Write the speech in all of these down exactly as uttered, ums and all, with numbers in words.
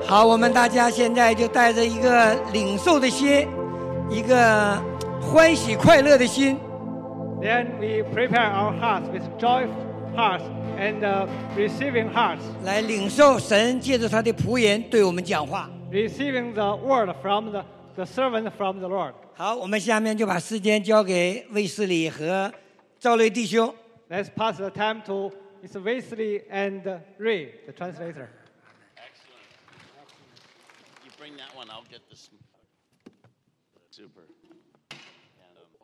好，我们大家现在就带着一个领受的心，一个欢喜快乐的心。 Then we prepare our hearts with joyful hearts and uh, receiving hearts. 来领受神借着他的仆人对我们讲话。 Receiving the word from the, the servant from the Lord. 好，我们下面就把时间交给卫斯理和赵雷弟兄。 Let's pass the time to Mister Wesley and Ray, the translator. You bring that one, I'll get this. Super. And, um,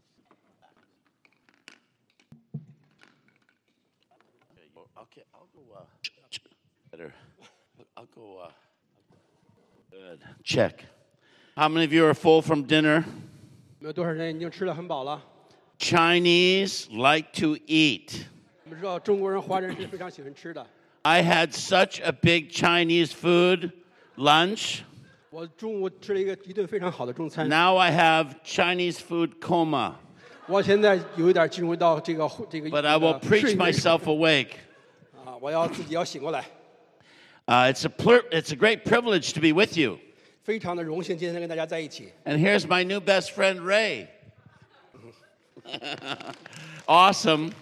okay, I'll go. Uh, better. I'll go. Uh, good. Check. How many of you are full from dinner? 有多少人已经吃得很饱了？ Chinese like to eat. 我们知道中国人、华人是非常喜欢吃的。 I had such a big Chinese food lunch. 我中午吃了一个一顿非常好的中餐。 Now I have Chinese food coma. 我现在有一点进入到这个这个。 But I will preach myself awake. 啊，我要自己要醒过来。 Uh, it's a pl- it's a great privilege to be with you. 非常的荣幸今天跟大家在一起。 And here's my new best friend Ray. Awesome.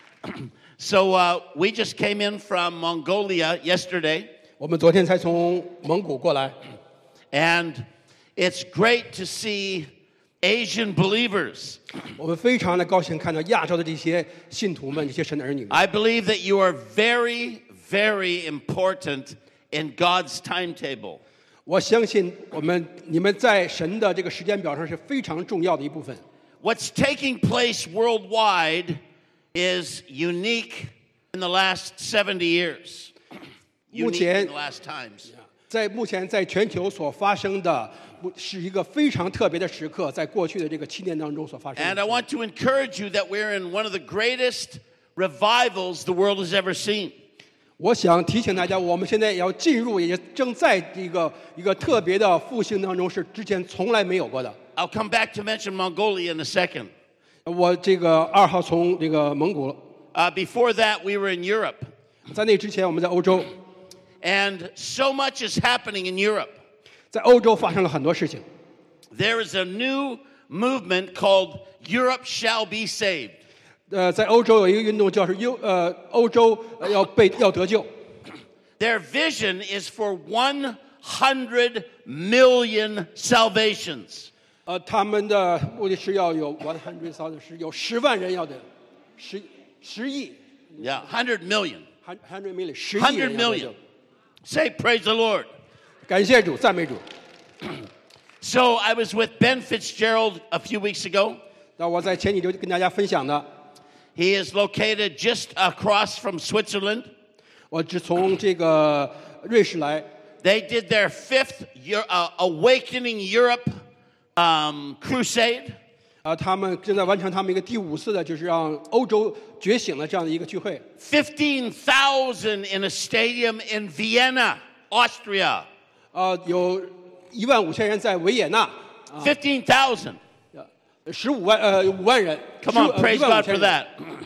So uh, we just came in from Mongolia yesterday. 我们昨天才从蒙古过来。 And it's great to see Asian believers. 我们非常的高兴看到亚洲的这些信徒们，这些神的儿女。 I believe that you are very, very important in God's timetable. 我相信我们你们在神的这个时间表上是非常重要的一部分。 What's taking place worldwide is unique in the last seventy years. Unique in the last times. 在目前在全球所发生的是一个非常特别的时刻，在过去的这个七年当中所发生的。 And I want to encourage you that we're in one of the greatest revivals the world has ever seen. 我想提醒大家，我们现在要进入，也正在一个一个特别的复兴当中，是之前从来没有过的。 I'll come back to mention Mongolia in a second. 我这个二号从这个蒙古。 Uh, before that, we were in Europe. 在那之前，我们在欧洲。 And so much is happening in Europe. 在欧洲发生了很多事情。 There is a new movement called Europe Shall Be Saved. 呃，在欧洲有一个运动叫是优呃欧洲要被要得救。 Their vision is for one hundred million salvations. 呃，他们的目的是要有 one hundred thousand 是有十万人要的，十十亿。 Yeah, hundred million. Hundred million 十亿。 Hundred million. Say praise the Lord. 感谢主，赞美主。 So I was with Ben Fitzgerald a few weeks ago. 那我在前几周跟大家分享的。 He is located just across from Switzerland. 我只从这个瑞士来。 They did their fifth uh, Awakening Europe um, crusade. 啊，他们正在完成他们一个第五次的，就是让欧洲觉醒的这样的一个聚会。 Fifteen thousand in a stadium in Vienna, Austria. 啊，有一万五千人在维也纳。 Fifteen thousand. 十五万呃五万人。 Come on, praise God for that.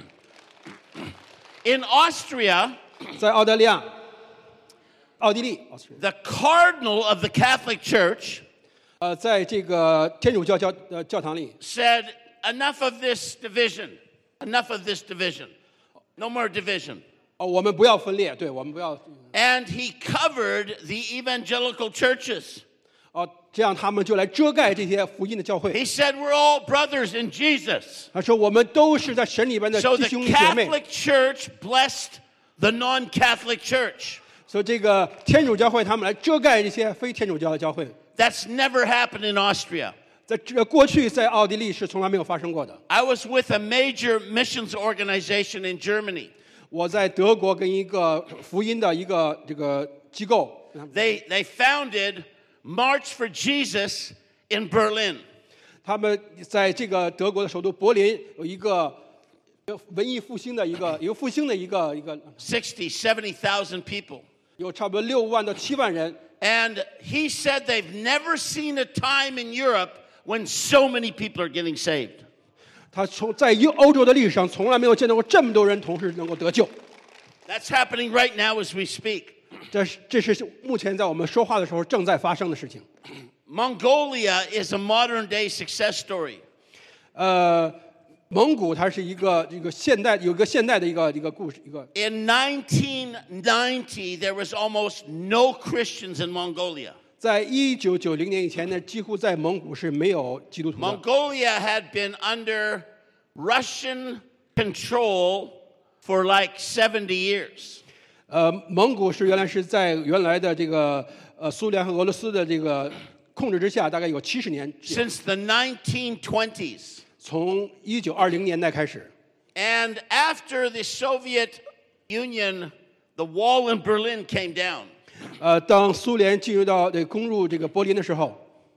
In Austria. 在澳大利亚。奥地利。 The cardinal of the Catholic Church. 呃，在这个天主教教呃教堂里 said enough of this division, enough of this division, no more division. 哦，我们不要分裂，对我们不要。 And he covered the evangelical churches. 哦，这样他们就来遮盖这些福音的教会。 He said we're all brothers in Jesus. 他说我们都是在神里边的弟兄姐妹。 So the Catholic Church blessed the non-Catholic church. 所以这个天主教会他们来遮盖这些非天主教的教会。 That's never happened in Austria. 在过去在奥地利是从来没有发生过的。 I was with a major missions organization in Germany. 我在德国跟一个福音的一个这个机构。 They they founded March for Jesus in Berlin. 他们在这个德国的首都柏林有一个文艺复兴的一个有复兴的一个一个 sixty, seventy thousand people. 有差不多六万到七万人。 And he said they've never seen a time in Europe when so many people are getting saved. 他从在欧洲的历史上从来没有见到过这么多人同时能够得救。 That's happening right now as we speak. 这是这是目前在我们说话的时候正在发生的事情。 Mongolia is a modern day success story. 呃，蒙古它是一个一个现代有一个现代的一个一个故事一个。 In nineteen ninety, there was almost no Christians in Mongolia. 在一九九零年以前呢，几乎在蒙古是没有基督徒的。 Mongolia had been under Russian control for like seventy years. 呃，蒙古是原来是在原来的这个呃苏联和俄罗斯的这个控制之下，大概有七十年。 Since the nineteen twenties. 从一九二零年代开始。 And after the Soviet Union, the wall in Berlin came down. 呃，当苏联进入到这攻入这个柏林的时候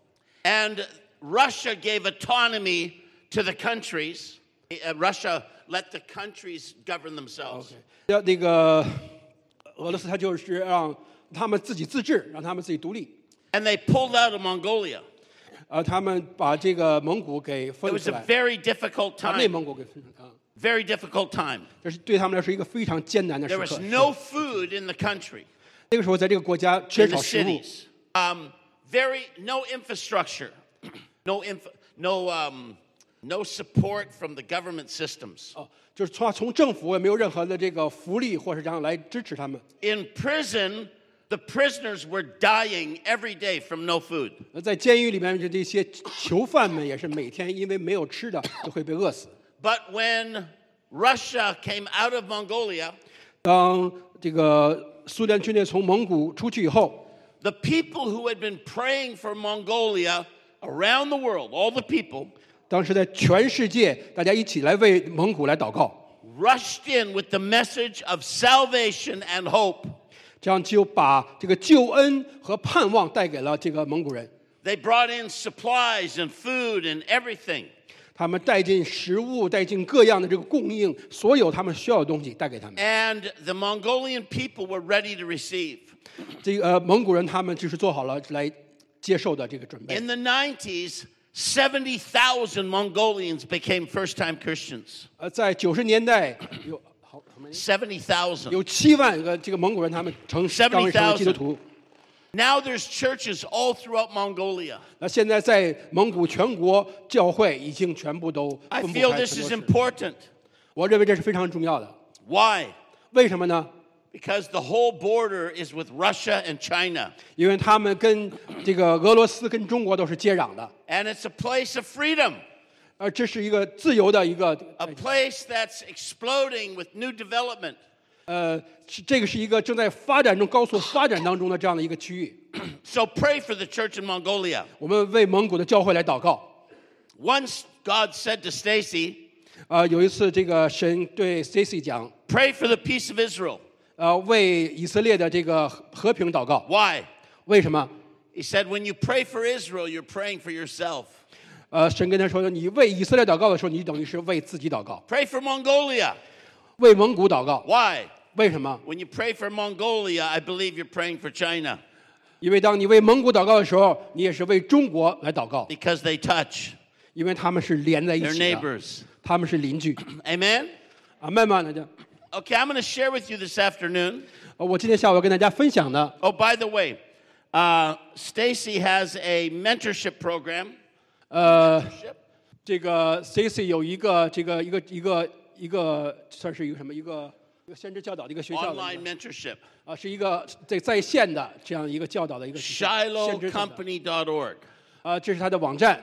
，and Russia gave autonomy to the countries. Uh, Russia let the countries govern themselves. 要那个俄罗斯，他就是让他们自己自治，让他们自己独立。 And they pulled out of Mongolia. 呃，他们把这个蒙古给 It 分 was 出 a 来， very difficult 把内 time. 蒙古给分出来啊， Very difficult time. 这是对他们来说一个非常艰难的时 There 刻 was。no food in the country, 那个时候，在这个国家缺 in the 少食物， cities. Um, very no infrastructure, no inf- no um, no support from the government systems. 哦，就是从从政府也没有任何的这个福利或是这样来支持他们。 In prison, the prisoners were dying every day from no food. 呃在监狱里面的这些囚犯们也是每天因为没有吃的就会被饿死。 But when Russia came out of Mongolia, 当这个苏联军队从蒙古出去以后， the people who had been praying for Mongolia around the world, all the people, 当时在全世界大家一起来为蒙古来祷告， rushed in with the message of salvation and hope. 这样就把这个救恩和盼望带给了这个蒙古人。 They brought in supplies and food and everything. 他们带进食物，带进各样的这个供应，所有他们需要的东西带给他们。 And the Mongolian people were ready to receive. 这个呃蒙古人他们就是做好了来接受的这个准备。 In the nineties, seventy thousand Mongolians became first-time Christians. 呃，在九十年代有好 seventy thousand. 有七万个这个蒙古人他们成当为成为基督徒。 Now there's churches all throughout Mongolia. 那现在在蒙古全国教会已经全部都 I 分布 feel 开 this 很 is 多市。 important. 我认为这是非常重要的。 Why? 为什么呢？ Because the whole border is with Russia and China. 因为他们跟这个俄罗斯跟中国都是接壤的， And it's a place of freedom, 而这是一个自由的一个 a place that's exploding with new development. 呃，是这个是一个正在发展中高速发展当中的这样的一个区域。 So pray for the church in Mongolia. 我们为蒙古的教会来祷告。 Once God said to Stacy, 啊、有一次这个神对 Stacy 讲， pray for the peace of Israel. 呃，为以色列的这个和平祷告。 Why? 为什么？ He said, when you pray for Israel, you're praying for yourself. 呃，神跟他说，你为以色列祷告的时候，你等于是为自己祷告； Pray for Mongolia. 为蒙古祷告。 Why? 为什么？ When you pray for Mongolia, I believe you're praying for China 因为当你为蒙古祷告的时候，你也是为中国来祷告， because they touch. 因为他们是连在一 They're 起的， neighbors. 他们是邻居。 Amen? 啊，慢慢的就， Okay, I'm going to share with you this afternoon. 呃我今天下午要跟大家分享的， Oh, by the way, uh, Stacy has a mentorship program. 呃，这个 C C 有一个这个一个一个一个算是一个什么一个一个先知教导的一个学校的一 Online 个 mentorship. 啊，是一个在在线的这样一个教导的一个学校先知教导 Shiloh Company dot org. 啊，这是他的网站。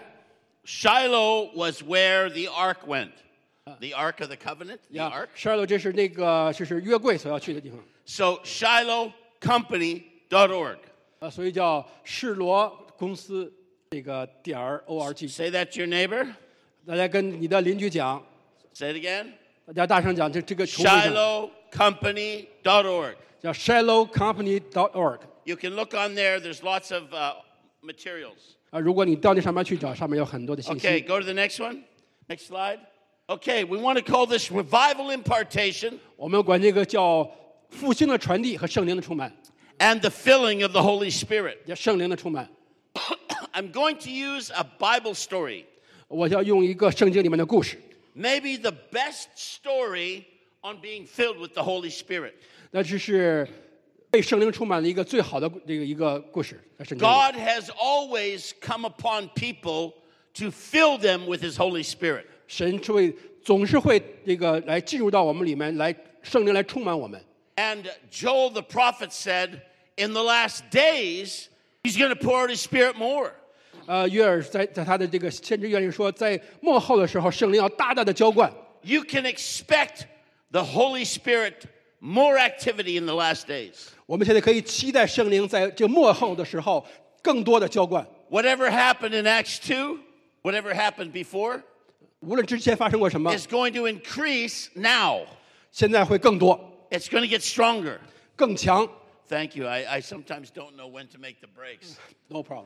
Shiloh was where the ark went. The Ark of the Covenant, the 呀 ark. ，Shiloh 这是那个就是约柜所要去的地方 So Shiloh Company dot org. 啊，所以叫示罗公司这个点儿 O R G。 Say that to your neighbor. 大家跟你的邻居讲， Say it again. 大家大声讲，这这个重复一下 Shiloh Company dot org. 叫 Shiloh Company dot org You can look on there. There's lots of uh, materials. 啊，如果你到那上面去找，上面有很多的信息。 Okay, go to the next one. Next slide. Okay, we want to call this revival impartation 我们管这个叫复兴的传递和圣灵的充满， and the filling of the Holy Spirit. 叫圣灵的充满。 I'm going to use a Bible story, 我要用一个圣经里面的故事， maybe the best story on being filled with the Holy Spirit. 那这是被圣灵充满了一个最好的这个一个故事在圣经里。 God has always come upon people to fill them with His Holy Spirit. 神是会总是会这个来进入到我们里面来，圣灵来充满我们。 And Joel the prophet said, in the last days, He's going to pour out His Spirit more. 呃，约尔在在他的这个先知愿里说，在末后的时候，圣灵要大大的浇灌。 You can expect the Holy Spirit more activity in the last days. 我们现在可以期待圣灵在这末后的时候更多的浇灌。 Whatever happened in Acts two, whatever happened before, 无论之前发生过什么， is going to increase now. 现在会更多、 It's going to get stronger. 更强。 Thank you. I, I sometimes don't know when to make the breaks. No problem。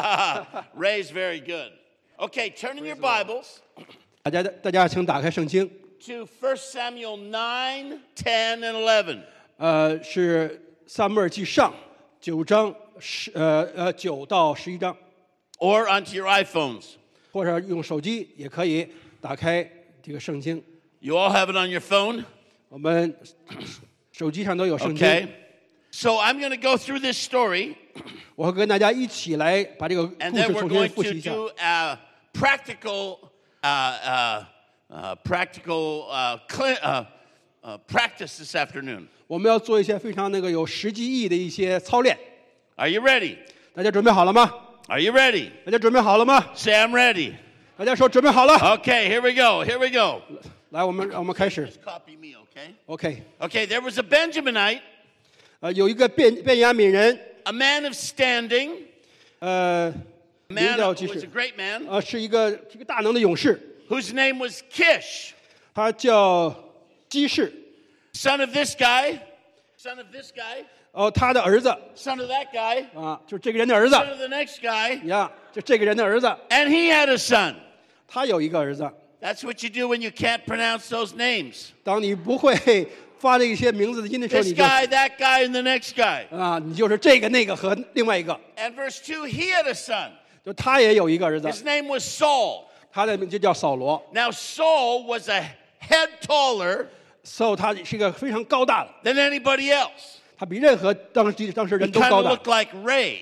Ray's very good. Okay, turn in your Bibles 大家大家请打开圣经， to First Samuel nine, ten, and eleven. 呃，是撒母耳记上九章十呃呃九到十一章， Or onto your iPhones. 或者用手机也可以打开这个圣经。 You all have it on your phone? 我们手机上都有圣经。 Okay. So I'm going to go through this story, 我会跟大家一起来把这个 and 故 then 事 we're 重新 going 复习 to 一下。 do a practical, uh, uh, uh, practical uh, cl- uh, uh, practice this afternoon. 我们要做一些非常那个有实际意义的一些操练。 Are you ready? 大家准备好了吗？ Are you ready? 大家准备好了吗？ Say I'm ready. 大家说准备好了。 Okay, here we go. Here we go. 来，我们让我们开始。 Just copy me, okay? OK， Okay, there was a Benjaminite, 呃，有一个便便雅悯人， a man of standing, 呃， a 名 man 叫 who 即 was 是 a，great man, 呃，是一个一个大能的勇士， whose name was Kish, 他叫基士。 son of this guy, son of this guy, 哦，他的儿子 son of that guy, 啊，就是这个人的儿子 son of the next guy, 呀，就这个人的儿子， and he had a son. 他有一个儿子。 That's what you do when you can't pronounce those names. 当你不会发这些名字的音的时候， This 你就 guy, that guy, and the next guy. 啊，你就是这个那个和另外一个， And verse two, he had a son. 就他也有一个儿子， His name was Saul. 他的名就叫扫罗。 Now, Saul was a head taller so 他是一个非常高大的， than anybody else. 他比任何当时当时 He 人都 kind 高 of 大。 looked like Ray.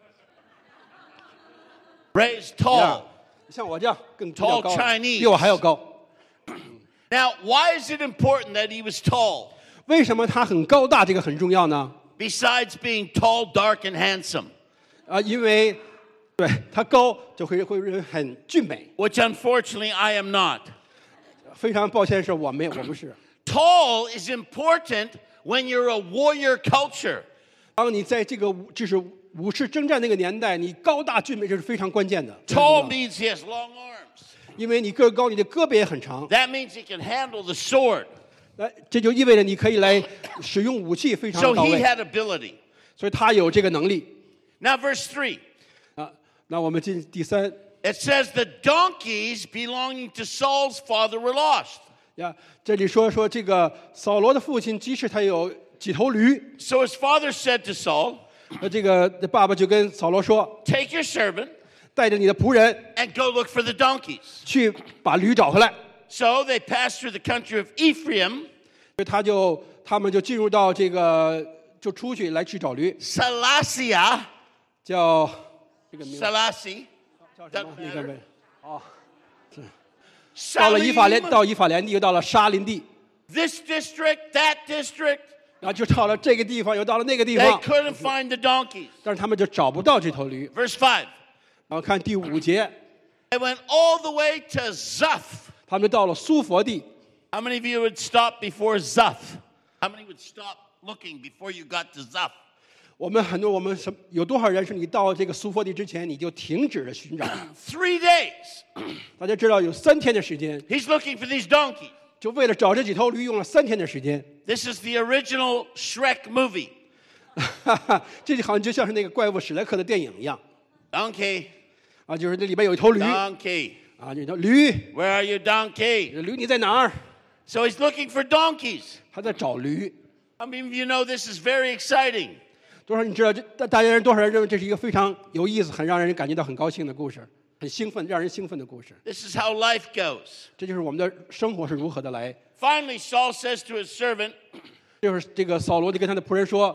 Ray's 呀 tall. 像我这样更比 Tall 较高， Chinese 比我还要高。 Now, why is it important that he was tall? 为什么他很高大？这个很重要呢？ Besides being tall, dark, and handsome, 啊，因为对他高就会会人很俊美。 which unfortunately I am not. 非常抱歉，是我没有，我不是。 Tall is important when you're a warrior culture. 当你在这个武就是武士征战那个年代，你高大俊美这是非常关键的。 Tall means he has long arms. 因为你个儿高，你的胳膊也很长， That means he can handle the sword. 那这就意味着你可以来使用武器非常 So 到 he 位， had ability. 所以他有这个能力 Now, verse three. 啊。那我们进第三 It says the donkeys belonging to Saul's father were lost. 呀，这里说说这个扫罗的父亲，即使他有几头驴， So his father said to Saul, 那这个爸爸就跟扫罗说， take your servant 带着你的仆人 and go look for the donkeys. 去把驴找回来。 So they passed through the country of Ephraim, 所以他就他们就进入到这个就出去来去找驴， Salasia, 叫这个名字 Salasi, 叫什么？那个 Doesn't 没哦，到了以法莲， Salim, 到以法莲地，又到了沙林地， this district, that district. 然后就到了这个地方，又到了那个地 They 方， couldn't find the donkeys. 但是他们就找不到这头驴。 Verse five. 然后看第五节， They went all the way to Zuph. 他们就到了苏佛地。 How many of you would stop before Zuph? How many would stop looking before you got to Zuph? 我们很多我们什有多少人是你到这个苏佛地之前你就停止了寻找？ Three days. 大家知道有三天的时间， He's looking for these donkeys. 就为了找这几头驴用了三天的时间。 This is the original Shrek movie. 这就好像就像是那个怪物史莱克的电影一样 Donkey, 啊，就是那里面有一头驴 donkey. 啊，有一头驴， Where are you, donkey? 驴你在哪儿？ So he's looking for donkeys. 他在找驴。 How many of you know this is very exciting? 多少你知道这大大家人多少人认为这是一个非常有意思、很让人感觉到很高兴的故事，很兴奋、让人兴奋的故事。 This is how life goes. 这就是我们的生活是如何的来。 Finally, Saul says to his servant, 就是这个扫罗就跟他的仆人说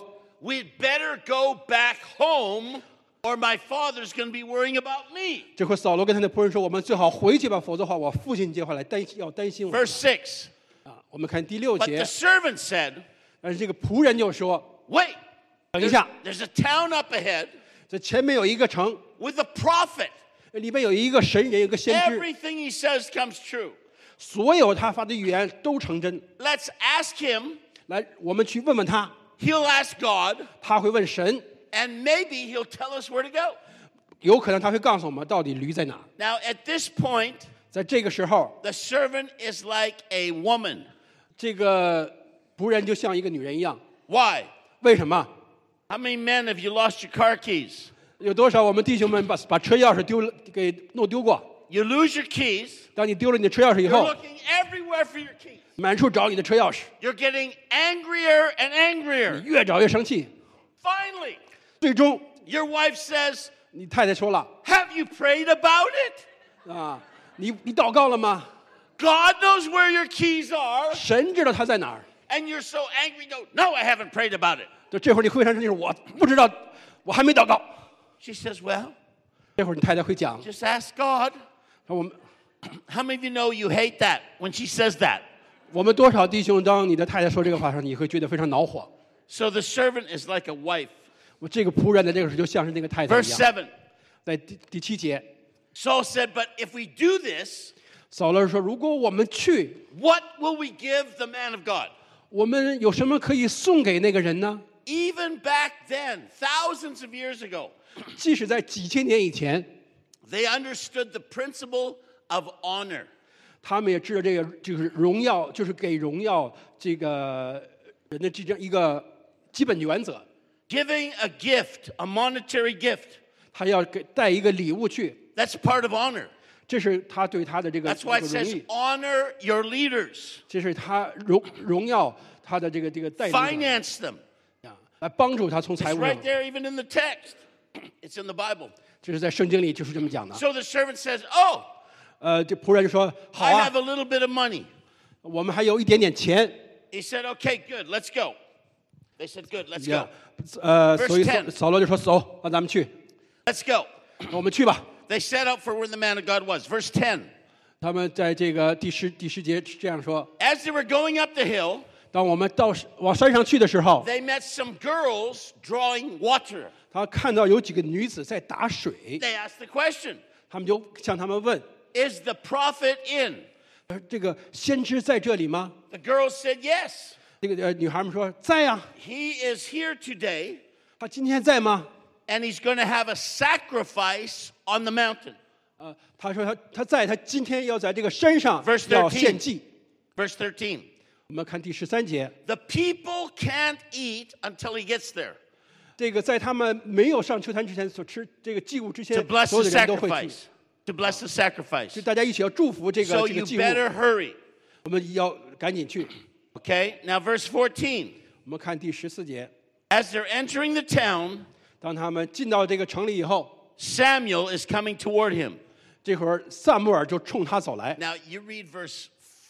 we'd better go back home, or my father's going to be worrying about me. 这会扫罗跟他的仆人说：“我们最好回去吧，否则的话，我父亲就会来担心，要担心我。” Verse six. 啊，我们看第六 But 节 the，servant said, 但是这个仆人就说 wait, 等一 there's, 下， there's a town up ahead 这前面有一个城， with a prophet. 里边有一个神人，有一个先知， Everything he says comes true. 所有他发的预言都成真。 Let's ask him. 来，我们去问问他， He'll ask God, 他会问神， and maybe he'll tell us where to go. 有可能他会告诉我们到底驴在哪儿。 Now, at this point, 在这个时候， the servant is like a woman. 这个仆人就像一个女人一样。 Why? 为什么？ How many men have you lost your car keys? 有多少我们弟兄们把把车钥匙丢了，给弄丢过？ You lose your keys. 当你丢了你的车钥匙以 You're 后， looking everywhere for your keys. 满处找你的车钥匙， You're getting angrier and 你 angrier. 越找越生气。 Finally, 最终， your wife says, 你太太说了 have you prayed about it? 啊，你你祷告了吗？ God knows where your keys are. 神知道他在哪儿。 And you're so angry, no, no, I haven't prayed about it. 就这会儿你会上生气，我不知道，我还没祷告。 She says, well, 这会儿你太太会讲， just ask God. 我们 How many of you know you hate that when she says that? 我们多少弟兄，当你的太太说这个话时，你会觉得非常恼火。 So the servant is like a wife. 我这个仆人的这个时候就像是那个太太一 Verse 样。 seven. 在第第七节， Saul said, but if we do this, 扫罗说：“如果我们去， what will we give the man of God? 我们有什么可以送给那个人呢？ Even back then, thousands of years ago, 即使在几千年以前， they understood the principle of honor. 他们也知道这个就是荣耀，就是给荣耀这个人的这样一个基本原则。 Giving a gift, a monetary gift, 他要给带一个礼物去， that's part of honor. 这是他对他的这个 That's why 这 it 个荣 says 誉， honor your leaders, 这是他荣荣耀他的这个这个带领者 finance them. 啊，来帮助他从 It's 财务 right 上。 there, even in the text. It's in the Bible. 这是在圣经里就是这么讲的。 So the servant says, oh, 呃，这仆人就说：“好 I 啊 have，a little bit of money. 我们还有一点点钱。 He said, okay, good, let's go. They said, good, let's 呀 go. 呃， Verse 所以扫 ten 扫罗就说：“走，那咱们去， Let's go. 我们去吧。 They set out for where the man of God was. Verse ten. ” 他们在这个第十第十节这样说： As they were going up the hill, 当我们到往山上去的时候， they met some girls drawing water. 他看到有几个女子在打水， They asked the question, 他们就向他们问 is the prophet in?：“ 呃这个先知在这里吗 The girls said, yes. ？” 这个呃女孩们说：“在呀、 He is here today, 他今天在吗 and he's going to have a sacrifice on the mountain.？” 呃，他说他他在，他今天要在这个山上 Verse 要 thirteen 献祭。 Verse thirteen. 我们看第十三节， The people can't eat until he gets there 这个在他们没有上秋坛之前所吃这个祭物之前 to，bless 所有 the 的人都会去， sacrifice. To bless the sacrifice. 就大家一起要祝福这个 So 这个 you 祭物， better hurry. 我们要赶紧去。 Okay, now verse fourteen. 我们看第十四节， As they're entering the town, 当他们进到这个城里以后， Samuel is coming toward him. 这会儿萨穆尔就冲他走来。 Now you read verse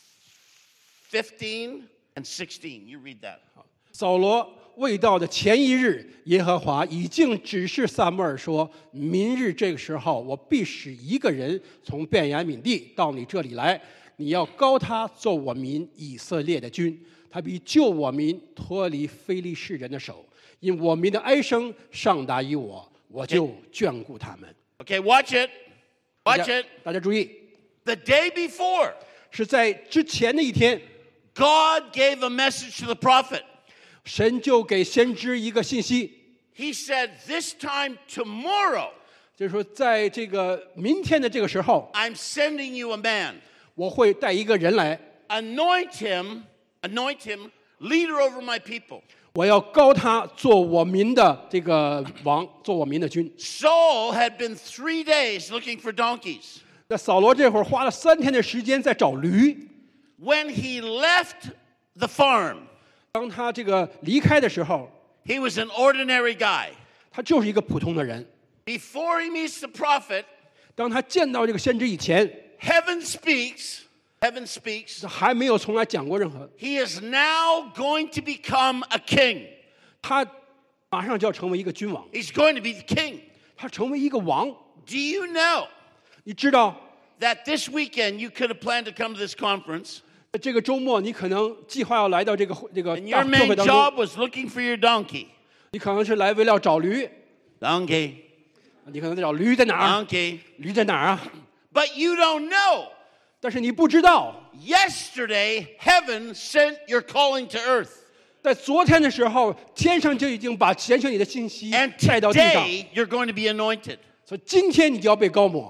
fifteen and sixteen. You read that. 扫罗未到的前一日，耶和华已经指示撒母耳说：“明日这个时候，我必使一个人从便雅悯地到你这里来，你要膏他做我民以色列的君，他必救我民脱离非利士人的手，因我民的哀声上达于我，我就眷顾他们。” Okay, watch it. 大 Watch 家 it. 大家注意， The day before, 是在之前的一天， God gave a message to the prophet. 神就给先知一个信息， He said, this time tomorrow, 就是说，在这个明天的这个时候， I'm sending you a man. 我会带一个人来， Anoint him, anoint him, leader over my people. 我要膏他做我民的这个王，做我民的君。 Saul had been three days looking for donkeys. 那扫罗这会儿花了三天的时间在找驴。 When he left the farm, 当他这个离开的时候， he was an ordinary guy. 他就是一个普通的人。 Before he meets the prophet, 当他见到这个先知以前， heaven speaks. Heaven speaks. 他还没有从来讲过任何。 He is now going to become a king. 他马上就要成为一个君王， He's going to be the king. 他成为一个王。 Do you know 你知道， that this weekend you could have planned to come to this conference 这个周末你可能计划要来到这个会这个 and 大 your 特 main 会当中， job was looking for your donkey? 你可能是来为了找驴， Donkey, 你可能在找驴在哪儿？ donkey. 驴在哪儿啊？ But you don't know. 但是你不知道， Yesterday, heaven sent your calling to earth. 在昨天的时候，天上就已经把拣选你的信息 And 带到地上， today, you're going to be anointed. 所以今天你就要被高抹。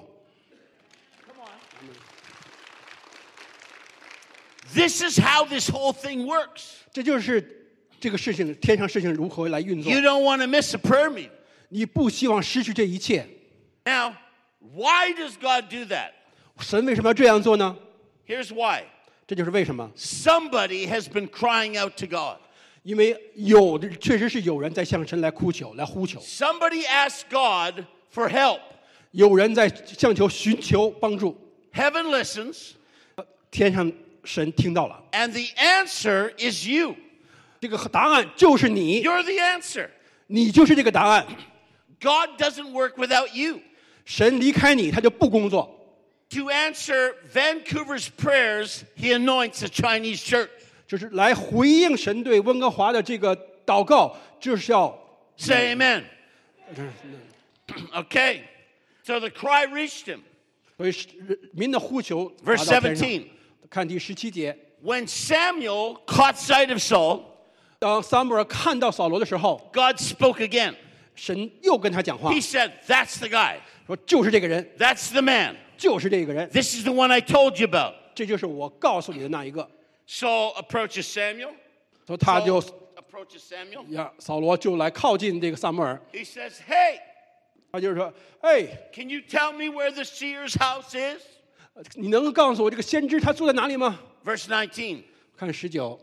This is how this whole thing works. 这就是这个事情，天上事情如何来运作 You。don't want to miss a prayer meeting. 你不希望失去这一切， Now, why does God do that? 神为什么要这样做呢？ Here's why. 这就是为什么， Somebody has been crying out to God. 因为有的确实是有人在向神来哭求、来呼求， Somebody asked God for help. 有人在向求、寻求帮助。 Heaven listens, 天上神听到了， and the answer is you. 这个答案就是你， You're the answer. 你就是这个答案。 God doesn't work without you. 神离开你，他就不工作。 To answer Vancouver's prayers, he anoints a Chinese church. 就是来回应神对温哥华的这个祷告，就是要 Say amen. Okay. So the cry reached him. 所以民的呼求 Verse 达到天上。 seventeen. 看第十七节， When Samuel caught sight of Saul, 当撒母耳看到扫罗的时候， God spoke again. 神又跟他讲话， He said, That's the guy. 说就是这个人， That's the man. 就是这个人， This is the one I told you about. 这就是我告诉你的那一个。 Saul approaches Samuel. 所以他就 Saul approaches Samuel. 呀，扫罗就来靠近这个撒母耳， He says, Hey, 他就是说，哎， can you tell me where the seer's house is? 你能告诉我这个先知他住在哪里吗？ Verse nineteen. 看十九，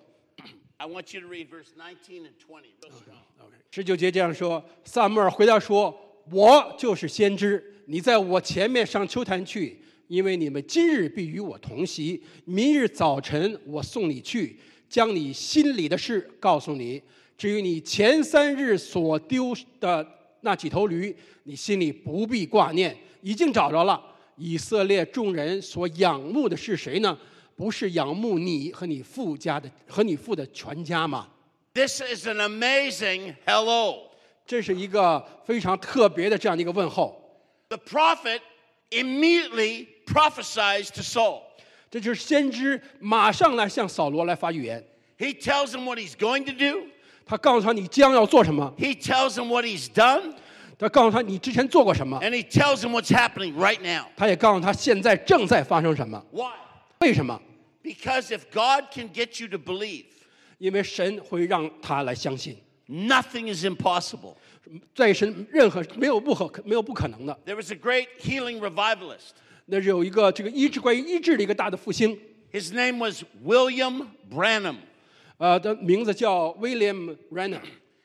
I want you to read verse nineteen and twenty. real strong. 十九节这样说，撒母耳回答说：“我就是先知，你在我前面上秋坛去，因为你们今日必与我同席。明日早晨我送你去，将你心里的事告诉你。至于你前三日所丢的那几头驴，你心里不必挂念，已经找着了。以色列众人所仰慕的是谁呢？不是仰慕你和你父家的和你父的全家吗？” This is an amazing hello. 这是一个非常特别的这样的一个问候。 The prophet immediately prophesies to Saul. 这就是先知马上来向扫罗来发预言， He tells him what he's going to do. 他告诉他你将要做什么， He tells him what he's done. 他告诉他你之前做过什么， And he tells him what's happening right now. 他也告诉他现在正在发生什么。 Why? 为什么？ Because if God can get you to believe, 因为神会让他来相信， nothing is impossible. 在神任何没有不可没有不可能的。 There was a great healing revivalist. 那是有一个这个医治关于医治的一个大的复兴， His name was William Branham. 呃，的名字叫 William Branham。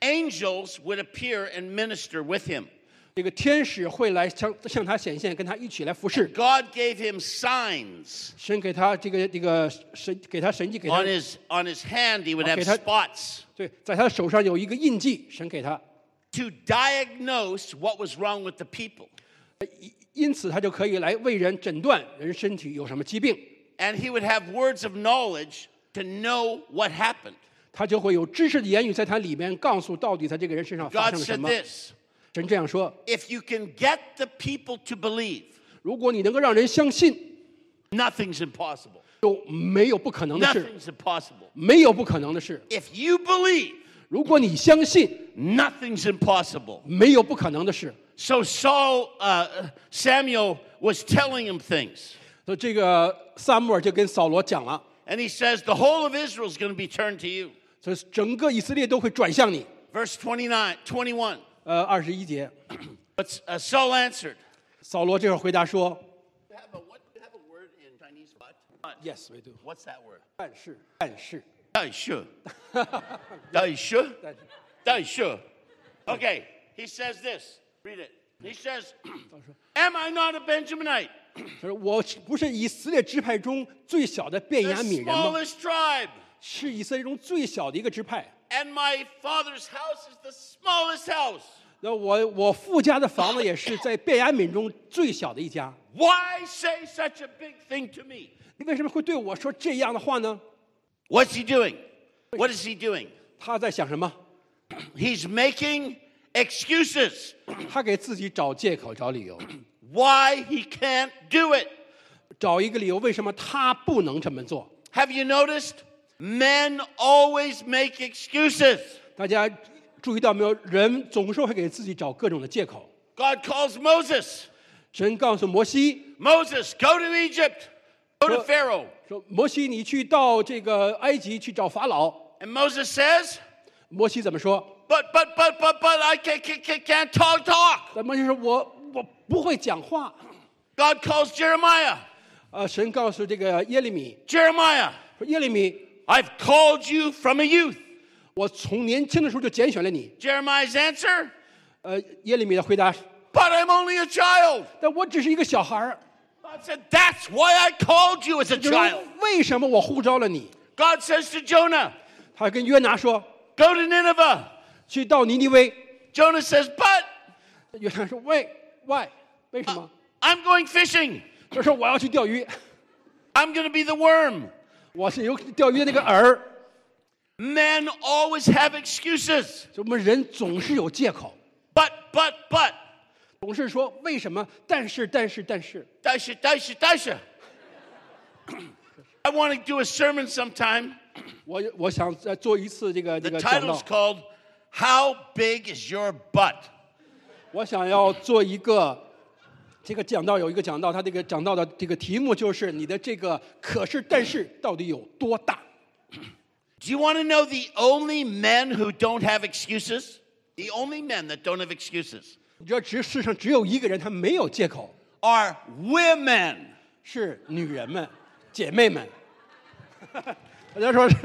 Angels would appear and minister with him. 这个天使会来向向他显现，跟他一起来服侍。 God gave him signs. 神给他这个这个神给他神迹给他 On his, on his hand, he would have Okay, that- spots 对，在他手上有一个印记，神给他， to diagnose what was wrong with the people. 因此他就可以来为人诊断人身体有什么疾病， And he would have words of knowledge to know what happened. 他就会有知识的言语在他里面告诉到底在这个人身上发 God 生了什 said 么。 this, 神这样说： if you can get the people to believe, 如果你能够让人相信， nothing's impossible. 就没有不可能的事， Nothing's impossible. 没有不可能的事。 If you believe, 如果你相信， nothing's impossible. 没有不可能的事。 So Saul, uh, Samuel was telling him things. 所以这个撒母耳就跟扫罗讲了， And he says, the whole of Israel is going to be turned to you. 所以整个以色列都会转向你。 Verse twenty-nine, twenty-one. 呃，二十一节， But uh, Saul answered. 扫罗这会儿回答说 You have a, what, you have a word in Chinese? But? ：“Yes, we do。 What's that word? 但是，但是， 大学. Daisha. 但是， Daisha. Okay, he says this. Read it. He says, am I not a Benjaminite? 他说我不是以色列支派中最小的便 The 雅悯人吗？ smallest tribe. 是以色列中最小的一个支派。 And my father's house is the smallest house. 那我我父家的房子也是在便雅悯中最小的一家。 Why say such a big thing to me? 你为什么会对我说这样的话呢？ What's he doing? What is he doing? 他在想什么？ He's making excuses 他给自己找借口、找理由， why he can't do it. 找一个理由，为什么他不能这么做？ Have you noticed? Men always make excuses. 大家注意到没有？人总是会给自己找各种的借口。 God calls Moses. 神告诉摩西 Moses, go to Egypt. Go to Pharaoh. 说：“摩西，你去到这个埃及去找法老。 And Moses says, ” 摩西怎么说？ but, but, but, but, but, I can't, can't, can't talk, talk. 那摩西说：“我我不会讲话。 God calls Jeremiah. ” 呃，神告诉这个耶利米 Jeremiah, 说：“耶利米， I've called you from a youth. 我从年轻的时候就拣选了你。 Jeremiah's answer, ” 呃，耶利米的回答 but I'm only a child. 但我只是一个小孩儿。 God said, that's why I called you as a 就说 child. 为什么我呼召了你？ God says to Jonah, 他跟约拿说 go to Nineveh. 去到尼尼微。 Jonah says, but 约拿说喂喂，为什么？ I'm going fishing. 他说我要去钓鱼， I'm going to be the worm. 我是有钓鱼的那个饵。 Men always have excuses. 就我们人总是有借口， But, but, but. 总是说为什么？但是但是但是， Dasha, dasha, dasha. I want to do a sermon sometime. 我我想再做一次这个这 The 个讲 title's 道， called, How Big is Your Butt? 我想要做一个这个讲道，有一个讲道，它这个讲道的这个题目就是你的这个可是但是到底有多大？ Do you want to know the only men who don't have excuses? The only men that don't have excuses 你知道，只世上只有一个人他没有借口， are women. 是女人们、姐妹们。大家说是，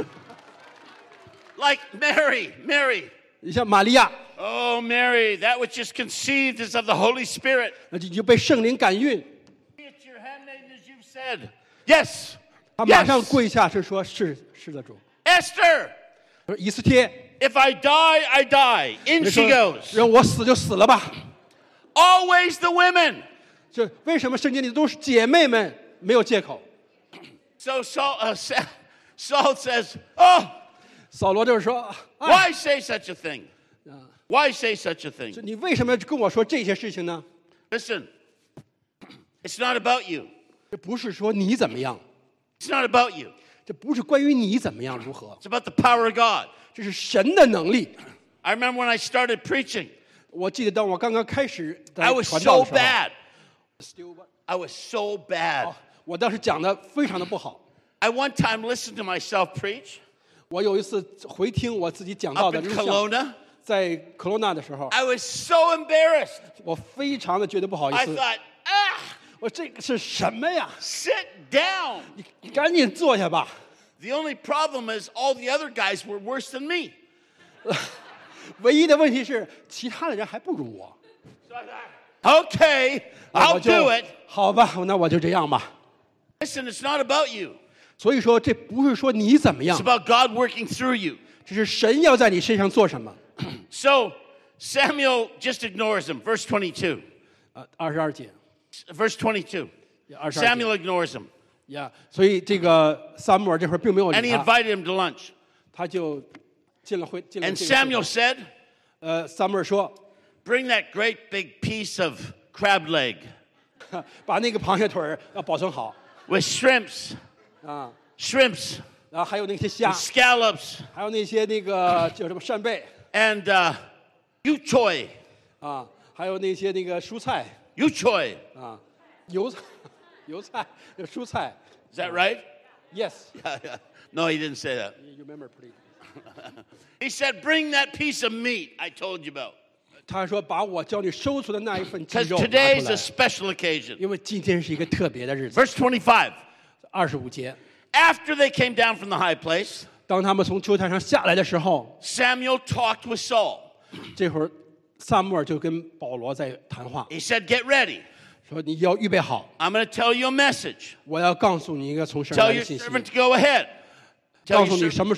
Like Mary, Mary. 你像玛利亚， Oh, Mary, that which is conceived is of the Holy Spirit. 那就就被圣灵感孕， Be it your handmaiden as you've said. Yes. 他马上 Yes. 跪下是说：“是是的，主。 Esther, ” 说以斯帖， if I die, I die. In 你 she 说 goes. 让我死就死了吧。 Always the women. 这为什么圣经里都是姐妹们没有借口？ So Saul, uh, Sa- Saul says, oh, 扫罗就是说：“哎， why say such a thing? Why say such a thing? 你为什么跟我说这些事情呢？ Listen, it's not about you. 这不是说你怎么样， It's not about you. 这不是关于你怎么样如何， It's about the power of God. 这是神的能力。 I remember when I started preaching, 我记得当我刚刚开始 I 在 was 传道 so 的时候， bad. I was so bad. 我当时讲的非常的不好。 I one time listened to myself preach 我有一次回听我自己讲道 up 的 in 录像， Kelowna. 在科罗纳的时候， I was so embarrassed. 我非常的觉得不好意 I 思。 thought, ah, 我这个是什么呀？ sit down. 你赶紧坐下吧。 The only problem is all the other guys were worse than me. 唯一的问题是，其他的人还不如我。 So I thought, okay, 那 I'll 我就 do it. 好吧，那我就这样吧。 Listen, it's not about you. 所以说，这不是说你怎么 It's 样， about God working through you. 这是神要在你身上做什么。 So Samuel just ignores him. Verse twenty-two. 啊，二十二节， Verse twenty-two. 二十二节 Samuel ignores him. 呀，所以这个撒母耳这会儿并没有 And 理 he 他， invited him to lunch. 他就进了会，进了 And 这个会 Samuel said, 呃，撒母耳说， bring that great big piece of crab leg 把那个螃蟹腿儿要保存好 with shrimps, 啊， shrimps, 然后还有那些虾， scallops, 还有那些那个叫什么扇贝 and uh, yuchoy. 啊，还有那些那个蔬菜 Yuchoy. 啊，油菜、油菜、蔬菜。 Is that right? Yes, No, he didn't say that. you remember, please. He said, bring that piece of meat I told you about. 他说：“把我教你收出的那一份鸡 Because 肉拿 today 出 is 来 a，special occasion. 因为今天是一个特别的日子。 Verse twenty-five. ” 二十五节， After they came down from the high place, 当他们从秋坛上下来的时候， Samuel talked with Saul. 这会儿撒母耳就跟保罗在谈话， He said, get ready. 说：“你要预备好， I'm going to tell you a message. 我要告诉你一个从神而 Tell 来 your 的信息， servant to go ahead. Tell 告 your 诉你 servant 什么时 to 候 leave.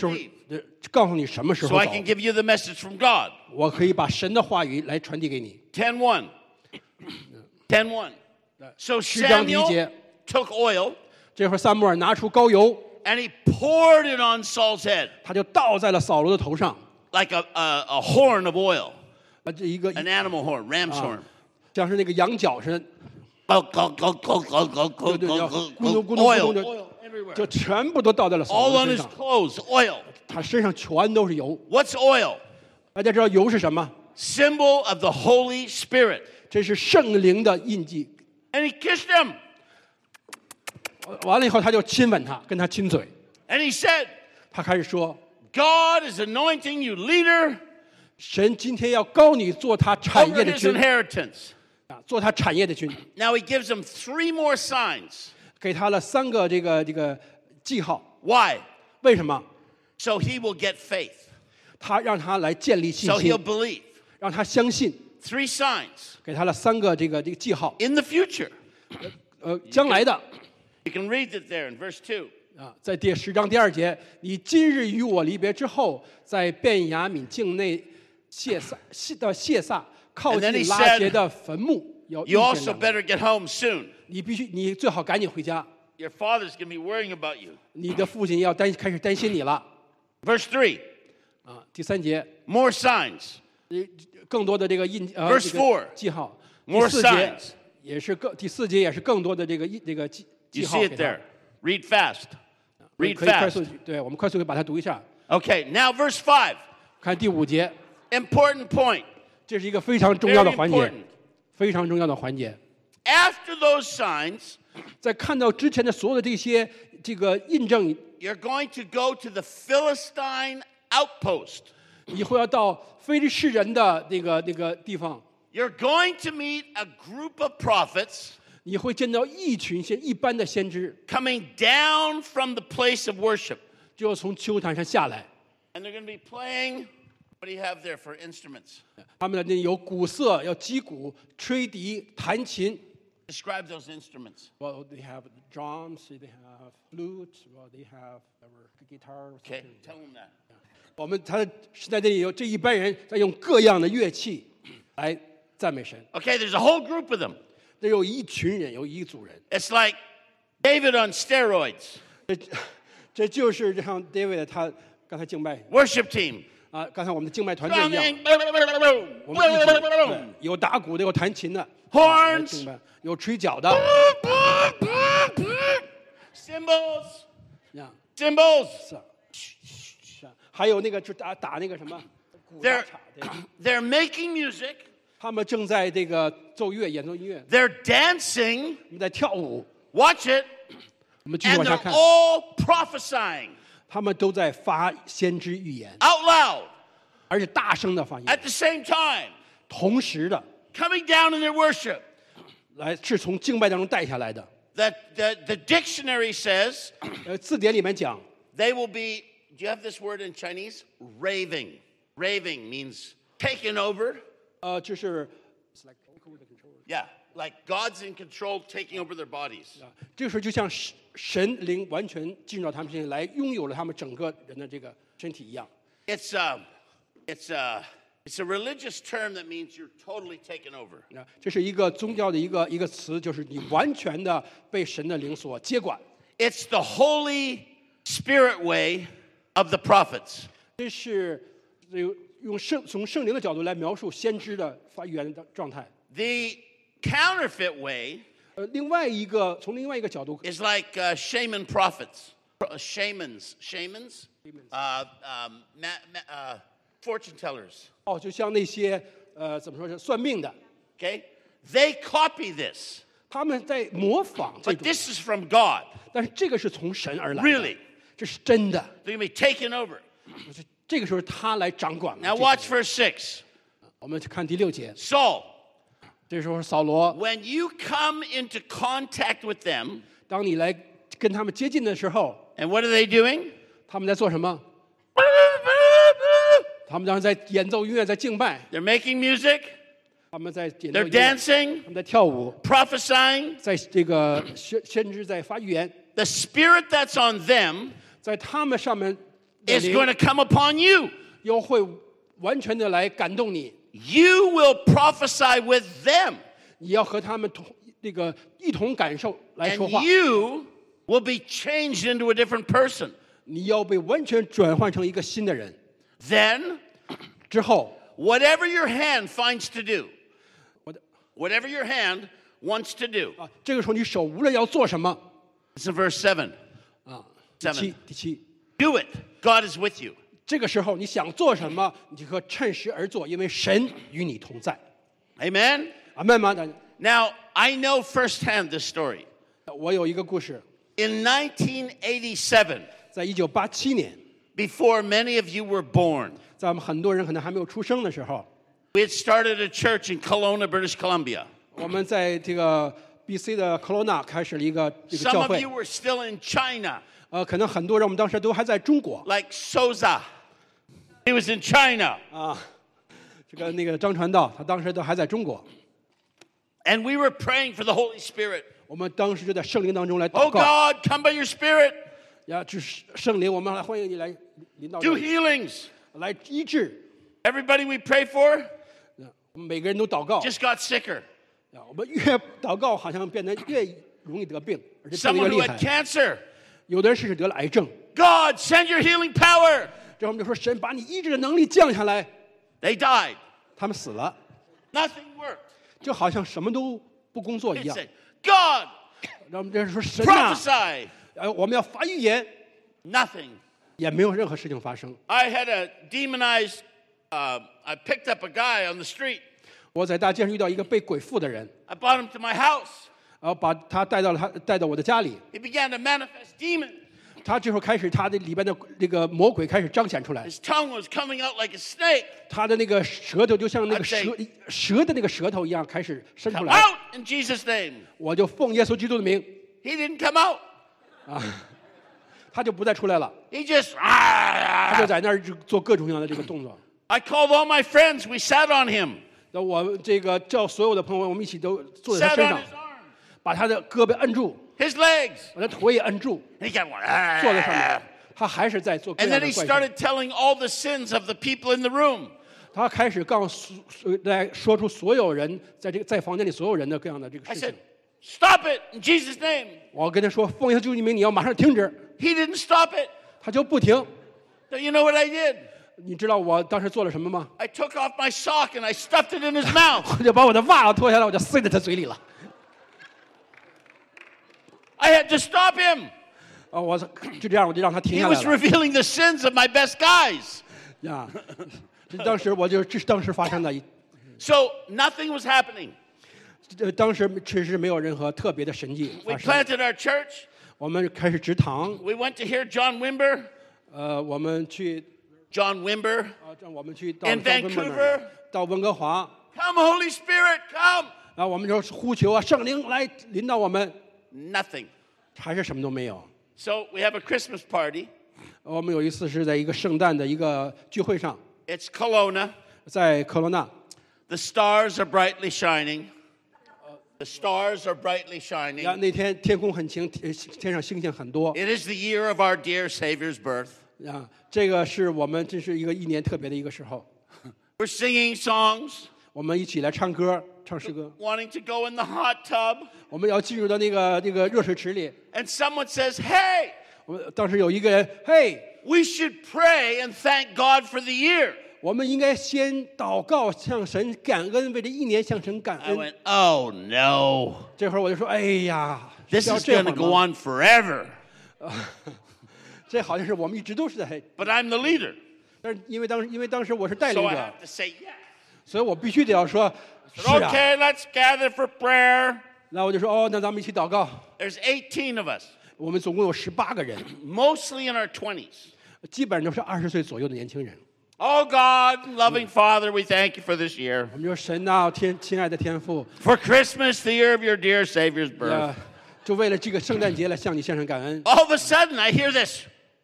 呃告诉你什么时 So 候 I 走 can，give you the message from God. 我可以把神的话语来传递给你。 ten one. ten one. So 十章第一 Samuel 节， took oil 这会儿撒母耳拿出膏油， and he poured it on Saul's head 他就倒在了扫罗的头上， like a, a, a horn of oil, 啊，这一个 an animal horn, ram's horn. 像是那个羊角似的， Go, go, go, go, go, go, go, 对对，要 go, 咕 go, 咚咕 go. 咚咕 Oil, 咚的， oil everywhere. 就全部都倒在了扫 All 罗 on 身 his 上， clothes, oil. 他身上全都是油。 What's oil? 大家知道油是什么？ Symbol of the Holy Spirit. 这是圣灵的印记。 And he kissed him. 完了以后，他就亲吻他，跟他亲嘴。 And he said, 他开始说 God is anointing you leader：“ 神今天要膏你做他产 over 业的 his 君 inheritance. 啊，做他产业的君。 Now he gives him three more signs. 给他了三个这个这个记号。 Why? 为什么？ So he will get faith. 他让他来建立信 So 心 he'll，believe. 让他相信。 Three signs 给他了三个这个这个记号。 in the future. 呃，将来的 You can read it there in verse two. 啊，在第十章第二节，你今日与我离别之后，在便雅悯境内谢撒谢的谢撒靠 And then he 近拉 said, 结的坟墓，要遇 You 见 also 他们 better get home soon. 你必须，你最好赶紧回家。 Your father's going to be worrying about you. 你的父亲要担开始担心你了 Verse three. 啊。第三节， More signs. 呃更多的这个印呃 Verse 这个 four 记号。 More 第四节 signs 也是更第四节也是更多的这个印这个记 You 记号 see 给 it 他 there. Read fast. 可以 Read 快速 fast. 对我们快速给把它读一下。 Okay, now verse five. 看第五节， Important point. 这是一个非常重要的 Very 环节 important.， 非常重要的环节。 After those signs, 在看到之前的所有的这些这个印证， you're going to go to the Philistine outpost. 以后要到非利士人的那个那个地方， You're going to meet a group of prophets 你会见到一群先一般的先知， coming down from the place of worship. 就要从秋坛上下来。 And they're going to be playing. What do you have there for instruments? 他们那有鼓瑟，要击鼓、吹笛、弹琴。 Describe those instruments. Well, they have drums, they have flutes, well, they have guitar. Okay, tell them that. 我们他是在这里有这一班人在用各样的乐器来赞美神。 Okay, there's a whole group of them. 这有一群人，有一组人。 It's like David on steroids. 这这就是像 David 他刚才敬拜 Worship team. 啊，刚才我们的敬拜团队一样， Drumming. 我们一起对有打鼓的，有弹琴的 Horns 来敬拜，有吹角的， Cymbals. 呀， Cymbals. 是是，还有那个就打打那个什么鼓打 They're, 镲的， they're making music. 他们正在这个奏乐演奏音乐， They're dancing. 我们在跳舞。 Watch it. 我们继续 And 往下 they're 看， all prophesying 他们都在发先知预言， out loud 而且大声的发言， at the same time, 同时的 coming down in their worship. 来是从敬拜当中带下来的。 The, the, the dictionary says 呃，字典里面讲， they will be, do you have this word in Chinese? Raving. Raving means taken over. 呃，就是 Yeah, like God's in control, taking over their bodies. 啊，这个时候就像神神灵完全进入到他们身上来，拥有了他们整个人的这个身体一样。 It's a, it's a, it's a religious term that means you're totally taken over. 啊，这是一个宗教的一个一个词，就是你完全的被神的灵所接管。 It's the Holy Spirit way of the prophets. 这是用用圣从圣灵的角度来描述先知的发语言的状态。 The counterfeit way 呃，另外一个从另外一个角度， is like uh, shaman prophets, uh, shamans, shamans, uh, um, ma- ma- uh, fortune tellers. 哦，就像那些呃怎么说是算命的， Okay, they copy this, 他们在模仿这 but 种， this is from God. 但是这个是从神而来的 Really, 这是真的。 they're gonna be taken over. 就是这个时候他来掌管了。 Now 这个 watch verse six. 我们看第六节， Saul, 这时候扫罗， when you come into contact with them, 当你来跟他们接近的时候， and what are they doing? 他们在做什么？他们当时在演奏音乐，在敬拜， They're making music, 他们在演奏 they're 音乐， dancing, 他们在跳舞， prophesying. 在这个先先知在发预言， The spirit that's on them 在他们上面 is going to come upon you. 又会完全的来感动你， You will prophesy with them, 你要和他们同那个一同感受来说 and 话， you will be changed into a different person. 你要被完全转换成一个新的人。 Then, 之后， whatever your hand finds to do, 我的 whatever your hand wants to do. 啊，这个时候你手无论要做什么 It's in verse seven. 啊，第 Seven. 七第七， Do it. God is with you. 这个时候你想做什么，你就可趁时而做，因为神与你同在。 Amen? 阿门吗？大家 Now, I know firsthand this story. 我有一个故事， In nineteen eighty-seven, 在一九八七年， before many of you were born, 在我们很多人可能还没有出生的时候， we had started a church in Kelowna, British Columbia. 我们在这个 B C 的科罗纳开始了一个这个 Some 教 of 会 you。were still in China, 呃，可能很多人我们当时都还在中国 like Souza. He was in China. 啊。这个那个张传道，他当时都还在中国。 And we were praying for the Holy Spirit. 我们当时就在圣灵当中来 Oh 祷告， God, come by your Spirit. 呀，就是圣灵，我们来欢迎你来领导 Do 你 healings. 来医治。 Everybody we pray for 呀我们每个人都祷告， just got sicker. 呀我们越祷告，好像变得越容易得病，而且病得 Someone 越 who 厉 had 害。 cancer. 有的人甚至得了癌症， God, send your healing power. 这后我们就说神把你医治的能力降下来， They died. 他们死了， Nothing worked. 就好像什么都不工作一 They 样。 said, God, 然后我们这说神呐， prophesy. 呃，我们要发预言， Nothing. 也没有任何事情发生。 I had a demonized, uh, I picked up a guy on the street. 我在大街上遇到一个被鬼附的人， I brought him to my house. 然后把他带到了他带到我的家里， He began to manifest demons. 他这时候开始他的里边的这个魔鬼开始彰显出来， His tongue was coming out like a snake. 他的那个舌头就像那个 I'd 蛇 say- 蛇的那个舌头一样开始伸出 Come 来。 out in Jesus' name. 我就奉耶稣基督的名， He didn't come out. 他就不再出来了， He just, 他就 ah. 在那儿就做各种各样的这个动作。 I called all my friends. We sat on him, 那我这个叫所有的朋友，我们一起都坐在他 sat 身 on 上， his arm, 把他的胳膊摁住， his legs. 把他腿也摁住， And he kept going, 坐在上面 ah.。 他还是在做各 And 样 then 的 he 怪事。 started telling all the sins of the people in the room. 他开始告诉来说出所有人在这个在房间里所有人的各样的这个 I 事情 said,。Stop it in Jesus' name. 我跟他说，奉耶稣基督的名，你要马上停止。 He didn't stop it. 他就不停。 So you know what I did? 你知道我当时做了什么吗？ I took off my sock and I stuffed it in his mouth. 我就把我的袜子脱下来，我就塞在他嘴里了。 I had to stop him. 啊，我就这样，我就让他停 He 下来 was 了。 revealing the sins of my best guys. 呀，这当时我就这是当时发生的一， So nothing was happening. 呃，当时确实没有任何特别的神迹 We 发生。 planted our church. 我们开始植堂， We went to hear John Wimber. 呃，我们去 John Wimber. 啊，这我们去到 In 到温哥 Vancouver 到温哥华， Come, Holy Spirit, come. 然后我们就呼求啊，圣灵来临到我们， Nothing. 还是什么都没有。 So we have a Christmas party. 我们有一次是在一个圣诞的一个聚会上， It's Kelowna. 在科罗纳， The stars are brightly shining. The stars are brightly 呀， shining. 那天天空很晴，天天上星星很多 It is the year of our dear Savior's birth. 呀。这个是我们这是一个一年特别的一个时候， We're singing songs, 我们一起来唱歌，唱诗歌。 wanting to go in the hot tub. 我们要进入到那个那个热水池里。 And someone says, Hey, 我们当时有一个人，嘿， we should pray and thank God for the year. 我们应该先祷告，向神感恩，为这一年向神感 I 恩。 went, Oh no, 这会儿我就说，哎呀， this 需要 is 这 going 会 to 儿 go 吗？ on forever. 这好像是我们一直都是在， But I'm the leader. 但是因为当时因为当时我是带 So 领 I 者， have to say yes. 所以我必须得要说，是 Said, 啊。 Okay, let's gather for prayer. 那我就说，哦，那咱们一起祷告。 There's eighteen of us, 我们总共有十八个人， mostly in our twenties. 基本上都是二十岁左右的年轻人。 Oh God, loving Father, we thank you for this year. 我们说，神呐，天亲爱的天父， For Christmas, the year of your dear Savior's birth. 呃，就为了这个圣诞节来向你献上感恩。 All of a sudden, I hear this.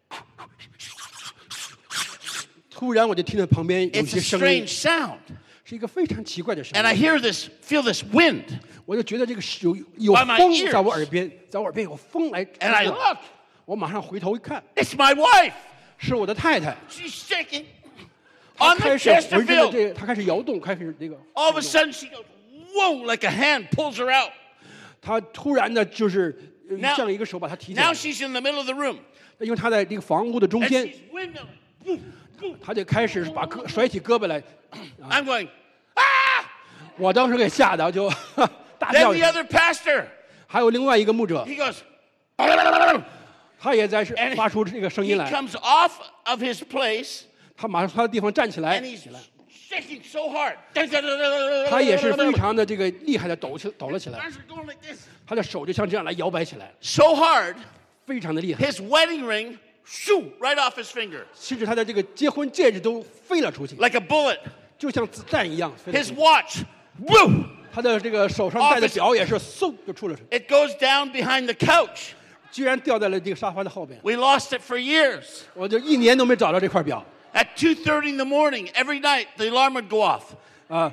突然我就听到旁边有一 It's 些 a 声音， strange sound. 是一个非常奇怪的声 And I 音。 hear this, feel this wind. 我就觉得这个是有有 By my 风 ears 在我耳边，在我耳边有风来 And I 吹过 look. 我马上回头一看， It's my wife. 是我的太太。 She's shaking 她 on the 开始浑身的 Chesterfield. 这个，她开始摇动，开始这个。 All of a sudden, she goes, whoa, like a hand pulls her out. 她突然的就是呃 Now- 像一个手把她提起来 Now，she's in the middle of the room. 因为她在这个房屋的中 And 间， she's windmilling. Boom, boom. 她就开始把胳甩起胳膊来。 I'm going, ah! 我当时给吓得就大 Then 叫 the 一声。 other pastor, 还有另外一个牧者， he goes, 他也在是 And 发出这个声 he 音来。 comes off of his place, 他马上从他的地方站起来 and，he's 起来， shaking so hard. 他也是非常的这个厉害的抖起抖了起来， Arms are going like this. 他的手就像这样来摇摆起来， So hard, 非常的厉害， his wedding ring, shoo, right off his finger, 甚至他的这个结婚戒指都飞了出去， like a bullet. 就像子弹一样飞了 His 出去。 watch, woo, 他的这个手上戴的表也是嗖就出了去， it goes down behind the couch. 居然掉在了这个沙发的后边。 We lost it for years. 我就一年都没找到这块表 At two thirty in the morning, every night, the alarm would go off. 啊。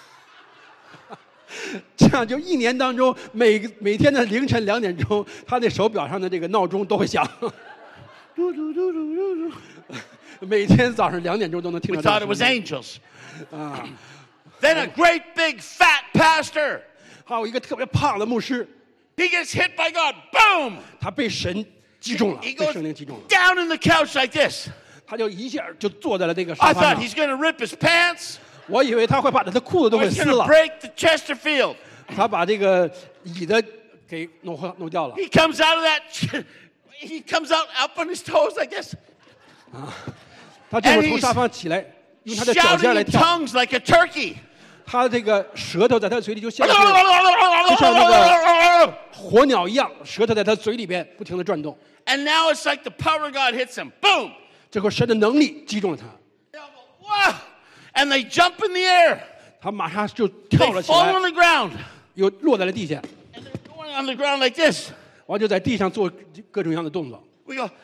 这样就一年当中，每每天的凌晨两点钟，他那手表上的这个闹钟都会响。嘟嘟嘟嘟嘟嘟，每天早上两点钟都能听 We 到 thought 这 it 个 was 声音。 angels. 啊， Then a great big fat pastor, 还有一个特别胖的牧师， he gets hit by God. Boom! 他被神击中了， He 被 goes 圣灵击中了， down in the couch like this. 他就一下就坐在了这个 I 沙发 thought 上。 he's going to rip his pants. 我以为他会把他的裤子都 Or 会 he's 撕 going to 了， break the Chesterfield. 他把这个椅子给弄坏弄掉了。 He comes out of that, he comes out up on his toes like this, 他这会儿 And 从 he's 沙发起来，用他的脚 shouting 尖来 in 跳， tongues like a turkey. 他这个舌头在他嘴里就像是就像那个火鸟一样，舌头在他嘴里边不停的转动。 And now it's like the power of God hits him. Boom! 这会儿神的能力击中了他， They all go, wow! And they jump in the air. 他马上就跳 They 了起 fall 来 on，the ground. 又落在了地下， And they're going on the ground like this. 完就在地上做各种各样的动作。 We go,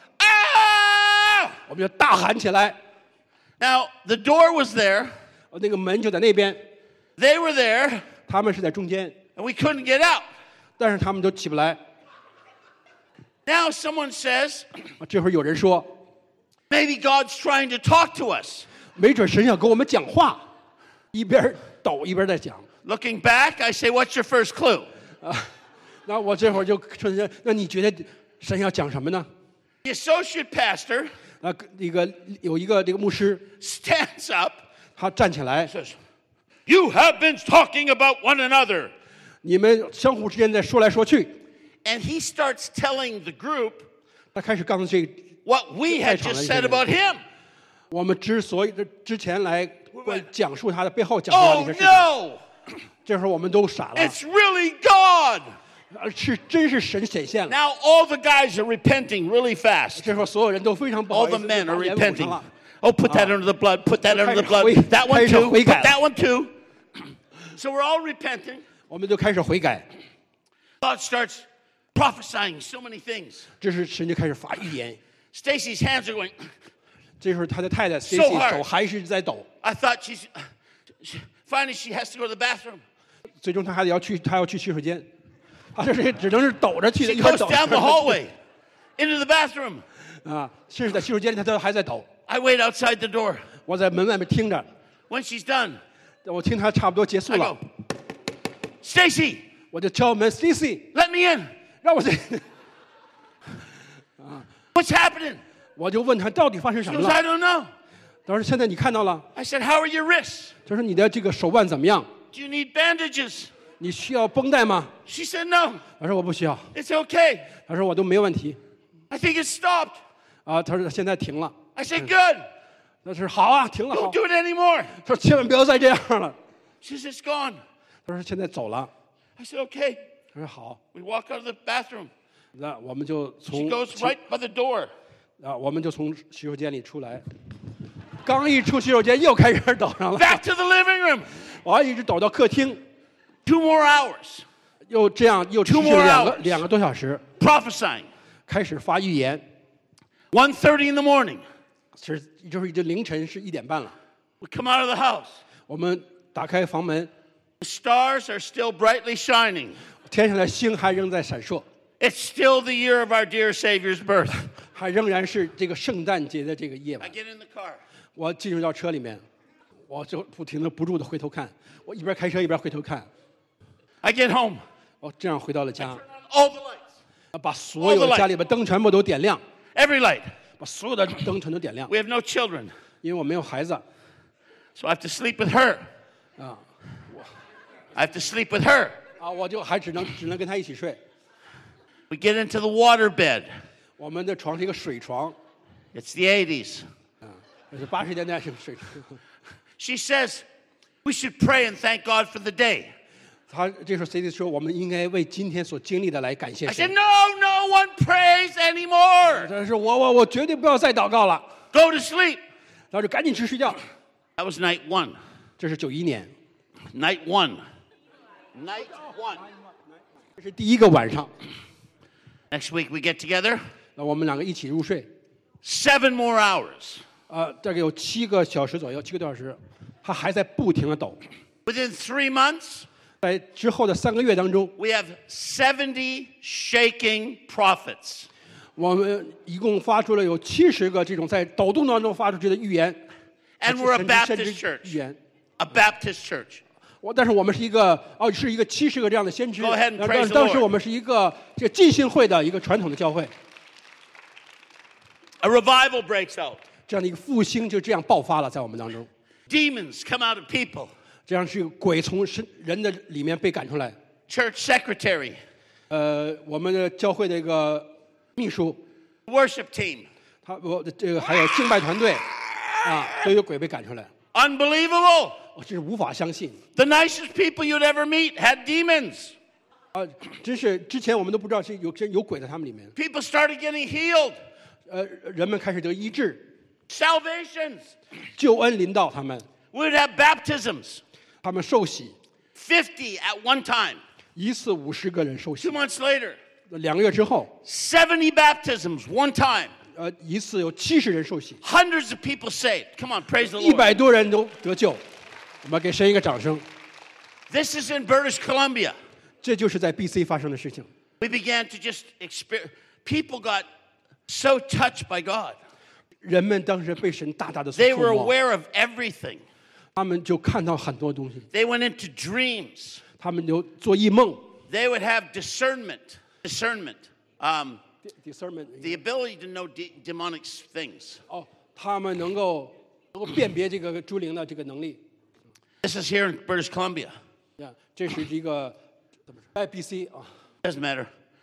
ah! 我们就大喊起来， Now, the door was there. 那个门就在那边， They were there. 他们是在中间， And we couldn't get out. 但是他们都起不来。 Now someone says, 这会儿有人说， maybe God's trying to talk to us. 没准神要跟我们讲话，一边抖一边在讲。 Looking back, I say, what's your first clue? 那我这会儿就瞬间，那你觉得神要讲什么呢？ The associate pastor 那那个有一个这个牧师， stands up, 他站起来， says, you have been talking about one another. 你们相互之间在说来说去， And he starts telling the group 他开始告诉这 what we had just said about him. 我们之所以之前来关讲述他的背后讲述他的 Oh 一些事情， no! 这会儿我们都傻了， It's really God. 而是真是神显现了。 Now all the guys are repenting really fast. 这会儿所有人都非常不好 All 意 the 思， men 就 are 把脸捂 repenting. 上了。 Oh, put that under the blood. Put that under the blood. That one too. Put that one too. So we're all repenting. 我们就开始悔改， God starts prophesying so many things. 这是神就开始发预言。 Stacy's hands are going. 这时候他的太太 So Stacy hard 手还是在抖， I thought she's. Finally, she has to go to the bathroom. 最终他还得要去，他要去洗手间，他这是只能是抖着去的， She 一边 goes 抖 down the hallway into the bathroom. 啊，甚至在洗手间里他都还在抖。 I wait outside the door. 我在门外面听着， When she's done, 我听他差不多结束 I 了 go, Stacy, 我就敲门 ，Stacy， let me in. 让我进。 What's happening? 我就问他到底发生什 She 么 goes, I 了。 don't know. 他说现在你看到了， I said, How are your wrists? 他说你的这个手腕怎么样？ Do you need bandages? 你需要绷带吗？ She said, No, 他说我不需要。 it's okay. 他说我都没问题。 I think it stopped. 啊，他说现在停了。 I said, Good. 他说好啊，停了好 Don't。do it anymore. 他说千万不要再这样了。 She says, It's gone. 他说现在走了。 I said, Okay. 他说好， We walk out of the bathroom. 那我们就 She 从 goes right by the door. 啊，我们就从洗手间里出来。刚一出洗手间，又开始抖上了。 Back to the living room. 我还一直抖到客厅， Two more hours 又这样又持续 Two more 了两个 hours 两个多小时， prophesying. 开始发预言。 one thirty in the morning. 是就是已经凌晨是一点半了。 We come out of the house. 我们打开房门， The stars are still brightly shining. 天上的星还仍在闪烁， It's still the year of our dear Savior's birth. 还仍然是这个圣诞节的这个夜 I 晚。 get in the car. 我进入到车里面，我就不停的不住的回头看，我一边开车一边回头看， I get home. 我这样回到了家， Turn on all the lights. 把所有家里边灯全部都点亮， Every light. 把所有的灯全都点亮， We have no children, 因为我没有孩子 so I have to sleep with her. 啊 I have to sleep with her. 啊，我就还只能只能跟他一起睡。 We get into the water bed. 我们的床是一个水床， It's the eighties. 啊，这是八十年代是水床。 She says, we should pray and thank God for the day. 他这时候 C D 说，我们应该为今天所经历的来感谢 I 神 said,。no, no one prays anymore. 但是我我我绝对不要再祷告了， Go to sleep. 然后就赶紧去睡觉。 That was night one. 这是九一年， Night one. Night one. 这是第一个晚上， Next week we get together. 那我们两个一起入睡， Seven more hours. 呃，大概有七个小时左右，七个多小时，他还在不停的抖。 Within three months, 在之后的三个月当中， we have seventy shaking prophets. 我们一共发出了有七十个这种在抖动当中发出去的预言， And we're a 甚至甚 Baptist 至 church. 预言。 A Baptist church. 我但是我们是一个哦，是一个七十个这样的先知。 Go ahead and 但 praise 是 the 当时 Lord. 我们是一个这个浸信会的一个传统的教会， A revival breaks out. 这样的一个复兴就这样爆发了在我们当中。 Demons come out of people. 这样是鬼从身人的里面被赶出来。 Church secretary, 呃，我们的教会的一个秘书， worship team. 他我这个还有敬拜团队啊，都有鬼被赶出来。 Unbelievable. 我真是无法相信 The nicest people you'd ever meet had demons. 啊！真是之前我们都不知道是有真有鬼在他们里面。 People started getting healed. 呃，人们开始得医治， Salvations. 救恩临到他们， We would have baptisms. 他们受洗， fifty at one time. 一次五十个人受洗 Two。months later, 两个月之后， seventy baptisms one time. 呃，一次有七十人受洗， Hundreds of people saved. Come on, praise the 一 Lord. 百多人都得救。我们给神一个掌声。 This is in British Columbia. 这就是在 B C 发生的事情。 We began to just experience. People got so touched by God. 人们当时被神大大的所 They 触 were 摸， aware of everything. 他们就看到很多东西， They went into dreams. 他们就做异梦。 They would have discernment. Discernment. Um, discernment the ability to know de- demonic things. 哦，他们能够能够辨别这个诸灵的这个能力。 This is here in British Columbia. 呀，这是一个怎么说？在 B C 啊， Doesn't matter.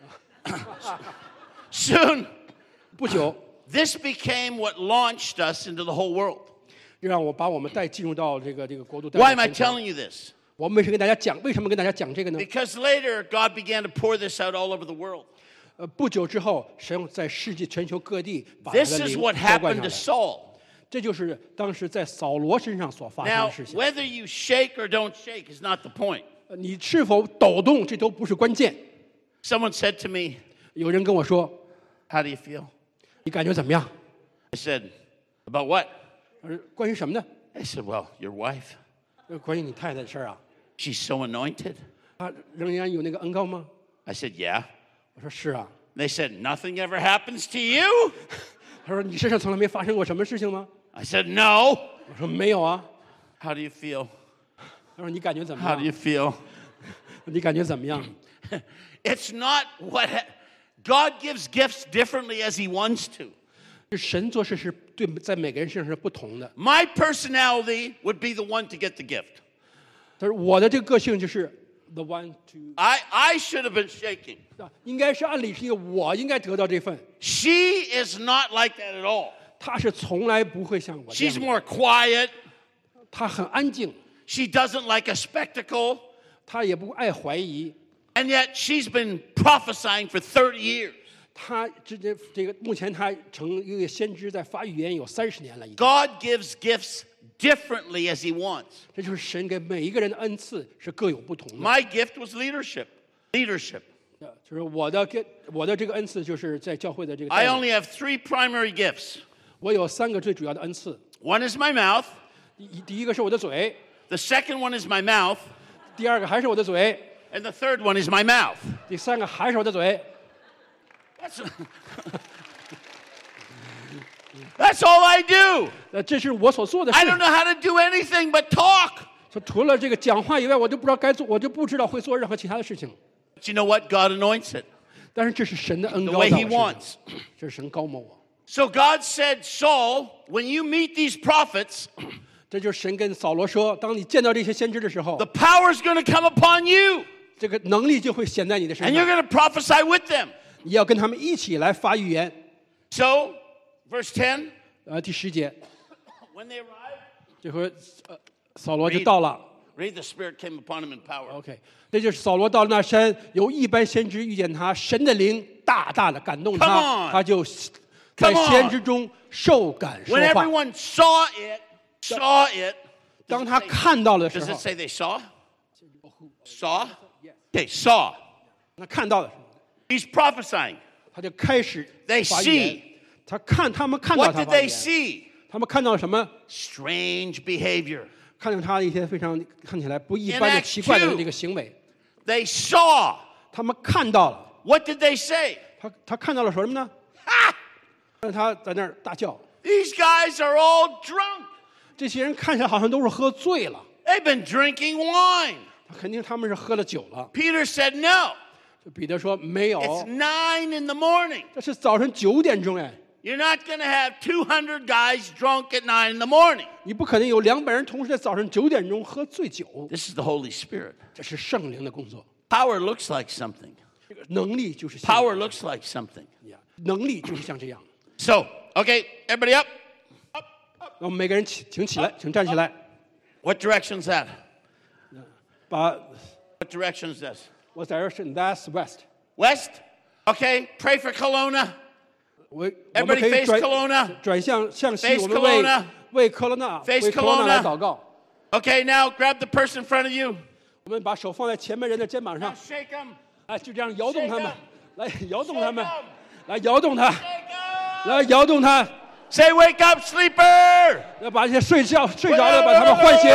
Soon, 不久 this became what launched us into the whole world. 让我把我们带进入到这个这个国度。带 Why 到 am I 全球 telling you this? 我们为什么跟大家讲？为什么跟大家讲这个呢？ Because later, God began to pour this out all over the world. 呃，不久之后，神在世界全球各地把他 This 的 is 灵 what 浇灌 happened 上 to 来。 Saul. 这就是当时在扫罗身上所发生 Now, 的事情。 whether you shake or don't shake is not the point. 呃你是否抖动，这都不是关键。 Someone said to me, 有人跟我说 how do you feel?：“ 你感觉怎么样 I said, about what?？” 他说：“关于什么呢？ I said, well, your wife, 呃关于你太太的事儿啊。 she's so anointed. 她仍然有那个恩高吗 I said, yeah.？” 我说：“是啊。 They said, nothing ever happens to you?” ” 他说：“你身上从来没发生过什么事情吗 I said, no.？” 我说：“没有啊。 How do you feel? ” 他说：“你感觉怎么 How do you 样？ feel? 你感觉怎么样 It's not what ha- God gives gifts differently as He wants to. 是神做事是对在每个人身上是不同的。 My personality would be the one to get the gift. 他说我的这个个性就是 the one to， I, I should have been shaking. 应该是按理是一个我应该得到这份， She is not like that at all. 他是从来不会像我这 She's 样的， more quiet. 他很安静， She doesn't like a spectacle. 他也不爱怀疑， And yet she's been prophesying for thirty years. 他直接这个目前他成一个先知，在发预言有三十年了已经。 God gives gifts differently as He wants. 这就是神给每一个人的恩赐是各有不同的。 My gift was leadership. Leadership. 就是我的跟我的这个恩赐，就是在教会的这个带 I 领。 only have three primary gifts. 我有三个最主要的恩赐， One is my mouth. 第一第一个是我的嘴， The second one is my mouth. 第二个还是我的嘴， And the third one is my mouth. 第三个还是我的嘴。 That's That's all I do. 呃，这是我所做的事 I。don't know how to do anything but talk. 说除了这个讲话以外，我就不知道该做，我就不知道会做任何其他的事情。 But you know what? God anoints it 但是这是神的恩 the 高 way 到 He 我身上 wants. 这是神高摩我。 So God said, Saul, when you meet these prophets, 这就是神跟扫罗说：当你见到这些先知的时候 the， power is going to come upon you, 这个能力就会显在你的身 and you're 上。 going to prophesy with them. 你要跟他们一起来发预言。 So, verse ten, 呃，第十节， when they arrived, 这回呃扫罗就到了。 read the Spirit came upon him in power. OK， 这就是扫罗到了那山，有一般先知遇见他，神的灵大大的感动 Come 他， on 他就在 Come on 先知中受感说 When 话。 everyone saw it, saw it, 当他看到的时 does it 候， say they saw? Saw? Okay, saw. 他看到的时候， He's prophesying. 他就开始 They 发言 see.。 他看他们看到 What 他 did 发 they 言， see? 他们看到了什么？ Strange behavior. 看到他一些非常看起来不一般的 In Acts 奇怪的 two 这个行为。 They saw. 他们看到了， What did they say? 他他看到了什么呢？ Ha! 让他在那儿大叫。 These guys are all drunk. 这些人看起来好像都是喝醉了， They've been drinking wine. 肯定他们是喝了酒了。 Peter said, No. 彼得说没有， It's nine in the morning. 这是早晨九点钟哎， You're not going to have two hundred guys drunk at nine in the morning. 你不可能有两百人同时在早晨九点钟喝醉酒， This is the Holy Spirit. 这是圣灵的工作。 Power looks like something. 这个能力就是像 Power looks like something. 能力就是像这样。 So, okay, everybody up. 那我们每个人起，请起来，请站起来， What direction's that? 把 What direction is this? What's direction? That's west. West? Okay, pray for Kelowna. 我我们 Everybody 可以 face 转 Kelowna. 转向向西， Face 我们为 Kelowna. 为科罗纳 Face 为科罗纳 Kelowna. 来祷告。 Okay, now grab the person in front of you. 我们把手放在前面人的肩膀 Now 上， shake them. 哎，就这样摇动他们 Shake， 来摇动他们 Shake， 来摇动他， Shake them. 来摇动他， Say, wake up, sleeper. 要把这些睡觉睡着的把他们唤醒，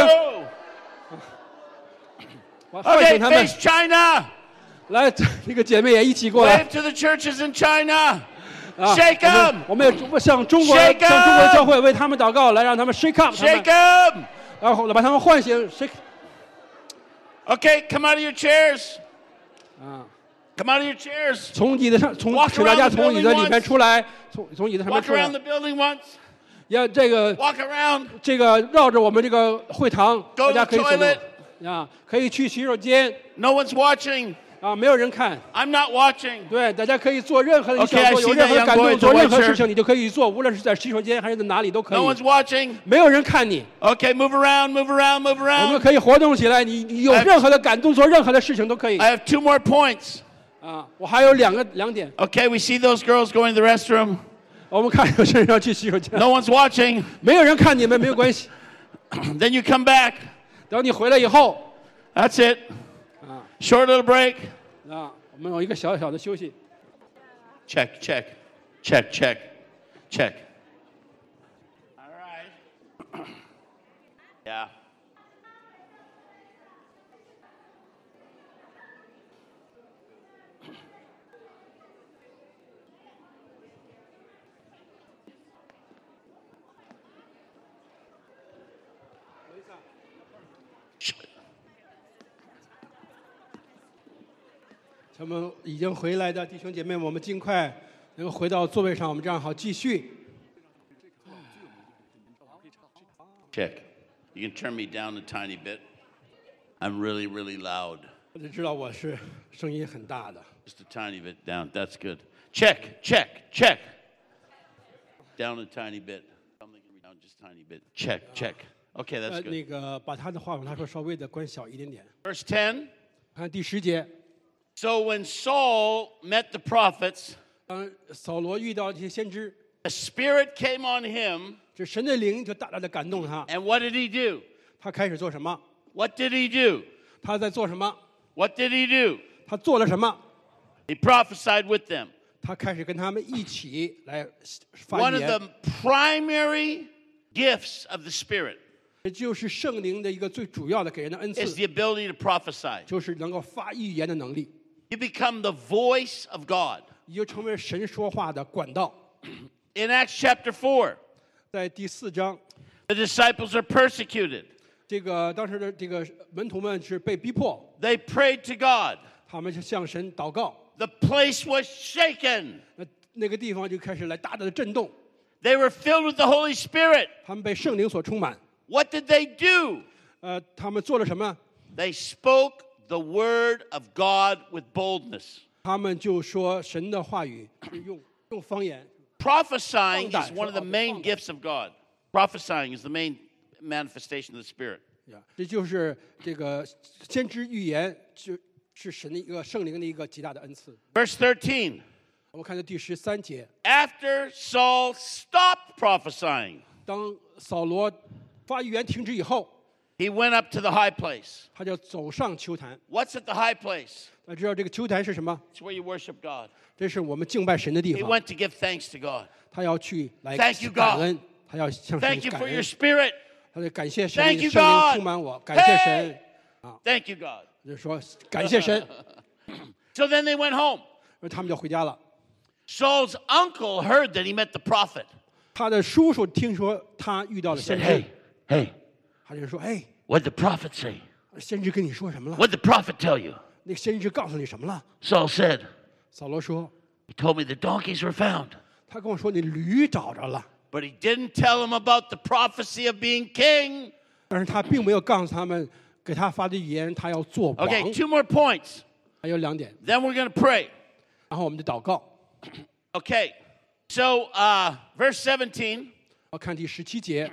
把唤 Okay, 醒他们。 face China. 来，这个姐妹也一起过来 Wave to the churches in China. 啊！ Shake 我 them. 们我们也向中国 Shake 向中国 them. 教会为他们祷告，来让他们 shake up，他们 Shake them. 然后把他们唤醒 shake Okay, come out of your chairs. 啊！ Come out of your chairs. 从椅子上，从 Walk 请大家 around the 从椅子 building 里面 once. 出来，从从椅子上面 Walk 出来 around the，building once. 要这个 Walk around. 这个绕着我们这个会堂， Go 大家 to 可以 the 走动 toilet. 啊，可以去洗手间 No one's watching. 啊，没有人看。 I'm not watching. 对，大家可以做任何的你 Okay, 想 I 做， see 有任 that 何 young 感 boy 动， at 做 the 任 white 何 shirt. 事情你就可以做，无论是在洗手间还是在哪里都可 No 以 one's。watching. 没有人看你， Okay, move around, move around, move 我们 around. 可以活动起来。你你有 I have- 任何的感动，做任何的事情都可以 I have two more points. 啊。我还有两个两点， Okay, we see those girls going to the restroom. 我们看有些人要去洗手间， No one's watching. 没有人看你们没有关系。 Then you come back. 等你回来以后 That's it. 啊 Short little break. 啊，我们有一个小小的休息。 Check, check, check, check, check. All right. Yeah. Sh- 咱们已经回来的弟兄姐妹们，我们尽快能够回到座位上，我们这样好继续。 Check. You can turn me down a tiny bit. I'm really, really loud. 我就知道我是声音很大的。 Just a tiny bit down. That's good. Check, check, check. Down a tiny bit. Something down just a tiny bit. Check, check. Okay, 呃 that's， 那 good. 个把他的话筒，他说稍微的关小一点点。 Verse ten. 看第十节， So when Saul met the prophets, 当扫罗遇到这些先知， the Spirit came on him, 这神的灵就大大的感动他。 and what did he do? 他开始做什么？ What did he do? 他在做什么？ What did he do? 他做了什么？ He prophesied with them. 他开始跟他们一起来发 One of 言。 the primary gifts of the Spirit 这就是圣灵的一个最主要的给人的恩 is 赐， the ability to prophesy. 就是能够发预言的能力， You become the voice of God. 你就成为神说话的管道。 In Acts chapter four, 在第四章， the disciples are persecuted. 这个当时的这个门徒们是被逼迫， They prayed to God. 他们就向神祷告， The place was shaken. 那那个地方就开始来大大的震动， They were filled with the Holy Spirit. 他们被圣灵所充满。 What did they do? 呃，他们做了什么？ They spoke the word of God with boldness. 他们就说神的话语，用用方言。 Prophesying is one of the main gifts of God. Prophesying is the main manifestation of the Spirit. 呀，这就是这个先知预言，就是神的一个圣灵的一个极大的恩赐。 Verse thirteen. 我们看到第十三节， After Saul stopped prophesying, 当扫罗发预言停止以后， he went up to the high place. 他就走上丘坛。 What's at the high place? 大家知道这个丘坛是什么？ It's where you worship God. 这是我们敬拜神的地 He 方。 went to give thanks to God. 他要去来 Thank you, 感 God. 恩，他要向神 Thank you 感 for your 恩， Spirit. 他就感谢神， Thank you, 圣灵 God. 充满我，感谢神， Thank you, God. 就说感谢神。 So then they went home. 他们就回家了。 Saul's uncle heard that he met the prophet. 他的叔叔听说他遇到了 He 先 said, 知 Hey,，hey, 他就说：“哎， what'd the prophet say? 先知跟你说什么了？ What'd the prophet tell you? 那个先知告诉你什么了 Saul said,？” 扫罗说 He told me the donkeys were found.：“ 他跟我说你驴找着了。 But he didn't tell him about the prophecy of being king. ” 但是他并没有告诉他们，给他发的语言，他要做王。 Okay, two more points. 还有两点， Then we're going to pray. 然后我们就祷告。 Okay, so uh, verse seventeen. 我看第十七节，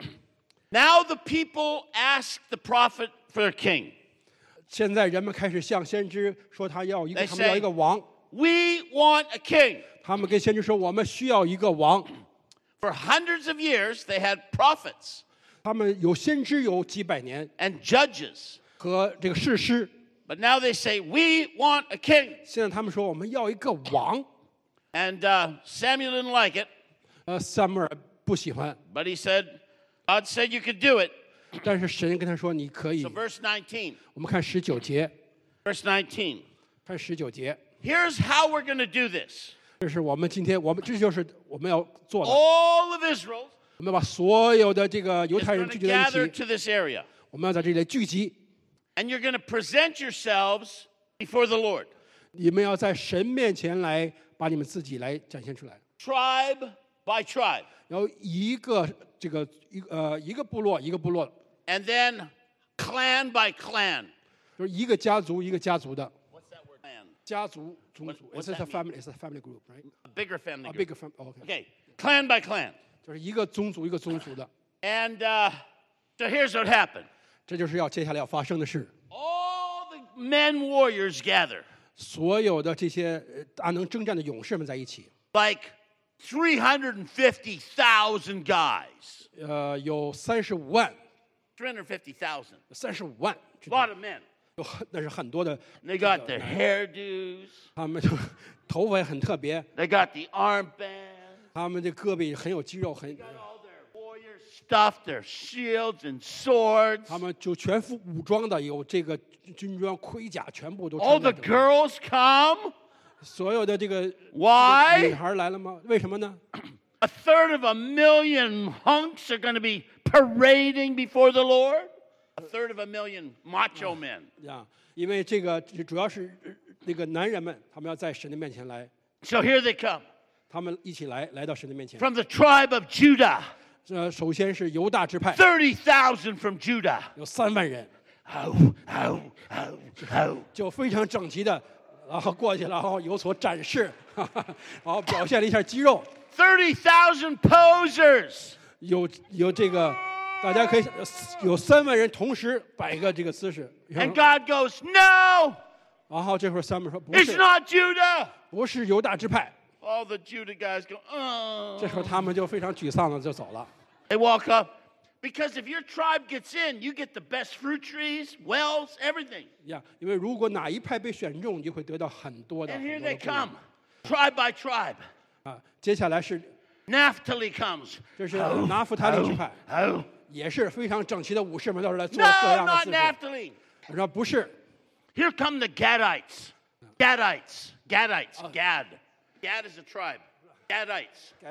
Now the people asked the prophet for a king. 现在人们开始向先知说，他要一个， They 他们要 say- 一个王。 We want a king. 他们跟先知说，我们需要一个王。 For hundreds of years, they had prophets 他们有先知有几百年 and judges. 和这个士师， But now they say, We want a king. 现在他们说我们要一个王。 And uh, Samuel didn't like it, 呃，撒母耳不喜欢， but he said, God said you could do it. 但是神跟他说你可以 So,。verse nineteen. 我们看十九节， Verse nineteen. 看十九节， Here's how we're going to do this. 这是我们今天我们这就是我们要做的。 All of Israel 我们要把所有的这个犹 is 太 going 人 to 聚集在一 gather 起， to this area. 我们要在这里聚集。 And you're going to present yourselves before the Lord. 你们要在神面前来把你们自己来展现出来， Tribe by tribe. 然后一个这个一个呃一个部落一个部落， And then clan by clan. 就是一个家族一个家族的 What's that word? Clan. 家族宗 What- 族。 what's It's a that mean? family, it's a family group, right? A bigger family A group. big family. OK， Okay, clan by clan. 就是一个宗族一个宗族的， And uh, so here's what happened. 这就是要接下来要发生的事。 All the men warriors gather, 所有的这些呃大能征战的勇士们在一起， like three hundred fifty thousand guys. 呃，有三十五万， three hundred fifty thousand. 三十五万， A lot of men. 有很那是很多的， They got their hairdos. 他们就头发也很特别， They got the armbands. 他们这胳膊很有肌肉，很， Got all their warrior stuff, their shields and swords. 他们就全副武装的，有这个军装、盔甲，全部都 All 穿 the 在这里。 girls come. 所有的这个 Why? 女孩来了吗？为什么呢？ A third of a million hunks are going to be parading before the Lord. A third of a million macho men. 呀，因为这个主要是呃那个男人们，他们要在神的面前来， So here they come 他们一起来来到神的面前。 from the tribe of Judah. 呃，首先是犹大支派， thirty thousand from Judah. 有三万人， Ho, ho, ho, ho. 就非常整齐的，然后过去了，然后有所展示，哈哈，然后表现了一下肌肉， thirty thousand posers. 有有这个，大家可以有三万人同时摆一个这个姿势， And God goes, No, 然后这会儿三万说不 it's 是， not Judah. 不是犹大支派， All the Judah guys go, Oh. 这时候他们就非常沮丧的就走了。 They walk up. Because if your tribe gets in, you get the best fruit trees, wells, everything. 呀，因为如果哪一派被选中，你就会得到很多的。 And 很 here 多的 they 供应 come, tribe by tribe. 啊，接下来是 Naphtali comes. 这是拿弗他利支派， Oh. 也是非常整齐的武士们都是来做 No, 各样的 not 姿势。 Naphtali. 我说不是， Here come the Gadites. Gadites. Gadites. Gad. Gad is a tribe. Gadites.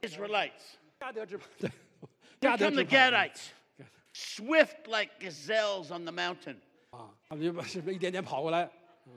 Israelites. 加德支派，对， Here 加德 come 支 the 派 Gadites, swift like gazelles on the mountain. 啊，他们就把是不是一点点跑过来？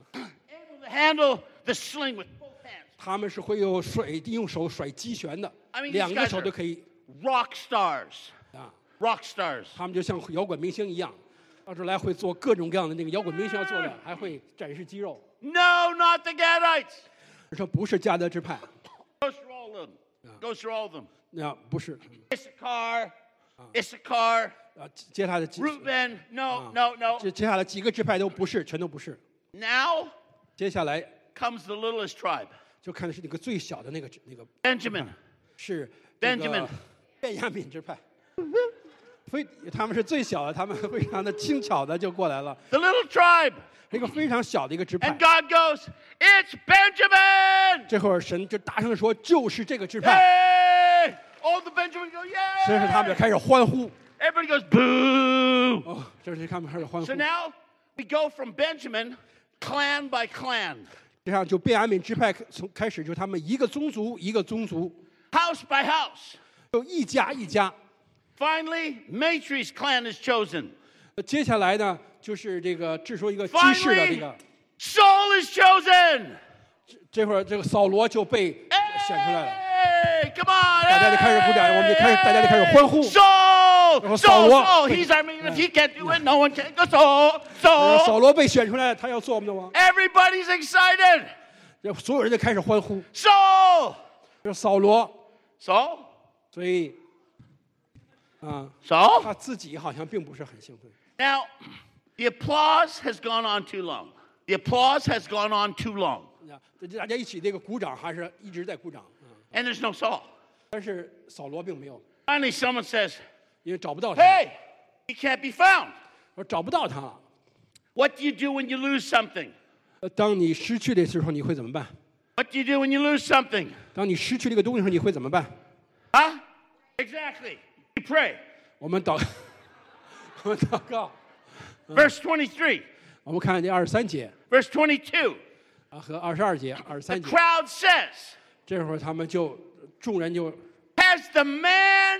Able to handle the sling with both hands. 他们是会用甩用手甩击拳的 I mean,， 两 these 个 guys 手 are 都可以 rock stars. 啊。 Rock stars. 他们就像摇滚明星一样，到这儿来会做各种各样的那个摇滚明星要做的，还会展示肌肉。 No, not the Gadites. 说不是加德支派， Goes through all of them. Goes through all of them. 那不是 Issachar, Issachar, 啊，接下来的几 Reuben. No, 啊 no, no. 接接下来几个支派都不是，全都不是。 Now 接下来 comes the littlest tribe, 就看的是那个最小的那个那个 Benjamin. 是这个 Benjamin 便雅悯支派，非他们是最小的，他们非常的轻巧的就过来了， The little tribe. 一个非常小的一个支派 And。God goes, it's Benjamin. 这会儿神就大声说，就是这个支派， Hey! All the Benjamin go, 所以说他们就 yeah. 开始欢呼。 Everybody goes, boo. 哦，这是他们开始欢呼 So。now we go from Benjamin, clan by clan, 这样就便雅悯支派从开始就他们一个宗族一个宗族， house by house. 就一家一家。 Finally, Matri's clan is chosen. 呃接下来呢，就是这个制出一个基士的这 Finally, 个， Saul is chosen. 这会儿这个扫罗就被选出来了， Hey, come on. 大家就开始鼓掌，我们就开始大家就开始欢呼。 Saul, 然后 Saul, 扫罗 Saul. He's our man. If he can't do it, no one can. Go Saul, 呃 Saul. 扫罗被选出来，他要做我们的王， Everybody's excited. 这所有人就开始欢呼。 Saul, 这扫罗， Saul, 所以啊， Saul. 他自己好像并不是很兴奋。 Now, the applause has gone on too long. The applause has gone on too long. 啊这大家一起这个鼓掌，还是一直在鼓掌啊。 And there's no Saul. 但是扫罗并没有， Finally, someone says, 因为找不到他， hey, he can't be found. 我找不到他了。 What do you do when you lose something? 呃当你失去的时候，你会怎么办？ What do you do when you lose something? 当你失去这个东西的时候，你会怎么办？ Huh? Exactly. You pray. 我们祷，我们祷告。 Verse twenty-three, 我们看这二十三节 verse twenty-two. 啊和二十二节、二十 The 三节， crowd says, 这会儿他们就众人就， has the man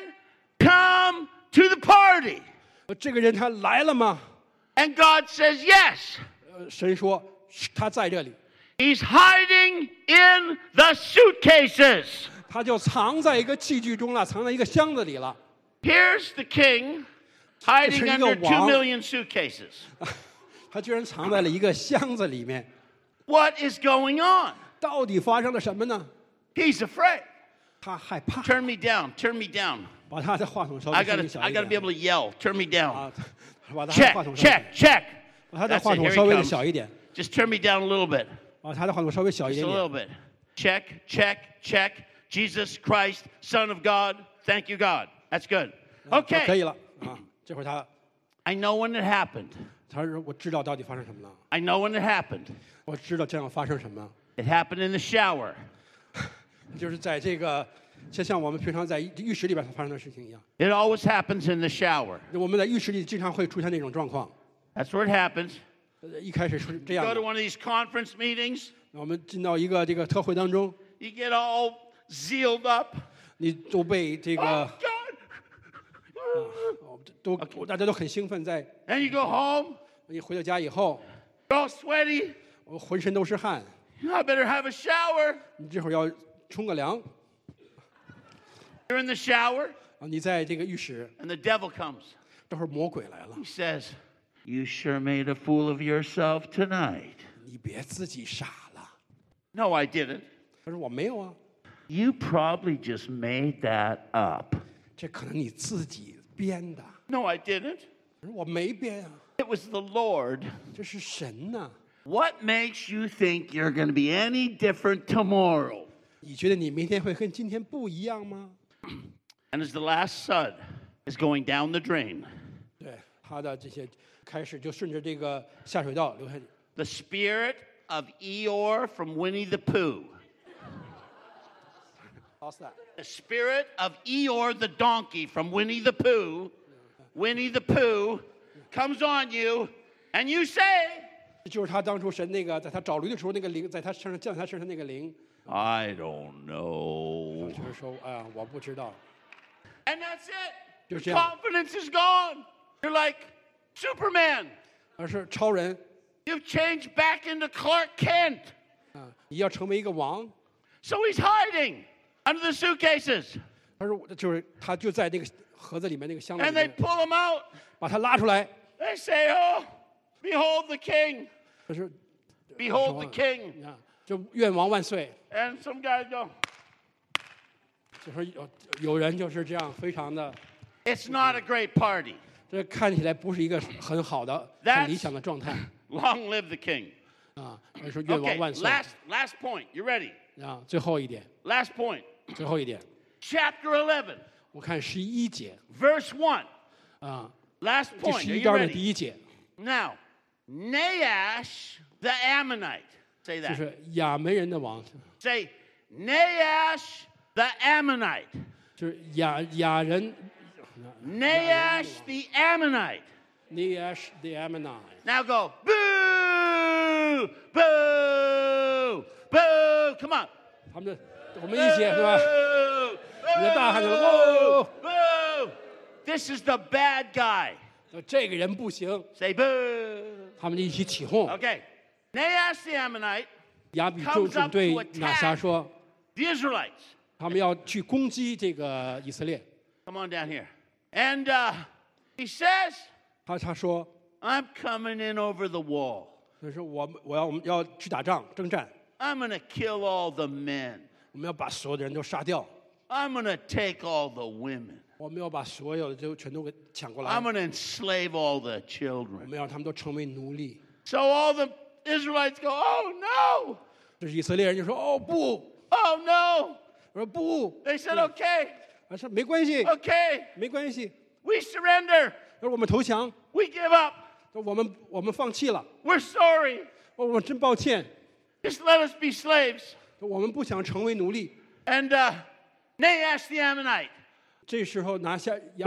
come to the party? 呃这个人他来了吗？ And God says, yes. 呃，神说是他在这里， He's hiding in the suitcases. 他就藏在一个器具中了，藏在一个箱子里了。 Here's the king hiding 这是一个 under two 王。 million suitcases. 他居然藏在了一个箱子里面， What is going on? 到底发生了什么呢？ He's afraid. 他害怕， Turn me down. Turn me down. 把他的话筒稍 I 微声 gotta, 音小 I 一 gotta be 点 able to yell. Turn me down. 啊，把他的 Check, 话筒稍微 check, check. 把他的 That's 话 it. 筒 Here 稍 he 微的 comes. 小一点， Just turn me down a little bit. 把他的话筒稍微小一 Just 点 a 点 little。bit. Check, check, check. Jesus Christ, Son of God. Thank you, God. That's good. 啊可 Okay. 以了啊！这会儿他 I know when it happened. 他说我知道到底发生什么了， I know when it happened. 我知道将要发生什么， It happened in the shower. 就是在这个就像我们平常在浴室里边发生的事情一样， It always happens in the shower. 我们在浴室里经常会出现那种状况。 That's where it happens. 呃一开始是这 You 样 go to 的， one of these conference meetings. 我们进到一个这个特会当中， You get all zealed up. 你都被这 Oh, 个 God. 哦都大家都很兴奋，在 And you go home. 你回到家以后， You're all sweaty. 我浑身都是汗， I better have a shower. 你这会儿要冲个凉 You're in the shower, 啊！你在这个浴室， and the devil comes. 这会儿魔鬼来了 He，says, you sure made a fool of yourself tonight. 你别自己傻了。 No, I didn't. 他说我没有啊， You probably just made that up. 这可能你自己编的。 No, I didn't. 他说我没编啊， It was the Lord. 这是神呐、 What makes you think you're going to be any different tomorrow? 你觉得你明天会跟今天不一样吗？ And as the last son is going down the drain, 对，他的这些开始就顺着这个下水道流下去。 the spirit of Eeyore from Winnie the Pooh, How's that？ the spirit of Eeyore the donkey from Winnie the Pooh, Winnie the Pooh comes on you, and you say, 就是他当初神那个在他找驴的时候，那个灵在他身上降在他身上那个灵 I don't know. 就是说，哎呀，我不知道。 And that's it. 就 Your 这样， confidence is gone. You're like Superman. 而是超人 You've changed back into Clark Kent. 啊，你要成为一个王。 So he's hiding under the suitcases. 他说，就是他就在那个盒子里面那个箱子里 And they 面， pull him out. 把他拉出来。 They say, Oh, behold the king. 他说， Behold the king. 啊，就愿王万岁。 And some guys go, 就说有有人就是这样，非常的， It's not a great party. 这看起来不是一个很好的、 That's- 很理想的状态 Long live the king. 啊。他说愿 Okay, 王万岁 last, last point. You ready? 啊。最后一点， Last point. 最后一点， Chapter eleven, 我看十一节 verse one. 啊， Last 第 point. 十 Are 一 you 章的 ready? 第一节， Now, Nahash the Ammonite. Say 就 that. 是亚门人的王， Say, Nahash the Ammonite. 就是亚亚人 Nahash the Ammonite. Nahash the Ammonite。 Now go, boo, boo, boo. Come on. 他们的我们一起是吧？ Boo, 你的大喊着 boo, 哦， boo. This is the bad guy. 这个人不行， Say boo. 他们就一起起哄。 Okay. Nahash the Ammonite, 亚比众众对拿辖说， the Israelites. 他们要去攻击这个以色列。 Come on down here. And uh, he says, 他他说， I'm coming in over the wall. 他说我们我要我们要去打仗征战， I'm going to kill all the men. 我们要把所有的人都杀掉， I'm going to take all the women. 我们要把所有的都全都给抢过来， I'm going to enslave all the 我 children. 们要让他们都成为奴隶。 So all the Israelites go, oh no, 这是以色列人就说哦不， oh no. 我说不， They said, okay, 他说没关系， okay, 没关系， we surrender. 他说我们投降， We give up. 说我们我们放弃了， We're sorry. 我们真抱歉， Just let us be slaves. 我们不想成为奴隶。 And uh, Nahash the Ammonite. 这时候拿下亚， Boo!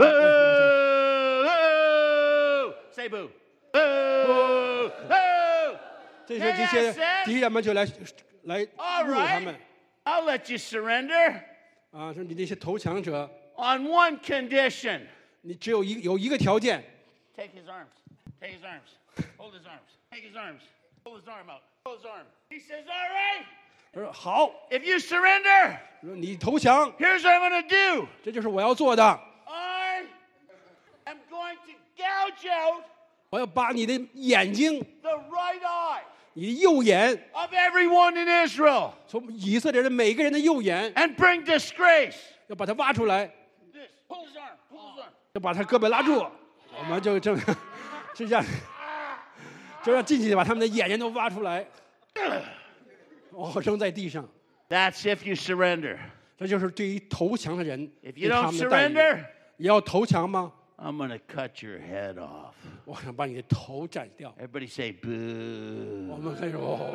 Boo! Say boo. Boo! Boo! 这些这些敌人们就来来 All 侮辱他 right, 们 I'll let you surrender 啊！说你那些投降者， on one condition. 你只有一有一个条件， Take his arms. Take his arms. Hold his arms. Take his arms. Pull his arm out. Pull his arm. He says, all right, 他说好， if you surrender, 说你投降， here's what I'm going to do. 这就是我要做的， I am going to gouge out 我要把你的眼睛， the right eye 你的右眼， of everyone in Israel 从以色列人每个人的右眼， and bring disgrace. 要把它挖出来， This. Pull his arm. Pull his arm. 要把他胳膊拉住，我们就这么就这样，就让进去把他们的眼睛都挖出来，哦，扔在地上。 That's if you surrender. 这就是对于投降的人 If 对 you 他 don't 们的待遇。 surrender, 你要投降吗？ I'm going to cut your head off. 我想把你的头斩掉。 Everybody say 我 boo. 们开始哦，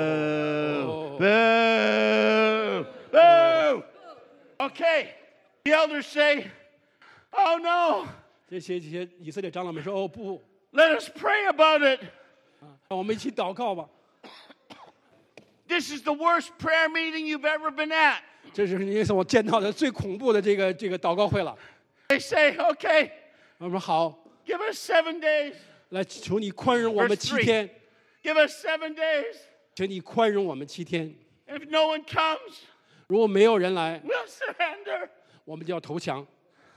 Boo. Boo. Boo. Okay. The elders say, oh no, 这些这些以色列长老们说：“哦不， let us pray about it. 让我们一起祷告吧。 This is the worst prayer meeting you've ever been at. ” 这是你是我见到的最恐怖的这个这个祷告会了。 They say, okay, 我说好， give us seven days. 来求你宽容我们 Verse 七 three. 天， Give us seven days. 求你宽容我们七天。 And if no one comes, 如果没有人来， we'll surrender. 我们就要投降。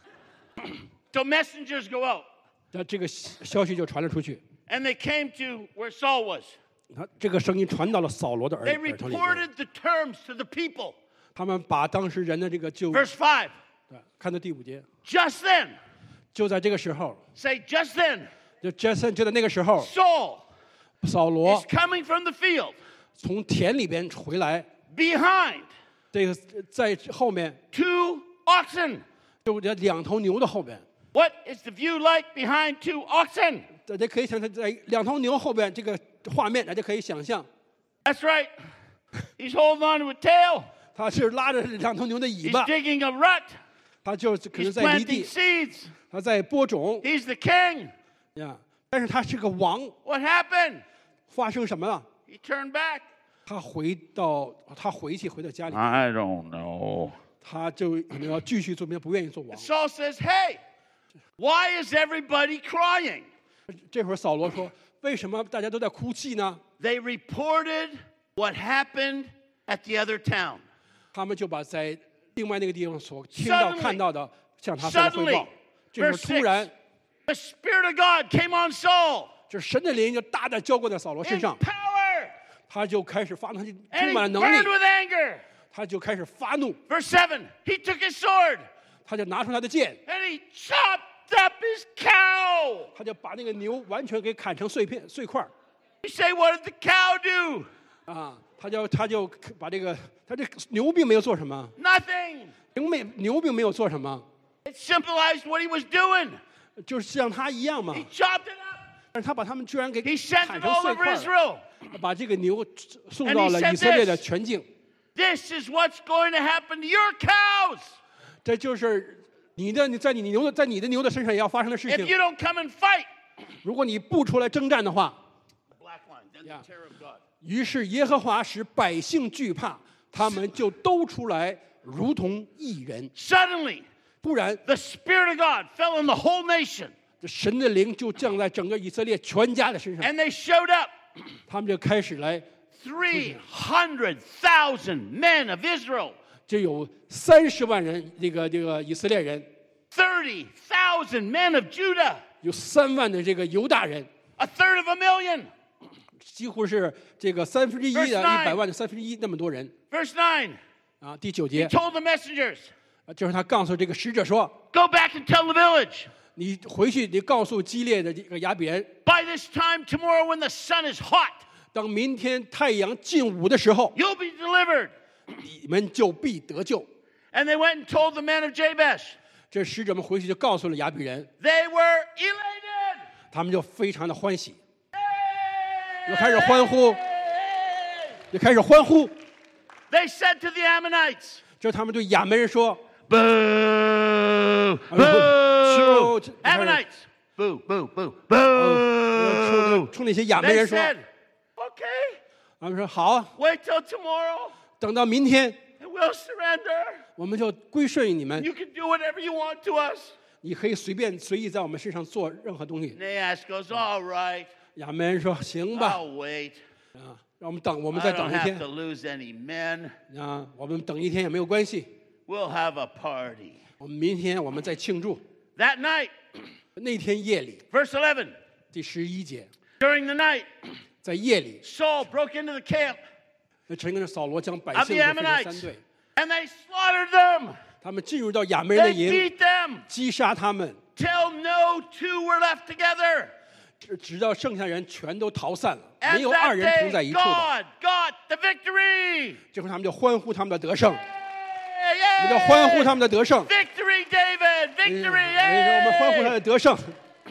So messengers go out. 那这个消息就传了出去。 And they came to where Saul was. 他这个声音传到了扫罗的耳 They 耳朵里面。 reported the terms to the people. 他们把当时人的这个就 Verse five. 对看到第五节， Just then, 就在这个时候， say, just then, 就 Jason 就在那个时候， Saul 扫罗 is coming from the field 从田里边回来， behind 这个在后面 two oxen. 就在两头牛的后边， What is the view like behind two oxen? 大家可以想象，在两头牛后边这个画面，大家可以想象， That's right. He's holding on to a tail. 他是拉着两头牛的尾 He's 巴， digging a rut. 他就是可能 He's 在犁 planting 地， seeds. 他在播种 He's the king. 呀。但是他是个王， What happened? 发生什么了？ He turned back. 他回到他回去回到家里， I don't know. 他就可能要继续做兵，不愿意做王。 Saul says, hey, why is everybody crying? 这会儿扫罗说：“为什么大家都在哭泣呢 They reported what happened at the other town.？” 他们就把在另外那个地方所听到 Suddenly- 看到的向他做了汇 Suddenly, 报。这时候 verse 突然， the Spirit of God came on Saul 这神的灵就大大浇灌在扫罗身 in 上， power, 他就开始发，他就 and 充 he 满了能 burned 力， with anger. 他就开始发怒， Verse seven, he took his sword 他就拿出他的剑， and he chopped up his cow. 他就把那个牛完全给砍成碎片碎块儿 You say, what did the cow do? 啊，他就他就把这个他这牛并没有做什么， Nothing. 牛没牛并没有做什么， It symbolized what he was doing. 就是像他一样嘛 He，chopped it up. 但是他把他们居然给 He sent 砍 it 成 all 碎 over 块儿， Israel. 把这个牛送 And 到 he 了 said 以色列的 this. 全境。 This is what's going to happen to your cows 这就是你的你在你牛的在你的牛的身上也要发生的事 if 情。 you don't come and fight. 如果你不出来征战的话， Black line, then Yeah. the terror of God. 于是耶和华使百姓惧怕，他们就都出来如同一人。 Suddenly, 不然， the Spirit of God fell on the whole nation, 这神的灵就降在整个以色列全家的身上， and they showed up. 他们就开始来， three hundred thousand men of Israel, 就有三十万人，这个这个以色列人， thirty thousand men of Judah, 有三万的这个犹大人， a third of a million. 几乎是这个三分之一的 Verse 一 nine 百万的三分之一那么多人 Verse nine, 啊。第九节， told the messengers, 啊就是他告诉这个使者说 go back and tell the village. 你回去，你告诉基列的这个亚比人， By this time tomorrow when the sun is hot, 当明天太阳进午的时候， you'll be delivered. 你们就必得救。 And they went and told the men of Jabesh. 这使者们回去就告诉了亚比人， They were elated. 他们就非常的欢喜，就开始欢呼，就开始欢呼。 They said to the Ammonites, 这他们对亚门人说 boo, 就 boo. 就 Ammonites, boo, boo, boo, 冲 boo. 冲那些亚门 They 人说， said, okay, 他们说好啊， wait till tomorrow 等到明天 and we'll surrender. 我们就归顺于你们， You can do whatever you want to us. 你可以随便随意在我们身上做任何东西。 Nahash goes, all right, 亚门人说行吧， I'll wait. 啊，让我们等，我们 I 再 don't 等一 have 天 to lose any men. 啊，我们等一天也没有关系， We'll have a party. 我们明天我们再庆祝。 That night, 那天夜里， verse eleven, 第十一节， during the night, 在夜里， Saul broke into the camp 那陈跟着扫罗将百 of 姓 the 都分成 Ammonites, 三队， and they slaughtered them. 他们进入到亚门人的 They 营， beat them 击杀他们， till no two were left together. 直直到剩下人全都逃散了， And 没有二 that 人同在 day, 一处的。 God got the victory. 这会儿他们就欢呼他们的得胜， Yay, 我们就欢呼他们的得胜。 Victory, David! 嗯 Victory! 我们欢呼他 Yay! 的得胜。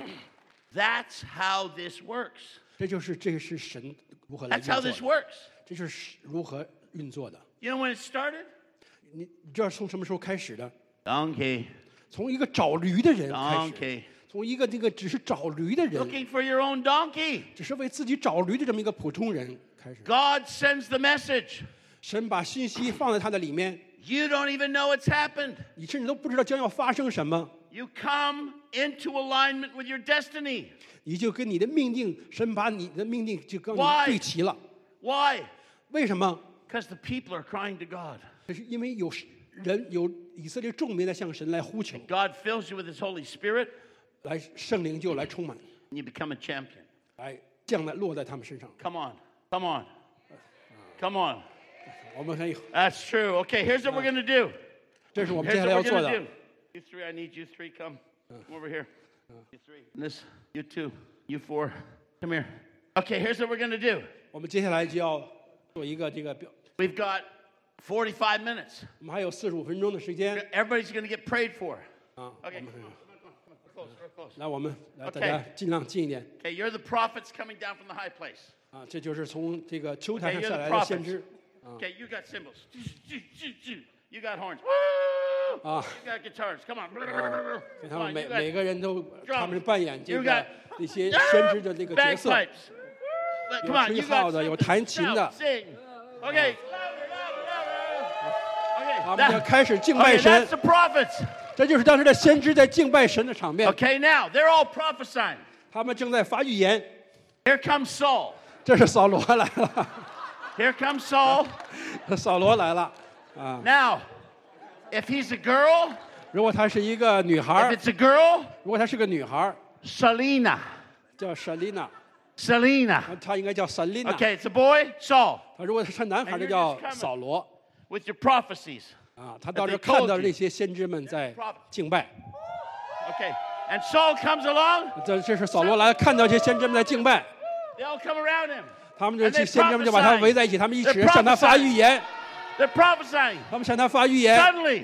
That's how this works. 这就是这是神如何来 That's 运 how 作 this 的， works. 这就是如何运作的。 You know when it started? 你你知道从什么时候开始的？ Donkey, 从一个找驴的人开始， donkey. 从一个这个只是找驴的人， Looking for your own donkey. 只是为自己找驴的这么一个普通人开始。 God sends the message. 神把信息放在他的里面， You don't even know it's happened. 你甚至都不知道将要发生什么， You come into alignment with your destiny. 你就跟你的命定，神把你的命定就跟你 Why？ 对齐了。 Why? 为什么？ Because the people are crying to God. 这是因为有人有以色列众民在向神来呼求， God fills you with His Holy Spirit, 来圣灵就来充满， and you become a champion. 来降在落在他们身上。 Come on. Come on. Come on. 我们可以， That's true. Okay, here's what we're going to do. 这是我们 Here's 接下来 what 要 we're 做 going 的 to。do. You three, I need you three. Come. Come over here. You three. And this, you two, you four. Come here. Okay, here's what we're going to do. 我们接下来就要做一个这个表， We've got forty-five minutes. 我们还有四十五分钟的时间 Everybody's going to get prayed for. 啊。 Okay, 我们 come on, come on, come on, come on. Close, real close. 来，我们来， OK 大家尽量近一点 Okay, you're the prophets coming down from the high place. 啊。这就是从这个秋台 Okay, 上 you're 下 the 来的先 prophets. 知 Okay, you got cymbals. You got horns. Woo! Ah. You got guitars. Come on. 给他 Come 们 on, 每 you 每 got 个人都 drums. 他们扮演这 You 个 got 那些先知的那个角色， bagpipes. Come on, you 有吹号 got 的，有 something 弹琴的 shout, sing. Okay. Louder, louder, louder. Okay. 他们就 that- 开始敬拜 okay, 神 that's，the prophets. 这就是当时的先知在敬拜神的场面。 Okay, now they're all prophesying. 他们正在发预言。 Here comes Saul. 这是扫罗来了， Here comes Saul. 扫罗来了啊！ Now, if he's a girl, 如果她是一个女孩 if 儿， it's a girl, 如果她是个女孩儿， Selena. 叫 Selina， Selena. 她应该叫 Selina。 Okay, it's a boy, Saul. 她如果是男孩儿， And 就 you're 叫 just coming. 扫罗 With your prophecies. 啊。她到这 they 看 told 到 you. 那些先知们在敬拜， Okay. And Saul comes along. 这这是扫罗来看到这些先知们在敬拜， They all come around him. 他们这 And 些 they 先知们就把他围在一起，他们一起 They're 向他发 prophesying. 预言， They're prophesying. 他们向他发预言， Suddenly,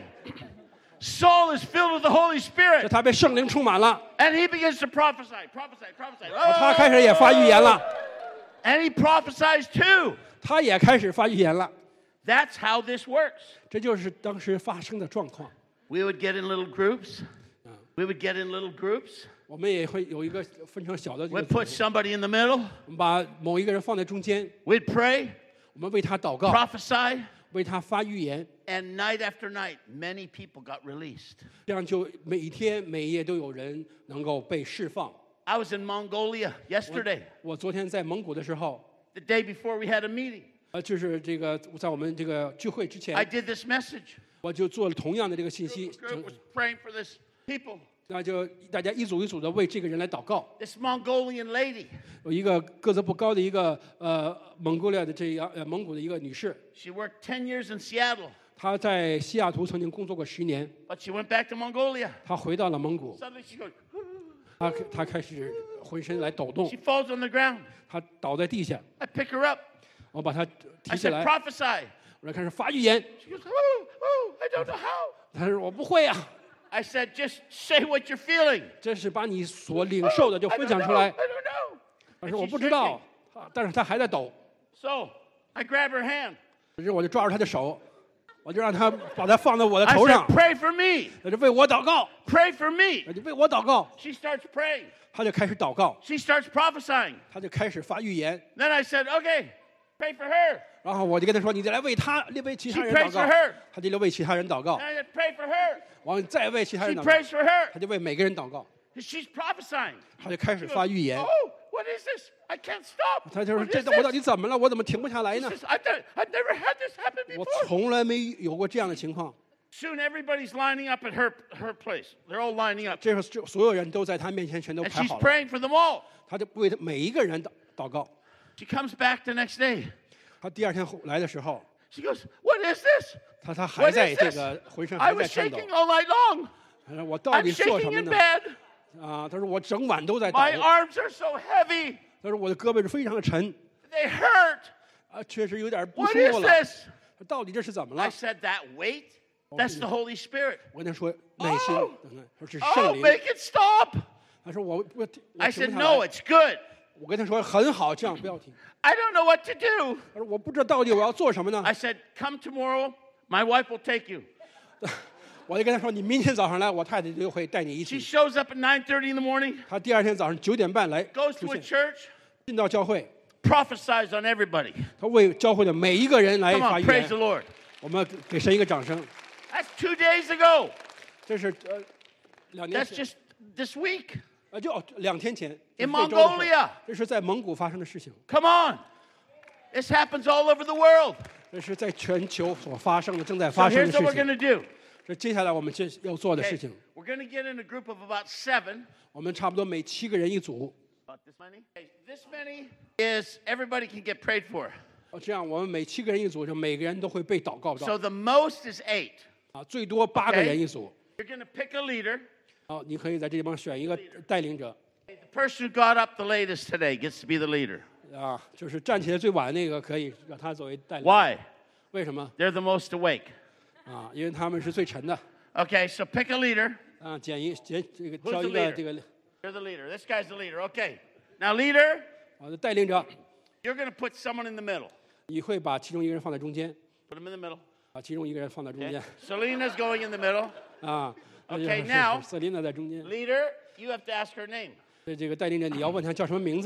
Saul is filled with the Holy 这 Spirit. 他被圣灵充满了， And he begins to prophesy, prophesy, prophesy. 他开始也发预言了， And he prophesies too. 他也开始发预言了。 That's how this works. 这就是当时发生的状况。 We would get in little groups. We would get in little groups. 我们也会有一个分成小的这个 We'd 组 put somebody in the middle. 我们把某一个人放在中间， We'd pray, 我们为他祷告， prophesy, 为他发预言， and night after night, many people got released. 这样就每一天每一夜都有人能够被释放。 I was in Mongolia yesterday, 我昨天在蒙古的时候， the day before we had a meeting. 呃，就是这个在我们这个聚会之 I 前， did this message. 我就做了同样的这个信息 The，group was praying for this people. 那就大家一组一组的为这个人来祷告。 This Mongolian lady, 有一个个子不高的一个呃蒙古利亚的这样呃蒙古的一个女士， she worked ten years in Seattle, 她在西雅图曾经工作过十年， but she went back to Mongolia. 她回到了蒙古， Suddenly she goes, 她她开始浑身来抖动 she，falls on the ground. 她倒在地下， I pick her up. 我把她 I 提起 said, 来， prophesy. 我来开始发预言。 She goes, oh, oh, I don't know how. 她说我不会啊， I said, just say what you're feeling. 这是把你所领受的就 I 分 don't 享 know. 出来 I。don't know. 她 And 说我 she's 不知道 shaking.， 啊但是她还在抖。 So I grab her hand. 于是我就抓住她的手，我就让她把她放在我的 I 头 said, 上， pray for me. 她就为我祷告， Pray for me. 她就为我祷告， She starts praying. 她就开始祷告， She starts prophesying. 她就开始发预言。 Then I said, okay, pray for her. 然后我就跟她说：“你再来为她，为其他 She 人 prays 祷告 for her.。” 她就为其他人祷告 And，I said, pray for her. 完了再为其他 She 人祷告， prays for her. 她就为每个人祷告， She's prophesying. 她就开始 She 发 goes, 预言。 oh, what is this? I can't stop. 她就说：“ What 这 is 我到底 this? 怎么了？我怎么停不下来呢 This is- I've, done- I've never had this happen？” 我 before. 从来没有过这样的情况。 Soon everybody's lining up at her, her place. They're all lining up. 这个就所有人都在她面前全都 And 排 she's 好了， praying for them all. 她就为每一个人祷祷告。 She comes back the next day. 她第二天来的时候， She goes, what is this? 她她还 What 在 is 这 this? 个浑身 I 还在 was 颤抖 shaking。all night long. 她说：“我到 I'm 底做什 shaking 么 in 呢？” bed. 啊，她说：“我整晚都在抖。” My arms are so heavy. 她说：“我的胳膊是非常的沉， They hurt. 啊，确实有点不 What 舒 is 服了。 this? 到底这是怎么 I 了？” said, that weight? That's the Holy Spirit. 我跟他说耐心 Oh 等等，说是 Oh, 圣灵。 make it stop. 他说我我我 I 停 said, 不下 no, 来。 it's good. 我跟他说很好，这样不要停。 I don't know what to do. 他说我不知道到底我要做什么呢 I？ said, come tomorrow. My wife will take you. 我就跟他说你明天早上来，我太太就会带你一 She 起。 shows up at nine thirty in the morning, 他第二天早上九点半来 goes 出 to a 现， church, 进到教会， prophesies on everybody. 他为教会的每一个人来 Come 发 on, 预 praise the 言。 Lord. 我们给神一个掌声。 That's two days ago. 这是呃两年 That's 前， just this week. 呃就两天前。 In 这是这周的事 Mongolia 这是在蒙古发生的事情， Come on. This happens all over the world. 这是在全球所发生的，正在 So 发生的 here's what 事 we're 情 going。to do. 这接下来我们接要做的 Okay, 事情， we're going to get in a group of about seven. 我们差不多每七个人一组， About this many? Okay, this many is everybody can get prayed for. 哦这样我们每七个人一组，就每个人都会被祷告 So 到 the most is eight. 啊，最多八个 Okay. 人一组。 You're going to pick a leader. 好，你可以在这地方选一个带领者 The person who got up the latest today gets to be the leader. 啊，就是站起来最晚那个可以让他作为带领。 Why? 为什么 They're the most awake. 啊？因为他们是最沉的 Okay, so pick a leader. 啊，拣一拣这个 Who's 挑 the 一个 leader? 这个 You're the leader. This guy's the leader. Okay. Now, leader, 啊带领者， you're going to put someone in the middle. 你会把其中一个人放在中间 Put him in the middle. 啊，其中一个人放在中 Okay. 间 Selena's going in the middle. 啊。那就是 Okay, 是 now- 瑟琳娜在中间。 Leader, you have to ask her name. 所以这个带领者你要问他叫什么名字，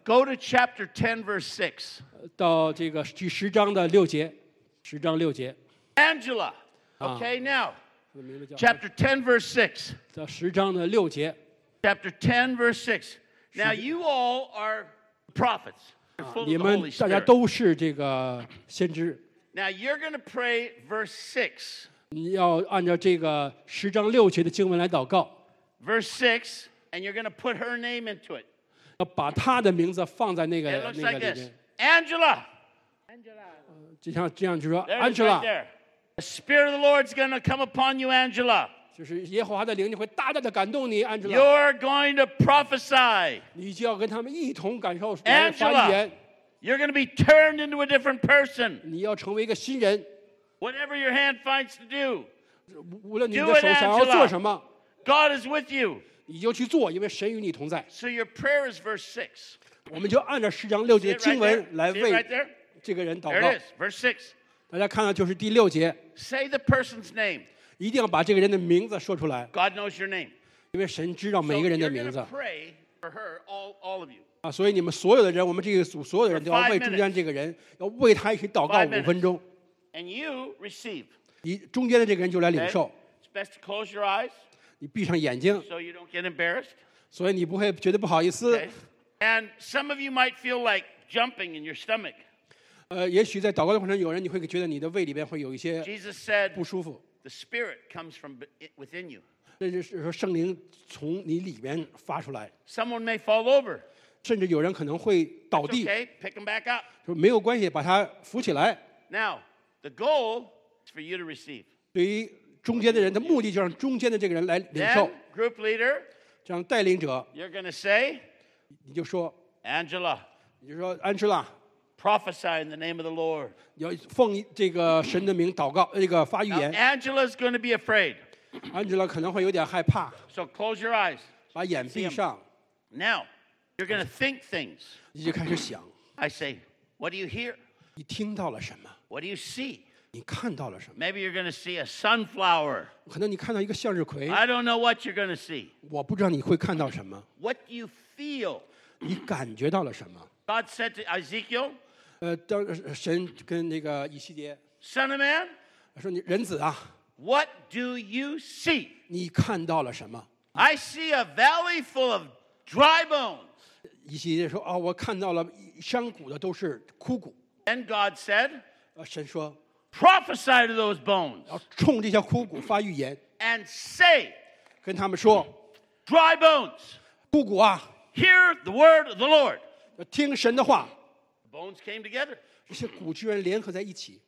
Go to chapter ten, verse six. 到这个第十章的六节，十章六节， Angela. Okay, now, 他的名字叫 chapter ten, verse six. 到十章的六节。 Chapter ten, verse six. Now, you all are prophets. You're full of 你 the 们 Holy 大家 Spirit. 都是这个先知， Now, you're going to pray verse six. 你要按照这个十章六节的经文来祷告， Verse six, and you're going to put her name into it. 要把他的名字放在那个 It looks 那个 like 里 this. 面， Angela. 就像这样就说 There it is right Angela， there. The Spirit of the Lord's going to come upon you, Angela. 就是耶和华的灵就会大大的感动你 Angela， You're going to prophesy. 你就要跟他们一同感受 Angela 发预言， You're going to be turned into a different person. 你要成为一个新人， Whatever your hand finds to do, 无论你 Do 的 it, 手想要 Angela. 做什么， God is with you. 你就去做，因为神与你同在。 So your prayer is verse six. 我们就按照十章六 See 节 it 经 right 文 there? 来 See it 为 right there? 这个人祷 There 告 it。is, verse six. 大家看到就是第六节， Say the person's name. 一定要把这个人的名字说出来， God knows your name. 因为神知道 So 每一个人的 you're 名 going 字 to pray for her, all, all of you. 啊，所以你们所有的人，我们这个组所有的人都要 For five 为中间这个人，要为他一起祷告 Five 五 minutes. 分钟。 And you receive. 你中间的这个人就来领 Okay? 受， It's best to close your eyes 你闭上眼睛， so you don't get embarrassed. 所以你不会觉得不好意思 Okay?。And some of you might feel like jumping in your stomach. 呃，也许在祷告的过程中，有人你会觉得你的胃里边会有一些 Jesus said, 不舒服， the Spirit comes from be- within you. 这就是说圣灵从你里边发出来， Someone may fall over. 甚至有人可能会倒 It's 地， okay, pick them back up. 说没有关系，把他扶起来。 Now, the goal is for you to receive. 对于中间的人的目的，就让中间的这个人来领受 Then,，group leader, 这样带领者， you're going to say, 你就说， Angela, 你就说安之拉， prophesy in the name of the Lord. 要奉这个神的名祷告，这个发预 Now, 言。 Angela's going to be afraid. 安之拉可能会有点害怕， So close your eyes. 把眼闭上， Now, you're going to think things. 你就开始想， I say, what do you hear? 你听到了什么？ What do you see? 你看到了什么？ Maybe you're going to see a sunflower. 可能你看到一个向日葵， I don't know what you're going to see. 我不知道你会看到什么， What do you feel? 你感觉到了什么？ God said to Ezekiel, 呃，当呃神跟那个以西结 Son of man, 说：“你人子啊， what do you see? 你看到了什么 I see a valley full of dry bones.？” 以西结说：“哦，我看到了山谷的都是枯骨。 Then God said, ” 呃，神说 prophesy to those bones 要冲这些枯骨发预言， and say, 跟他们说 dry bones, 枯骨啊， hear the word of the Lord. 要听神的话。 The bones came together. 这些骨居然联合在一起。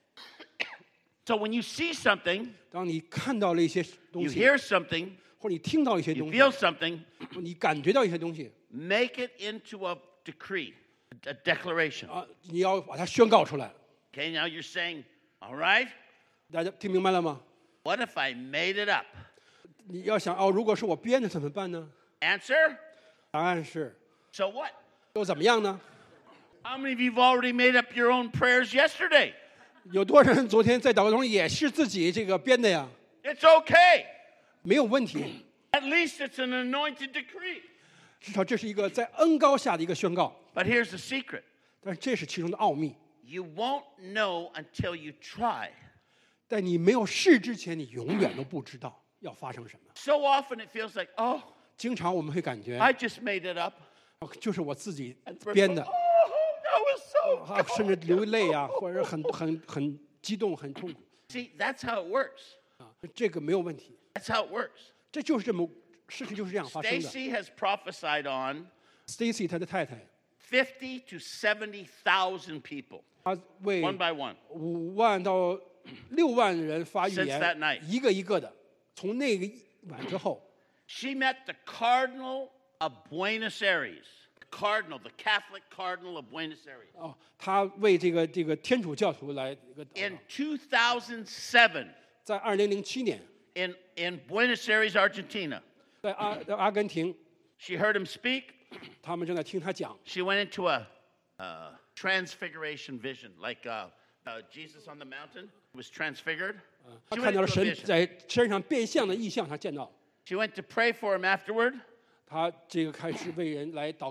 So when you see something, 当你看到了一些东 you 西， hear something, 或者你听到一些 you 东西， feel something, 或你感觉到一些东西 make it into a decree, a declaration. 啊，你要把它宣告出来。 Okay, now you're saying, all right, 大家听明白了吗？ what if I made it up? 你要想哦，如果是我编的怎么办呢？ Answer, 答案是 so what? 又怎么样呢？ How many of you have already made up your own prayers yesterday? 有多少人昨天在祷告中也是自己这个编的呀？ It's okay. 没有问题， At least it's an anointed decree. 至少这是一个在恩高下的一个宣告。 But here's the secret. 但是这是其中的奥秘， You won't know until you try. 在你没有试之前，你永远都不知道要发生什么。 So often it feels like, oh, 经常我们会感觉， I just made it up. 哦就是我自己 And the person 编 goes, 的， oh, that was so 啊，甚至流泪啊，或者是很很很激动、很痛苦 See, that's how it works. 啊，这个没有问题， That's how it works. 这就是这么事情就是这样发生的。 Stacy has prophesied on Stacy 他的太太， fifty to seventy thousand people, 她为 one by one. 五万到六万人发预 Since that night. 言，一个一个的。从那个晚之后， She met the Cardinal of Buenos Aires. The Cardinal, the Catholic Cardinal of Buenos Aires. 哦，她为这个这个天主教徒来一个祷 In 告， two thousand seven, 在二零零七年， in, in Buenos Aires, Argentina, 在阿在阿根廷， she heard him speak. 他们正在听他讲， She went into a uh, transfiguration vision, like uh, uh, Jesus on the mountain was transfigured. 他 She 看 went 到了 into a 神 vision. 在身上变相的异象，他见到， She went to pray for him afterward. 他这个开始为人来祷告。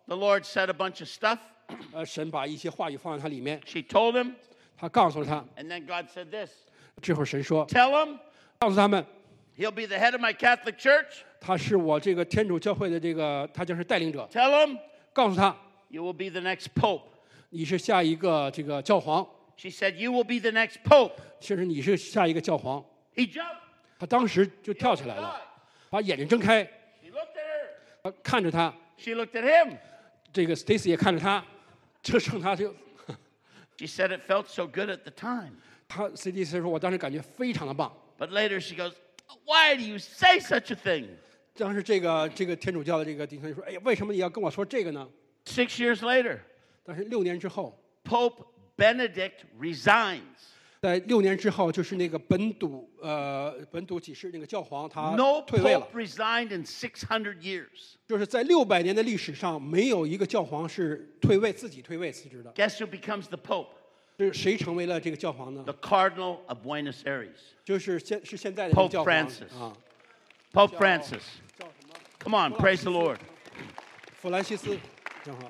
The Lord said a bunch of stuff. 呃，神把一些话语放在他里面， She told him, 他告诉了他。 and then God said this. 之后神说， Tell him 告诉他们， he'll be the head of my Catholic church. 他是我这个天主教会的这个，他将是带领者。 Tell him 告诉他， you will be the next pope. 你是下一个这个教皇， She said, you will be the next pope. 甚至你是下一个教皇。 He jumped. 他当时就跳起来了，把眼睛睁开， He looked at her. 他看着他， She looked at him. 这个 Stacy 也看着他，这剩他就， She said it felt so good at the time. 他 C D C 说，我当时感觉非常的棒。 But later she goes, why do you say such a thing? 当时这个这个天主教的这个弟兄说，哎呀，为什么你要跟我说这个呢？ Six years later, 但是六年之后， Pope Benedict resigns. 在六年之后，就是那个本笃呃本笃几世那个教皇他 No 退位了 pope，resigned in six hundred years. 就是在六百年的历史上，没有一个教皇是退位自己退位辞职的。 Guess who becomes the pope? 就是谁成为了这个教皇呢？ The Cardinal of Buenos Aires. 就是现是现在的这个 Pope 教皇 Francis 啊， Pope Francis. 叫什么？ Come on, praise the Lord. 弗兰西斯，正好。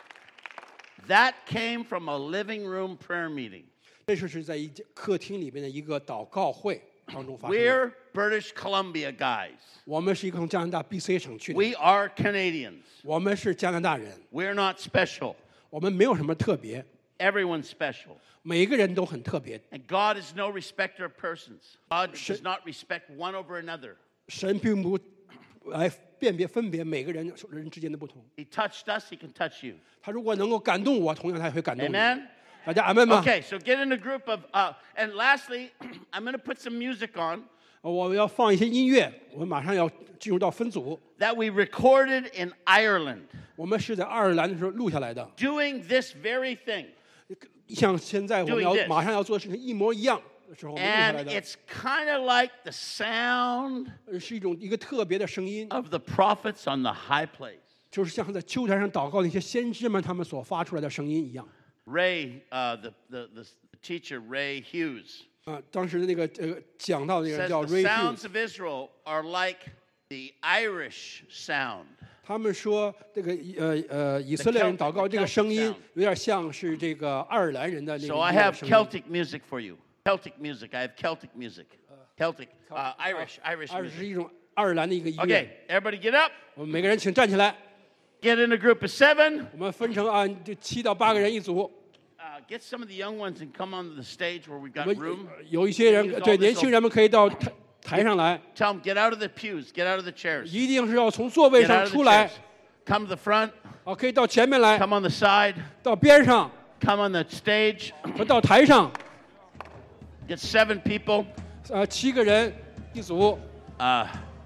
That came from a living room prayer meeting. 这就是在一间客厅里面的一个祷告会当中发生的。 We're British Columbia guys. 我们是一个从加拿大 B C 省去的， We are Canadians. 我们是加拿大人， We're not special. 我们没有什么特别， Everyone's special. 每一个人都很特别。 And God is no respecter of persons. God does not respect one over another. 神并不来辨别分别每个人人之间的不同。 He touched us, He can touch you. 他如果能够感动我，同样他也会感动你。 Amen? 大家阿门吗？ Okay, so get in a group of, uh, and lastly, I'm going to put some music on 我要放一些音乐，我们马上要进入到分组。 that we recorded in Ireland 我们是在爱尔兰的时候录下来的， doing this very thing. 像现在我们 Doing 要 this. 马上要做的事情一模一样的时候，我们录下来 And 的， it's kind of like the sound 是一种一个特别的声音， of the prophets on the high place. 就是像在秋台上祷告那些先知们他们所发出来的声音一样。 Ray, uh, the, the, the teacher, Ray Hughes, 啊，当时的那个呃讲到那个 says 人叫 the Ray sounds Hughes， of Israel are like the Irish sound. 他们说这个呃呃以色列人祷告这个声音有点像是这个爱尔兰人的那个 So I 音乐 have 声音。 Celtic music for you. Celtic music. I have Celtic music. Celtic, uh, Irish, Irish 二是 music. 一种爱尔兰的一个音乐。 Okay, everybody get up. 我们每个人请站起来， Get in a group of seven. 我们分成啊就七到八个人一组。 Uh, get some of the young ones and come onto the stage where we've 我 got 们 room. 有一些人 Use all 对 this 年轻人们可以到台台上来， Tell them, get out of the pews, get out of the chairs. 一定是要从座位 Get 上 out of 出 the 来 chairs. Come to the front, 啊，可以到前面来， come on the side, 到边上 come on the stage. 和到台上， Get seven people. 呃，七个人一组， Uh,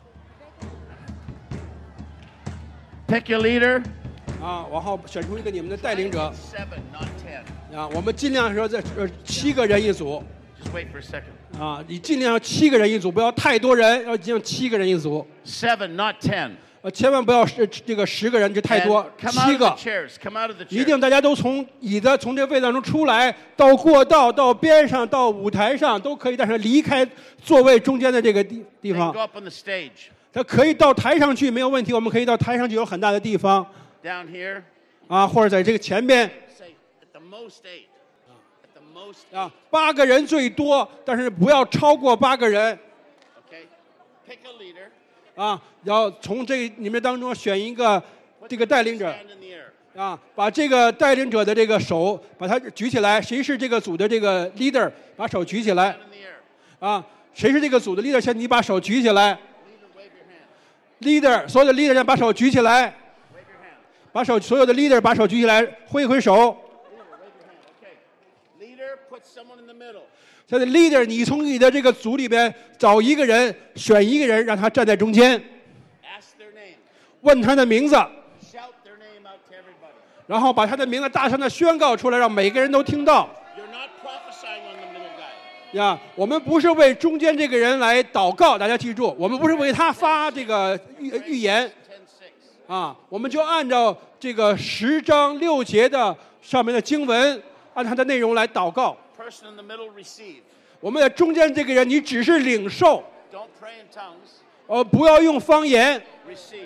pick your leader. 啊，然后选出一个你们的带领者 Seven, not ten. 啊，我们尽量说在呃七个人一组 Just wait for a second. 啊，你尽量七个人一组，不要太多人，要尽量七个人一组， Seven, not ten. 呃，千万不要是这个十个人就太 And 多， come out 七 of the 个。 chairs. Come out of the 一 chairs. 定大家都从椅子从这个位置当中出来，到过道、到边上、到舞台上都可以，但是离开座位中间的这个地地 Then 方 go，up on the stage. 他可以到台上去没有问题，我们可以到台上去有很大的地方 Down here. 啊，或者在这个前边 Say at the most eight. At the most 啊，八个人最多，但是不要超过八个人 Okay. Pick a leader. 啊，要从这你们当中选一个这个带领者 Stand in the air. 啊，把这个带领者的这个手把它举起来，谁是这个组的这个 leader， 把手举起来 Stand in the air. 啊，谁是这个组的 leader， 先你把手举起来。 Leader, wave your hand. leader， 所有的 leader 先把手举起来， Wave your hand. 把手所有的 leader 把手举起来，挥一挥手。 Leader, wave your hand. Okay. Leader, put someone in the middle. 现在 leader， 你从你的这个组里边找一个人，选一个人，让他站在中间， Ask their name. 问他的名字， Shout their name out to everybody. 然后把他的名字大声的宣告出来，让每个人都听到。 You're not prophesying on the middle guy. 呀，我们不是为中间这个人来祷告，大家记住，我们不是为他发这个预预言 Ten six. 啊，我们就按照这个十章六节的上面的经文，按它的内容来祷告。 Person in the middle, receive. 我们的中间这个人，你只是领受， Don't pray in tongues. 呃，不要用方言， Receive.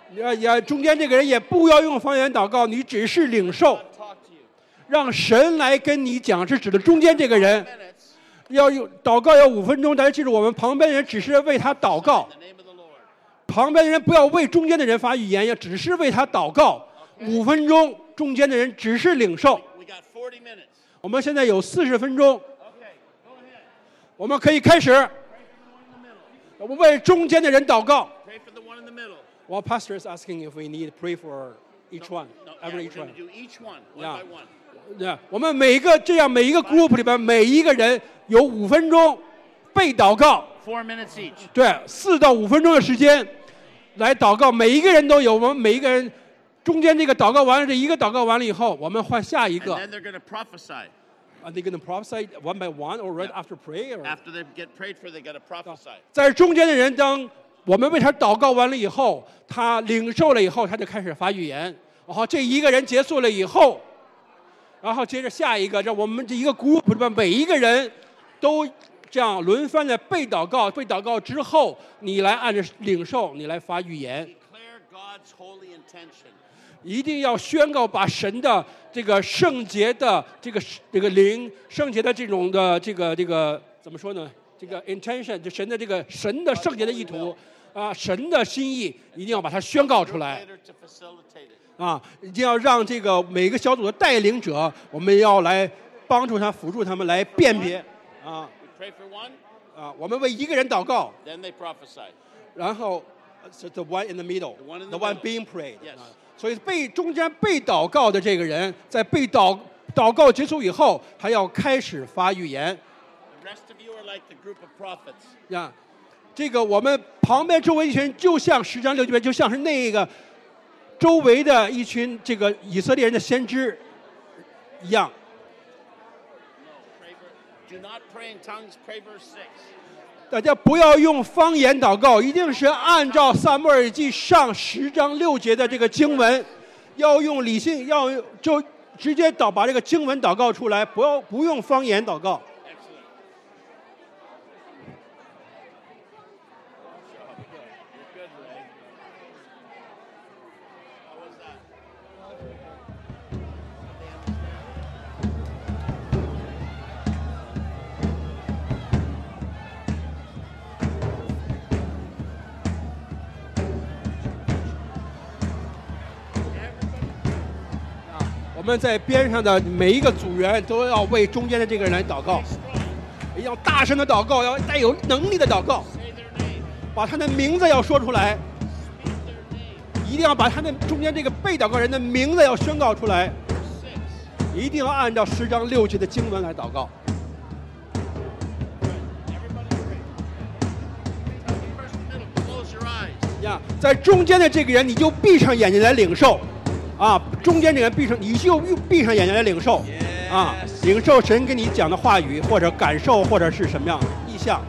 也也中间这个人也不要用方言祷告，你只是领受，让神来跟你讲，是指的中间这个人。要有祷告要五分钟，大家记住，我们旁边的人只是为他祷告，旁边的人不要为中间的人发语言，也只是为他祷告。五分钟，中间的人只是领受。我们现在有四十分钟，我们可以开始。我们为中间的人祷告。Well, pastor is asking if we need to pray for each one, every each one. Yeah. Yeah. 我们每一个这样每一个 group 里边每一个人有五分钟被祷告。 Four minutes each. 对，四到五分钟的时间来祷告，每一个人都有。我们每一个人中间这个祷告完了，这一个祷告完了以后，我们换下一个。 And then they're going to prophesy. Are they going to prophesy one by one or right after prayer? After they get prayed for, they got to prophesy. 在中间的人，当我们为他祷告完了以后，他领受了以后，他就开始发预言。然后这一个人结束了以后，然后接着下一个，让我们这一个 group 里边每一个人都这样轮番的被祷告，被祷告之后，你来按着领受，你来发预言。 Declare God's holy intention. 一定要宣告，把神的这个圣洁的这个这个灵，圣洁的这种的这个这个怎么说呢？这个 intention 就神的这个神的圣洁的意图啊，神的心意，一定要把它宣告出来啊！一定要让这个每个小组的带领者，我们要来帮助他、辅助他们来辨别啊啊！我们为一个人祷告，然后 the one in the middle, the one being prayed. 所以被中间被祷告的这个人，在被祷祷告结束以后，还要开始发预言。呀，这个我们旁边周围一群，就像十章六节，就像是那个周围的一群这个以色列人的先知一样。大家不要用方言祷告，一定是按照撒母耳记上十章六节的这个经文，要用理性，要就直接祷把这个经文祷告出来，不要不用方言祷告。我们在边上的每一个组员都要为中间的这个人来祷告，一定要大声的祷告，要带有能力的祷告，把他的名字要说出来，一定要把他的中间这个被祷告人的名字要宣告出来，一定要按照十章六节的经文来祷告。呀，在中间的这个人，你就闭上眼睛来领受。啊，中间这个人闭上，你就闭上眼睛来领受，啊，领受神跟你讲的话语，或者感受，或者是什么样意象。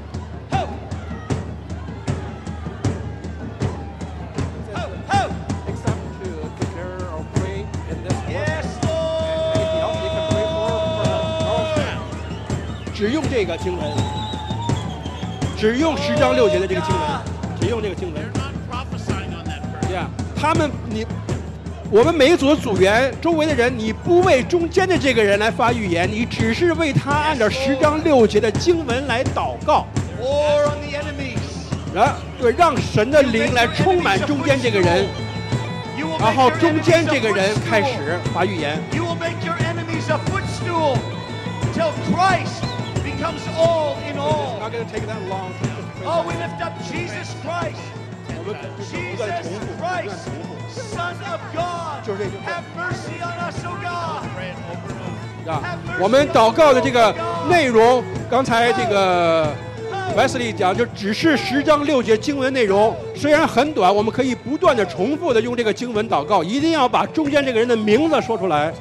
只用这个经文，只用十章六节的这个经文，只用这个经文。Yeah， 他们你。我们每一组的组员周围的人，你不为中间的这个人来发预言，你只是为他按照十章六节的经文来祷告。然对，让神的灵来充满中间这个人，然后中间这个人开始发预言。 Son of God, have mercy on us, O God. 啊，我们祷告的这个内容，刚才这个 Wesley 讲，就只是十章六节经文内容，虽然很短，我们可以不断的重复的用这个经文祷告，一定要把中间这个人的名字说出来。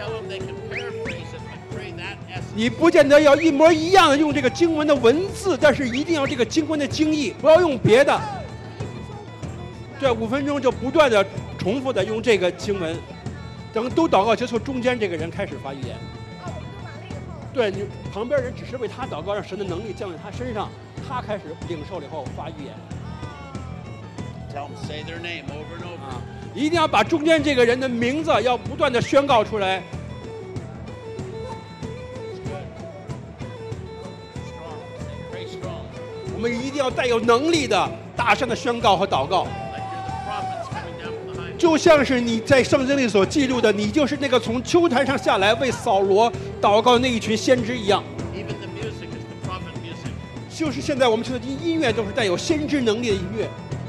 你不见得要一模一样的用这个经文的文字，但是一定要这个经文的经义，不要用别的。对，五分钟就不断的重复的用这个经文，等都祷告结束，中间这个人开始发预言。对，你旁边人只是为他祷告，让神的能力降在他身上，他开始领受了以后发预言。 Tell them, say their name over and over. 啊，一定要把中间这个人的名字要不断的宣告出来。 Pray strong. 我们一定要带有能力的大声的宣告和祷告， Like you're the prophets coming down from the high. 就像是你在圣经里所记录的，你就是那个从秋坛上下来为扫罗祷告的那一群先知一样。 Even the music is the prophet music. 就是现在我们听的音乐都是带有先知能力的音乐。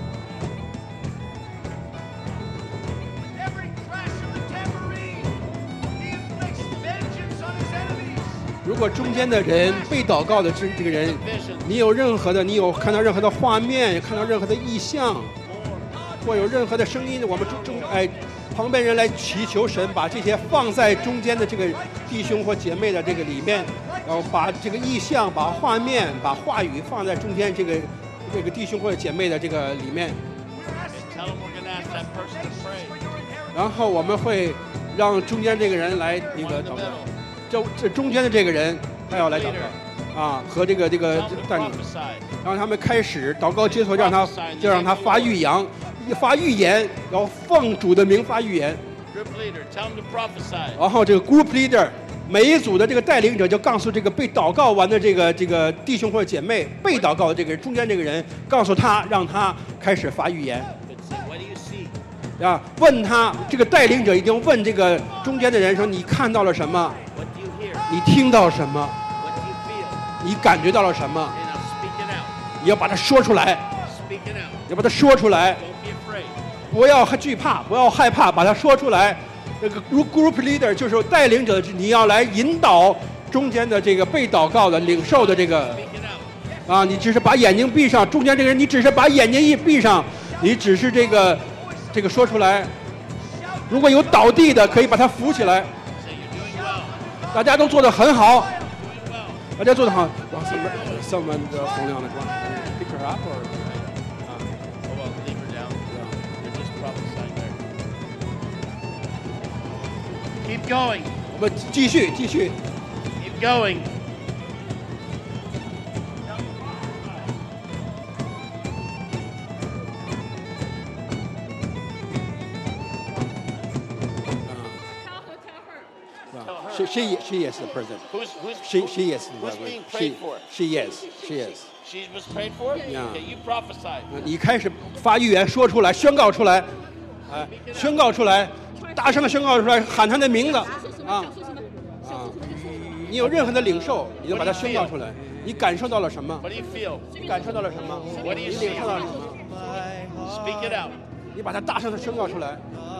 Every crash of the tambourine, he inflicts vengeance on his enemies. 如果中间的人被祷告的这这个人， Vision. 你有任何的，你有看到任何的画面，看到任何的意象，或有任何的声音，我们中中哎旁边人来祈求神把这些放在中间的这个弟兄或姐妹的这个里面，然后把这个意象、把画面、把话语放在中间这个这个弟兄或者姐妹的这个里面， And tell them we're going to ask that person to pray. 然后我们会让中间这个人来那 One 个 in the 祷告。 middle. 这这中间的这个人他要来祷告，啊，和这个这个 Tell them to 带领， prophesy. 让他们开始祷告接头，让他就让他发预言，发预言，然后奉主的名发预言， Group leader, tell them to prophesy. 然后这个 group leader 每一组的这个带领者就告诉这个被祷告完的这个这个弟兄或者姐妹，被祷告的这个中间这个人，告诉他让他开始发预言， But say, what do you see? 啊，问他这个带领者一定问这个中间的人说你看到了什么？ What do you hear? 你听到什么？ What do you feel? 你感觉到了什么？ And now speak it out. 你要把它说出来， Speak it out. 你要把它说出来。 Don't be afraid. 不要惧怕，不要害怕，把它说出来。这个 group group leader 就是带领者，你要来引导中间的这个被祷告的领受的这个 Speak it out. 啊，你只是把眼睛闭上，中间这个人你只是把眼睛一闭上，你只是这个这个说出来。如果有倒地的，可以把他扶起来。 Say you're doing well. 大家都做得很好， Doing well. 大家做得好。哇，someone someone 的洪亮的是吧 ？Pick her up or Oh, well, leave her down. They're just prophesying there. Keep going. 我们继续继续。 Keep going. She she she is the president. Who's, who's, She she is. Who's being she prayed for? she is she is. She was prayed for? Yeah. Okay, you prophesy. 你开始发预言，说出来，宣告出来，哎，宣告出来，大声的宣告出来，喊他的名字啊啊！你有任何的领受，你就把它宣告出来。你感受到了什么？ What do you feel? 你感受到了什么？ What do you 你 see? 领受到了什么？ Speak it out. 你把它大声的宣告出来。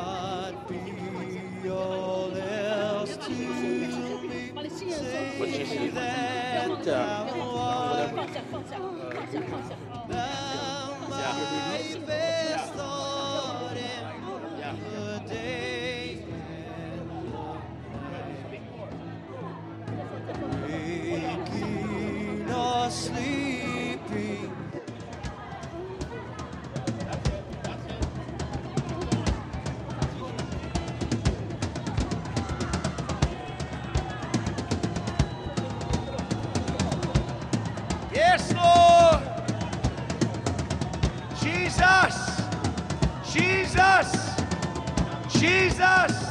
What you see? 这样， Yeah. Yes, Lord. Jesus. Jesus. Jesus.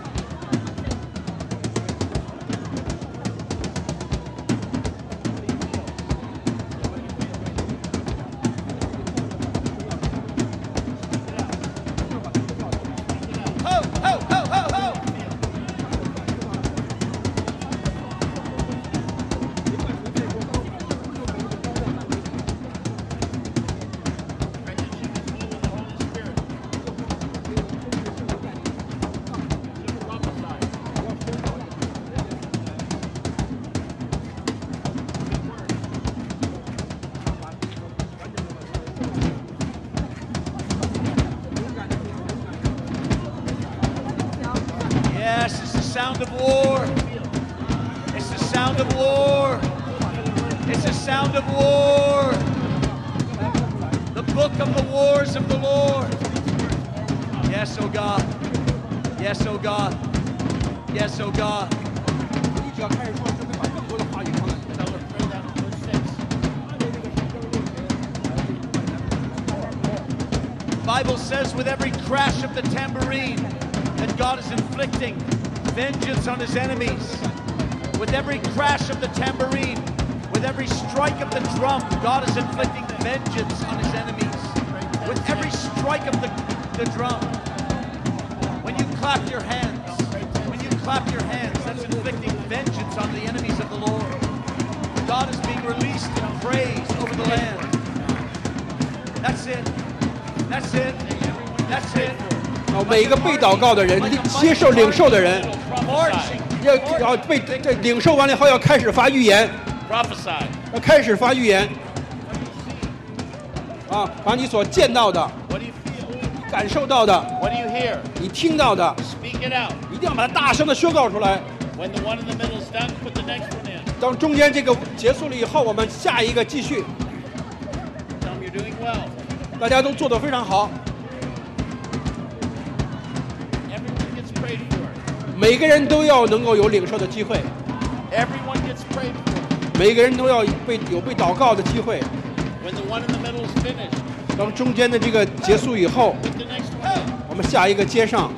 Ho, ho, ho, ho, ho. Yes, it's the sound of war. It's the sound of war. It's the sound of war. The book of the wars of the Lord. Yes, oh God. Yes, oh God. Yes, oh God. 你只要开始说，就会把更多的话语放在里面。 Tell her to pray that in verse six. Bible says with every crash of the tambourine that God is inflicting vengeance on his enemies. With every crash of the tambourine, with every strike of the drum, God is inflicting vengeance on his enemies. With every strike of the, the drum, when you clap your hands, when you clap your hands, that's inflicting vengeance on the enemies of the Lord. God is being released in praise over the land. That's it. That's it. That's it. 啊，每一个被祷告的人，接受领受的人， Marching. 要要被这领受完了以后，要开始发预言， Prophesy. 要开始发预言。啊，把你所见到的、 What do you feel? 感受到的、 What do you hear? 你听到的， Speak it out. 一定要把它大声的宣告出来。 When the one in the middle is done, put the next one in. 当中间这个结束了以后，我们下一个继续。 Tell them you're doing well. 大家都做得非常好， Everyone gets prayed for. 每个人都要能够有领受的机会， Everyone gets prayed for. 每个人都要被有被祷告的机会。 When the one in the middle is finished, 当中间的这个结束以后， put the next one in. 我们下一个接上。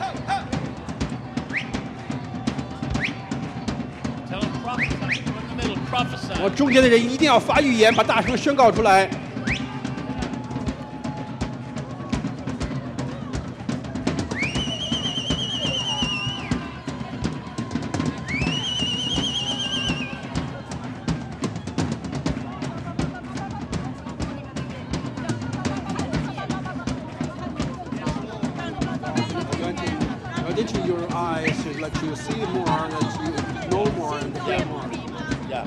Tell them prophesy. In the middle, prophesy. 我中间的人一定要发预言，把大声宣告出来。 Into your eyes, so let you see more, let you know more, and hear more. Yeah.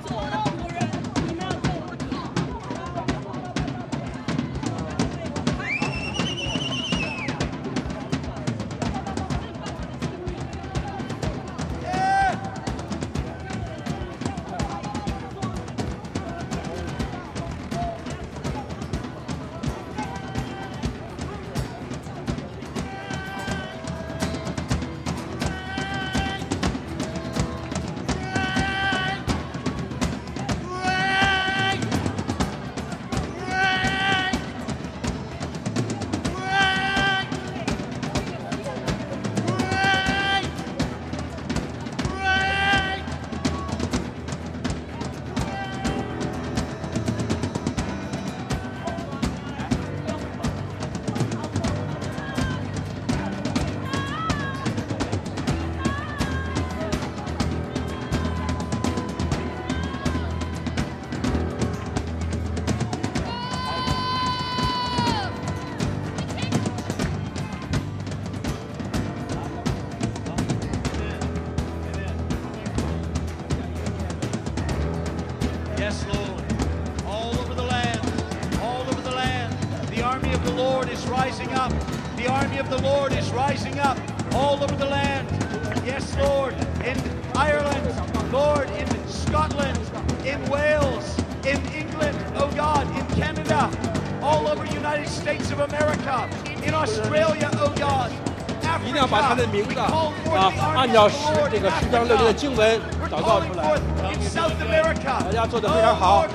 Yes, Lord. All over the land, all over the land, the army of the Lord is rising up. The army of the Lord is rising up all over the land. Yes, Lord. In Ireland, Lord, in Scotland, in Wales, in England, oh God, in Canada, all over United States of America, in Australia, oh God. 一定要把他的名字啊，按照十这个十章六节的经文祷告出来。大家做得非常好。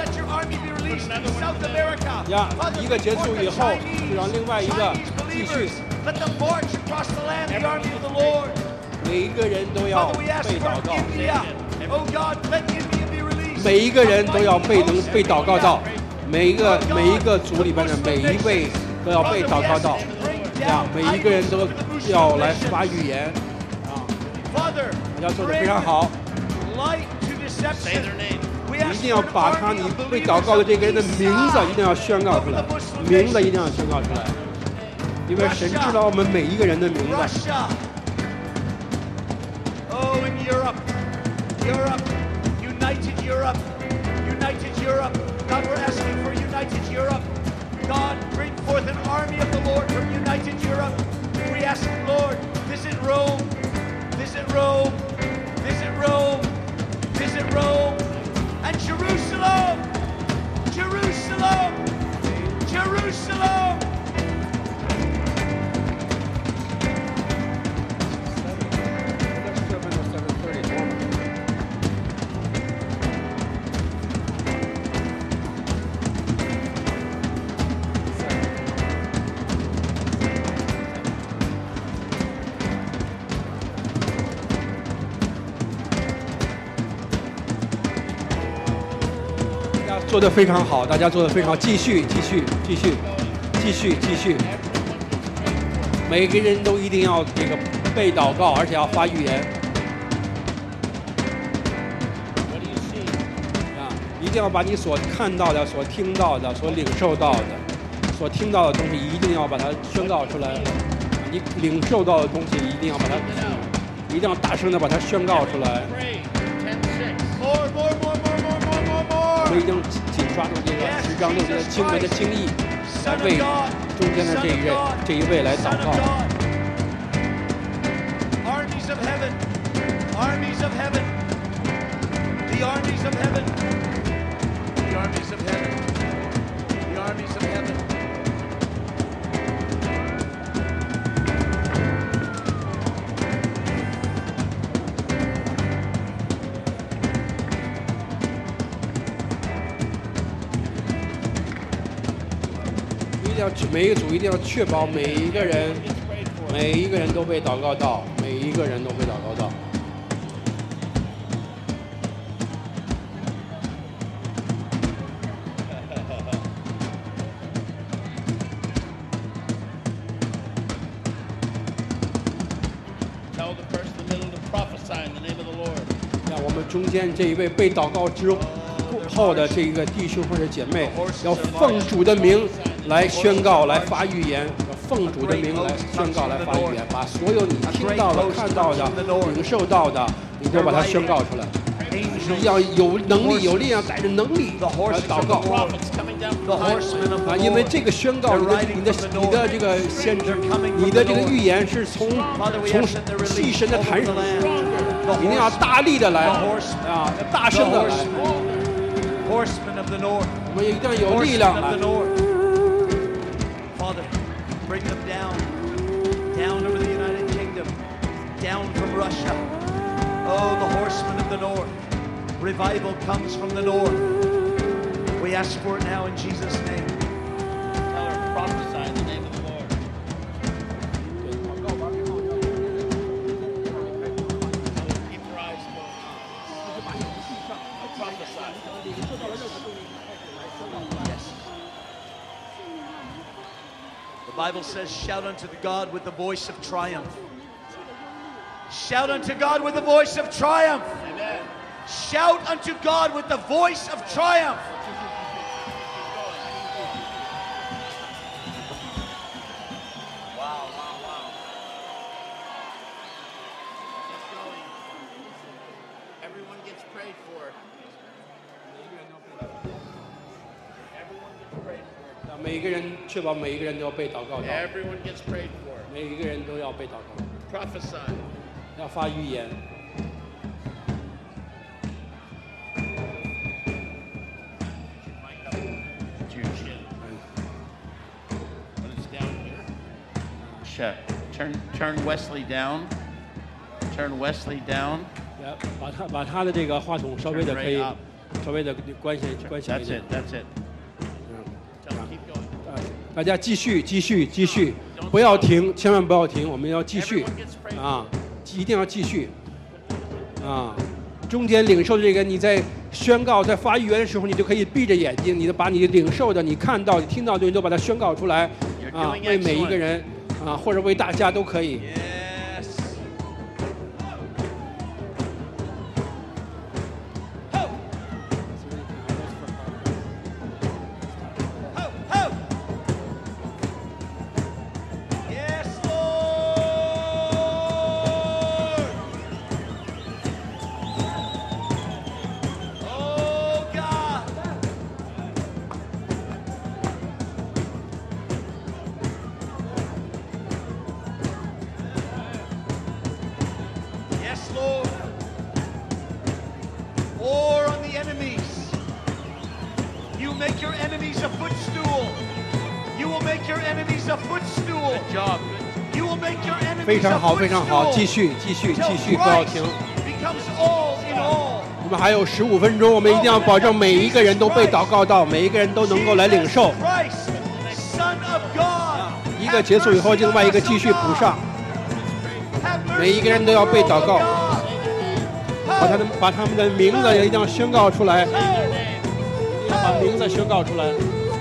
呀，一个结束以后，就让另外一个继续。每一个人都要被祷告，每一个人都要被能被祷告到，每一个每一个组里边的每一位都要被祷告到。呀，每一个人都要来发预言啊！大家做得非常好。一定要把他你被祷告的这个人的名字一定要宣告出来，名字一定要宣告出来，因为神知道我们每一个人的名字。 Oh, in Europe, Europe, united Europe, united Europe. God, we're asking for united Europe. God, bring forth an army of the Lord from united Europe. We ask, Lord, visit Rome, visit Rome, visit Rome, visit Rome, and Jerusalem, Jerusalem, Jerusalem. 做得非常好，大家做得非常好，继续继续继续继续继续，每个人都一定要这个背祷告，而且要发预言。啊，一定要把你所看到的、所听到的、所领受到的、所听到的东西，一定要把它宣告出来。你领受到的东西，一定要把它，一定要大声的把它宣告出来。我们一定紧抓住这个十章六节的经文的经义，来为中间的这一位这一位来祷告。 Armies of heaven, armies of heaven, the armies of heaven, the armies of heaven, the armies of heaven. 要每一个组一定要确保每一个人，每一个人都被祷告到，每一个人都被祷告到。 Tell the person in the middle to prophesy in the name of the Lord. 让我们中间这一位被祷告之后的这个弟兄或者姐妹，要奉主的名来宣告，来发预言，要奉主的名来宣告，来发预言，把所有你听到的、看到的、领受到的，你都把它宣告出来。要有能力、有力量，带着能力来祷告。啊，因为这个宣告，你的、你的、你的这个先知，你的这个预言是从从祭神的坛上，一定要大力的来啊，大声的来。 Horsemen of the north. 我们一定要有力量来。 Father, bring them down, down over the United Kingdom, down from Russia. Oh, the horsemen of the north. Revival comes from the north. We ask for it now in Jesus' name. Tell her, prophesy in the name of the Lord. Keep your eyes closed. Prophesy. The Bible says, shout unto God with the voice of triumph. Shout unto God with the voice of triumph. Amen. Shout unto God with the voice of triumph. Wow, wow, wow. Everyone gets prayed for. Everyone gets prayed for. 每一个人确保每一个人都要被祷告到， Everyone gets prayed for. 每一个人都要被祷告， Prophesy. 要发预言。 To your chin. When it's down here. Check. Turn, turn Wesley down. Turn Wesley down. 要把他把他的这个话筒稍微的可以 Turn right up. 稍微的关系关系一 That's 点 it. That's it. 嗯 Tell him keep going. 啊大家继续继续继续，不要停，千万不要停，我们要继续 Everyone gets prayed 啊，一定要继续啊。中间领受的这个，你在宣告、在发预言的时候，你就可以闭着眼睛，你的把你领受的、你看到、你听到的，你都把它宣告出来啊，为每一个人啊，或者为大家都可以。 Yes. Ho, ho. Yes, Lord. Oh, God. Yes, Lord. War on the enemies. You make your enemies a footstool. You will make your enemies a footstool. Good job. Good. You will make your 非 enemies 常 a 好，非常好，继 footstool. 续继续 Till 继续，不要 Christ 停。 becomes all in all. 我们还有十五分钟，我们一定要保证每一个人都被祷告到，每一个人都能够来领受。 Christ, Son of God. 一个结束以后，另外一个继续补上。 Have mercy 每一个人都要被祷告 on God. 把他的把他们的名字也一定要宣告出来。 Ho, 把名字宣告出来。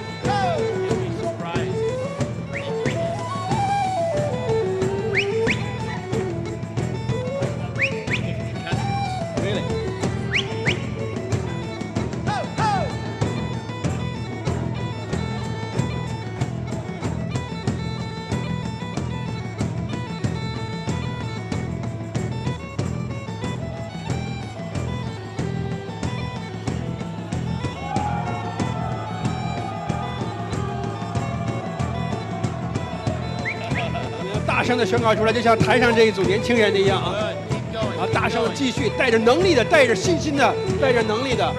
大声的宣告出来，就像台上这一组年轻人的一样啊！啊，大声的继续，带着能力的，带着信心的，带着能力的。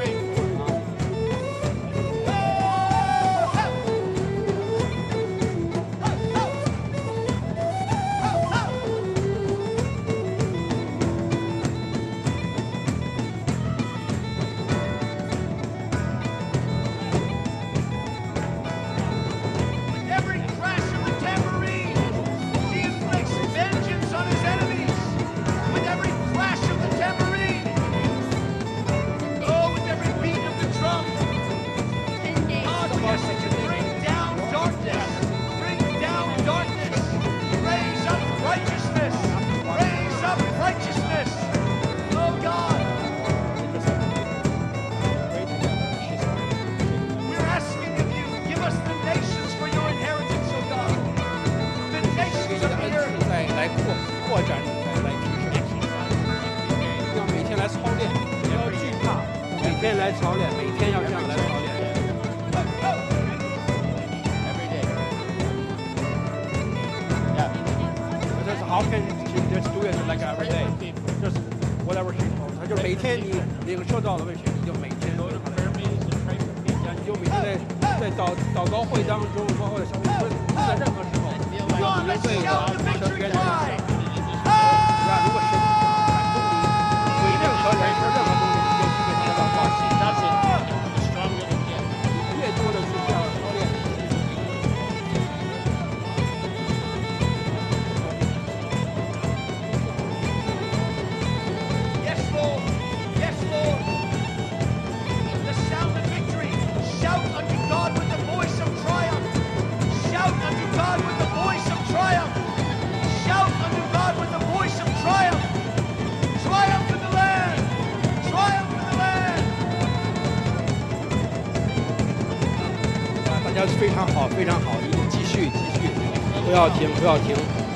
来操练，每天要这样来操练。Just how can she just do it like every day? Just whatever she told. 他就每天你领受到了为什么，你就每天。你就每天在在祷祷告会当中，包括小组会，在任何时候，你就对神别人。那如果神感动你，对任何人说任何东西，你就去给他祷告。 越多的去这样操练。 Yes, Lord. Yes, Lord. The sound of victory. Shout unto God with the voice of triumph. Shout unto God with the voice of triumph. Shout unto God with the voice of triumph. Triumph to the land. Triumph to the land. 大家非常好，非常好，一定继续继续，不要停，不要停。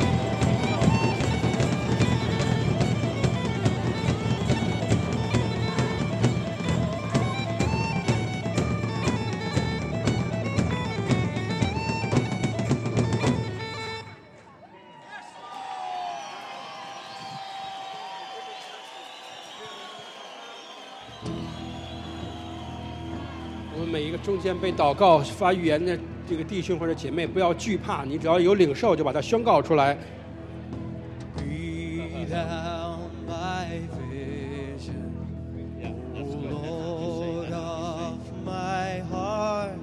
我们每一个中间被祷告发预言的这个弟兄或者姐妹，不要惧怕，你只要有领受，就把它宣告出来。 Be thou my vision, O Lord of my heart,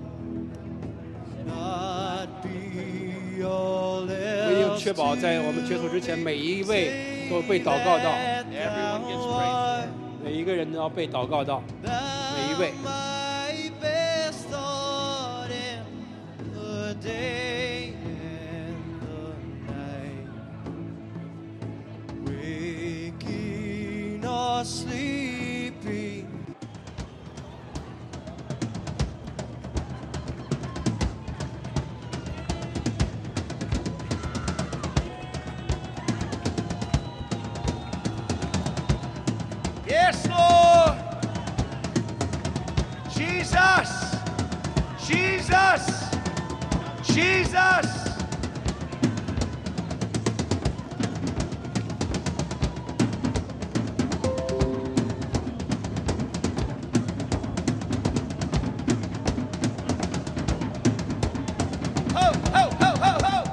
not be all 我一定 else 确保在我们结束之前，每一位都被祷告到， Everyone gets prayed. 每一个人都要被祷告到，每一位。 My best thought in the day and the night, waking or sleeping. Yes, Lord. Jesus. Jesus. Jesus. Ho, ho, ho, ho, ho.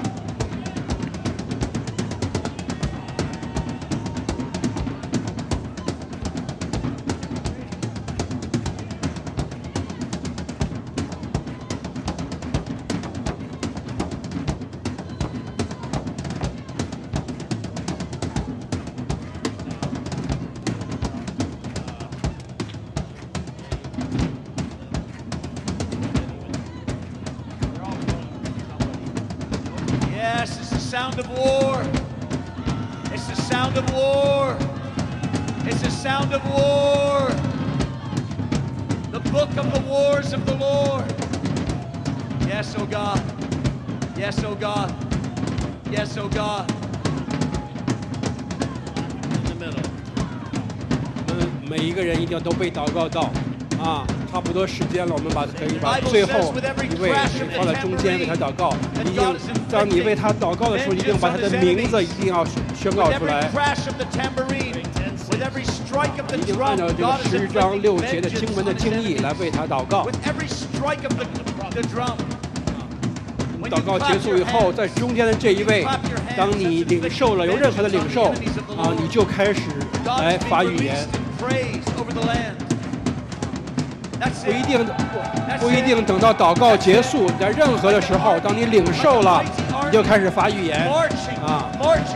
sound of war. It's the sound of war. It's the sound of war. The book of the wars of the Lord. Yes, oh God. Yes, oh God. Yes, oh God. In the middle. 我们每一个人一定要都被祷告到，啊，差不多时间了，我们把可以把最后一位放在中间为他祷告。一定，当你为他祷告的时候，一定把他的名字一定要宣告出来。一定按照这个十章六节的经文的经义来为他祷告。祷告结束以后，在中间的这一位，当你领受了有任何的领受啊，你就开始来发语言。不一定不一定等到祷告结束，在任何的时候，当你领受了，你就开始发语言啊。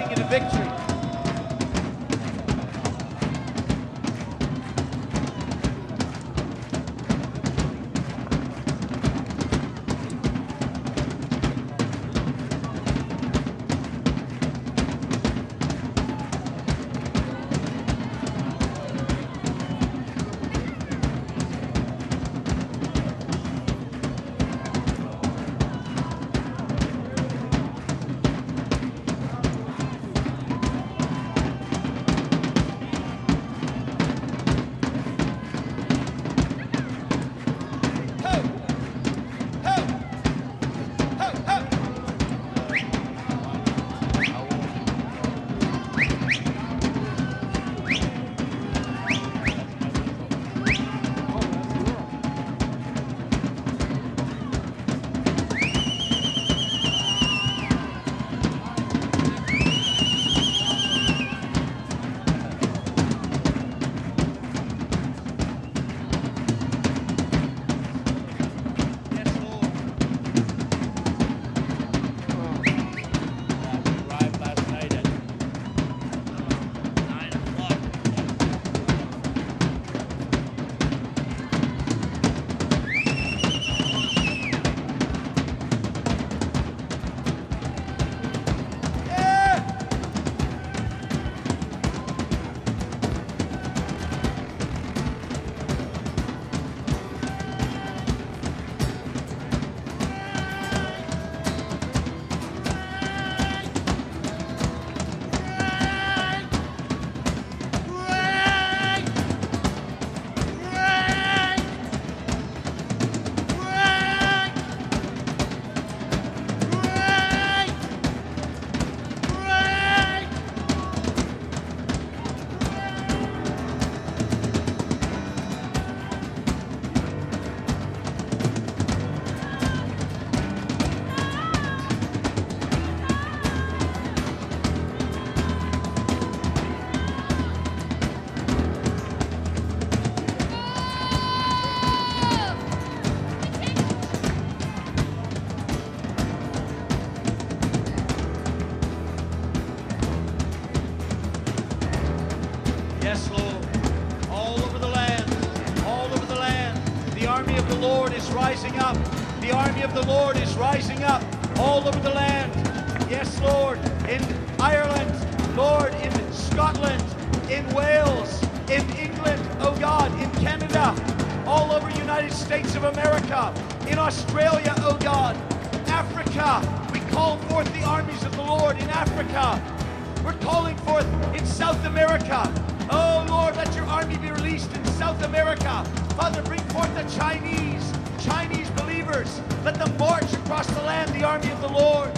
Yes, Lord. All over the land. All over the land. The army of the Lord is rising up. The army of the Lord is rising up. All over the land. Yes, Lord. In Ireland. Lord, in Scotland. In Wales. In England. Oh God. In Canada. All over United States of America. In Australia, oh God. Africa. We call forth the armies of the Lord in Africa. We're calling forth in South America. Oh, Lord, let your army be released in South America. Father, bring forth the Chinese, Chinese believers. Let them march across the land, the army of the Lord.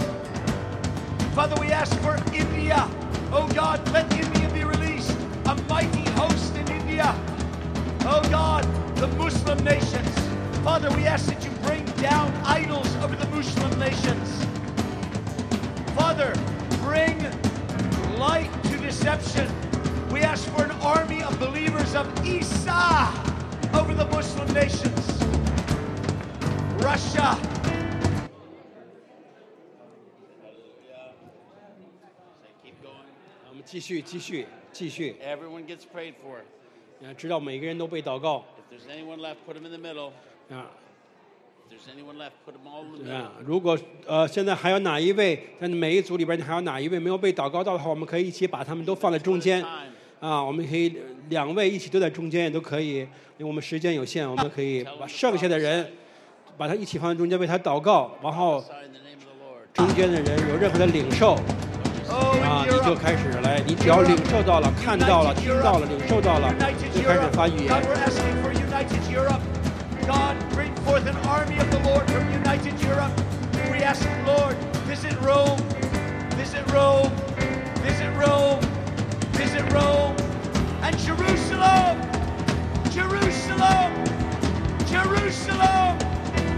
Father, we ask for India. Oh, God, let India be released. A mighty host in India. Oh, God, the Muslim nations. Father, we ask that you bring down idols over the Muslim nations. Father, bring light to deception. We ask for an army of believers of Isa over the Muslim nations. Russia. 我们继续，继续，继续。 Everyone gets prayed for. 啊，知道每个人都被祷告。 If there's anyone left, put them in the middle. 啊， there's anyone left, put them all in the 对 middle. 啊，如果呃现在还有哪一位在每一组里边还有哪一位没有被祷告到的话，我们可以一起把他们都放在中间。啊，我们可以两位一起都在中间也都可以，因为我们时间有限，我们可以把剩下的人把他一起放在中间为他祷告，然后 Sorry, in the name of the Lord. 中间的人有任何的领受。 Oh, 啊， in 你就 Europe. 开始来，你只要领受到了、看到了、听到了、领受到了， United 就开始 Europe. 发语言。 God, we're asking for United Europe. God, bring forth an army of the Lord from United Europe. We ask, Lord, visit Rome, visit Rome, visit Rome, visit Rome, and Jerusalem, Jerusalem, Jerusalem.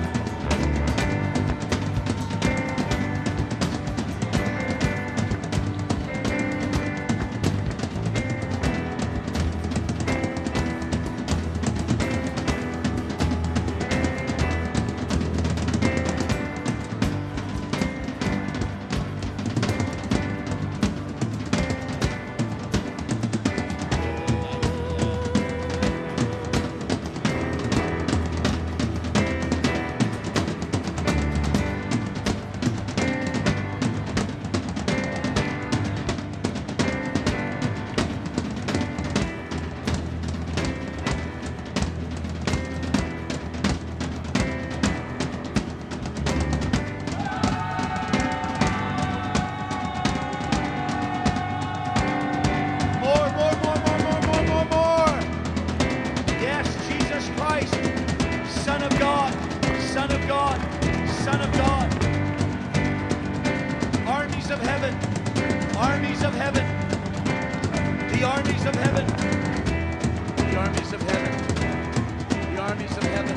More, more, more, more, more, more, more, more. Yes, Jesus Christ, Son of God, Son of God, Son of God. Armies of heaven, armies of heaven, the armies of heaven, the armies of heaven, the armies of heaven.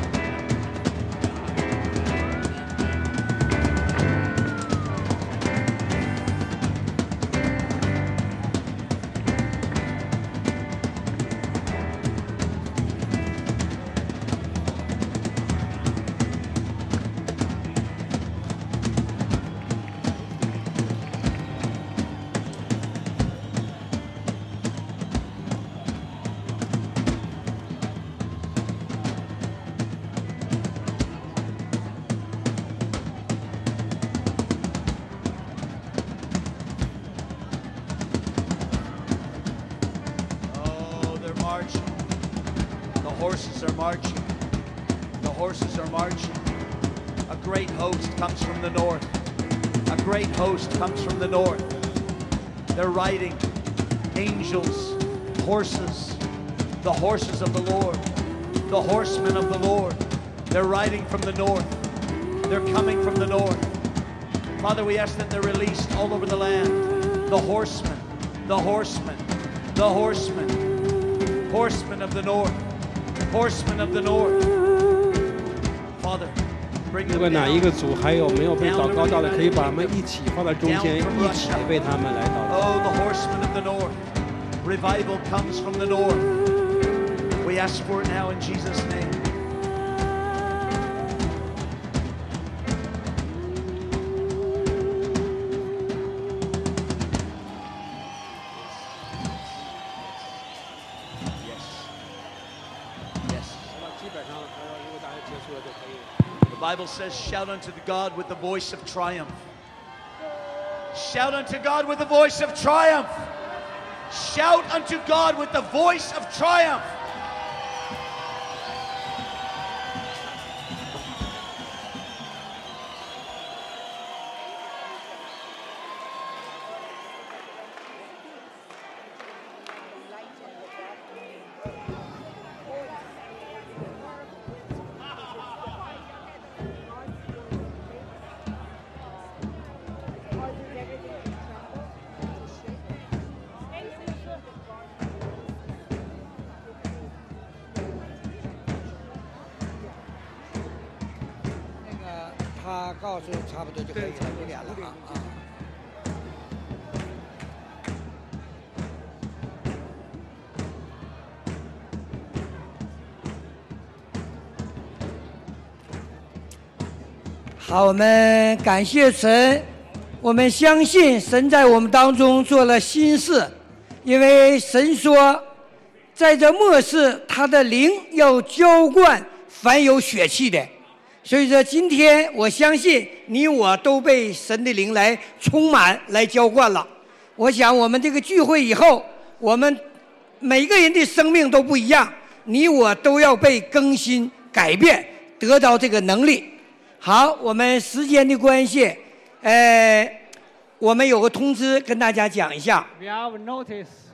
Oh, they're marching. The horses are marching. The horses are marching. A great host comes from the north. A great host comes from the north. They're riding angels, horses, the horses of the Lord, the horsemen of the Lord. They're riding from the north. They're coming from the north. Father, we ask that they're released all over the land. The horsemen, the horsemen, the horsemen, horsemen of the north, horsemen of the north. Father, bring 如 them 果哪一 down. 个组还有没有被祷告到的，可以把他们一起放在中间，一起为他们来祷告。 Oh, the horsemen of the north. Revival comes from the north. We ask for it now in Jesus' name. Yes. Yes. 基本上，如果大家结束了就可以。 The Bible says, shout unto the God with the voice of triumph. Shout unto God with the voice of triumph. Shout unto God with the voice of triumph. Uh, 他告诉差不多就可以了，不点了啊啊。好，我们感谢神，我们相信神在我们当中做了新事，因为神说，在这末世，他的灵要浇灌凡有血气的。 所以说，今天我相信你我都被神的灵来充满、来浇灌了。我想，我们这个聚会以后，我们每个人的生命都不一样，你我都要被更新、改变，得到这个能力。好，我们时间的关系，呃，我们有个通知跟大家讲一下。 We have notice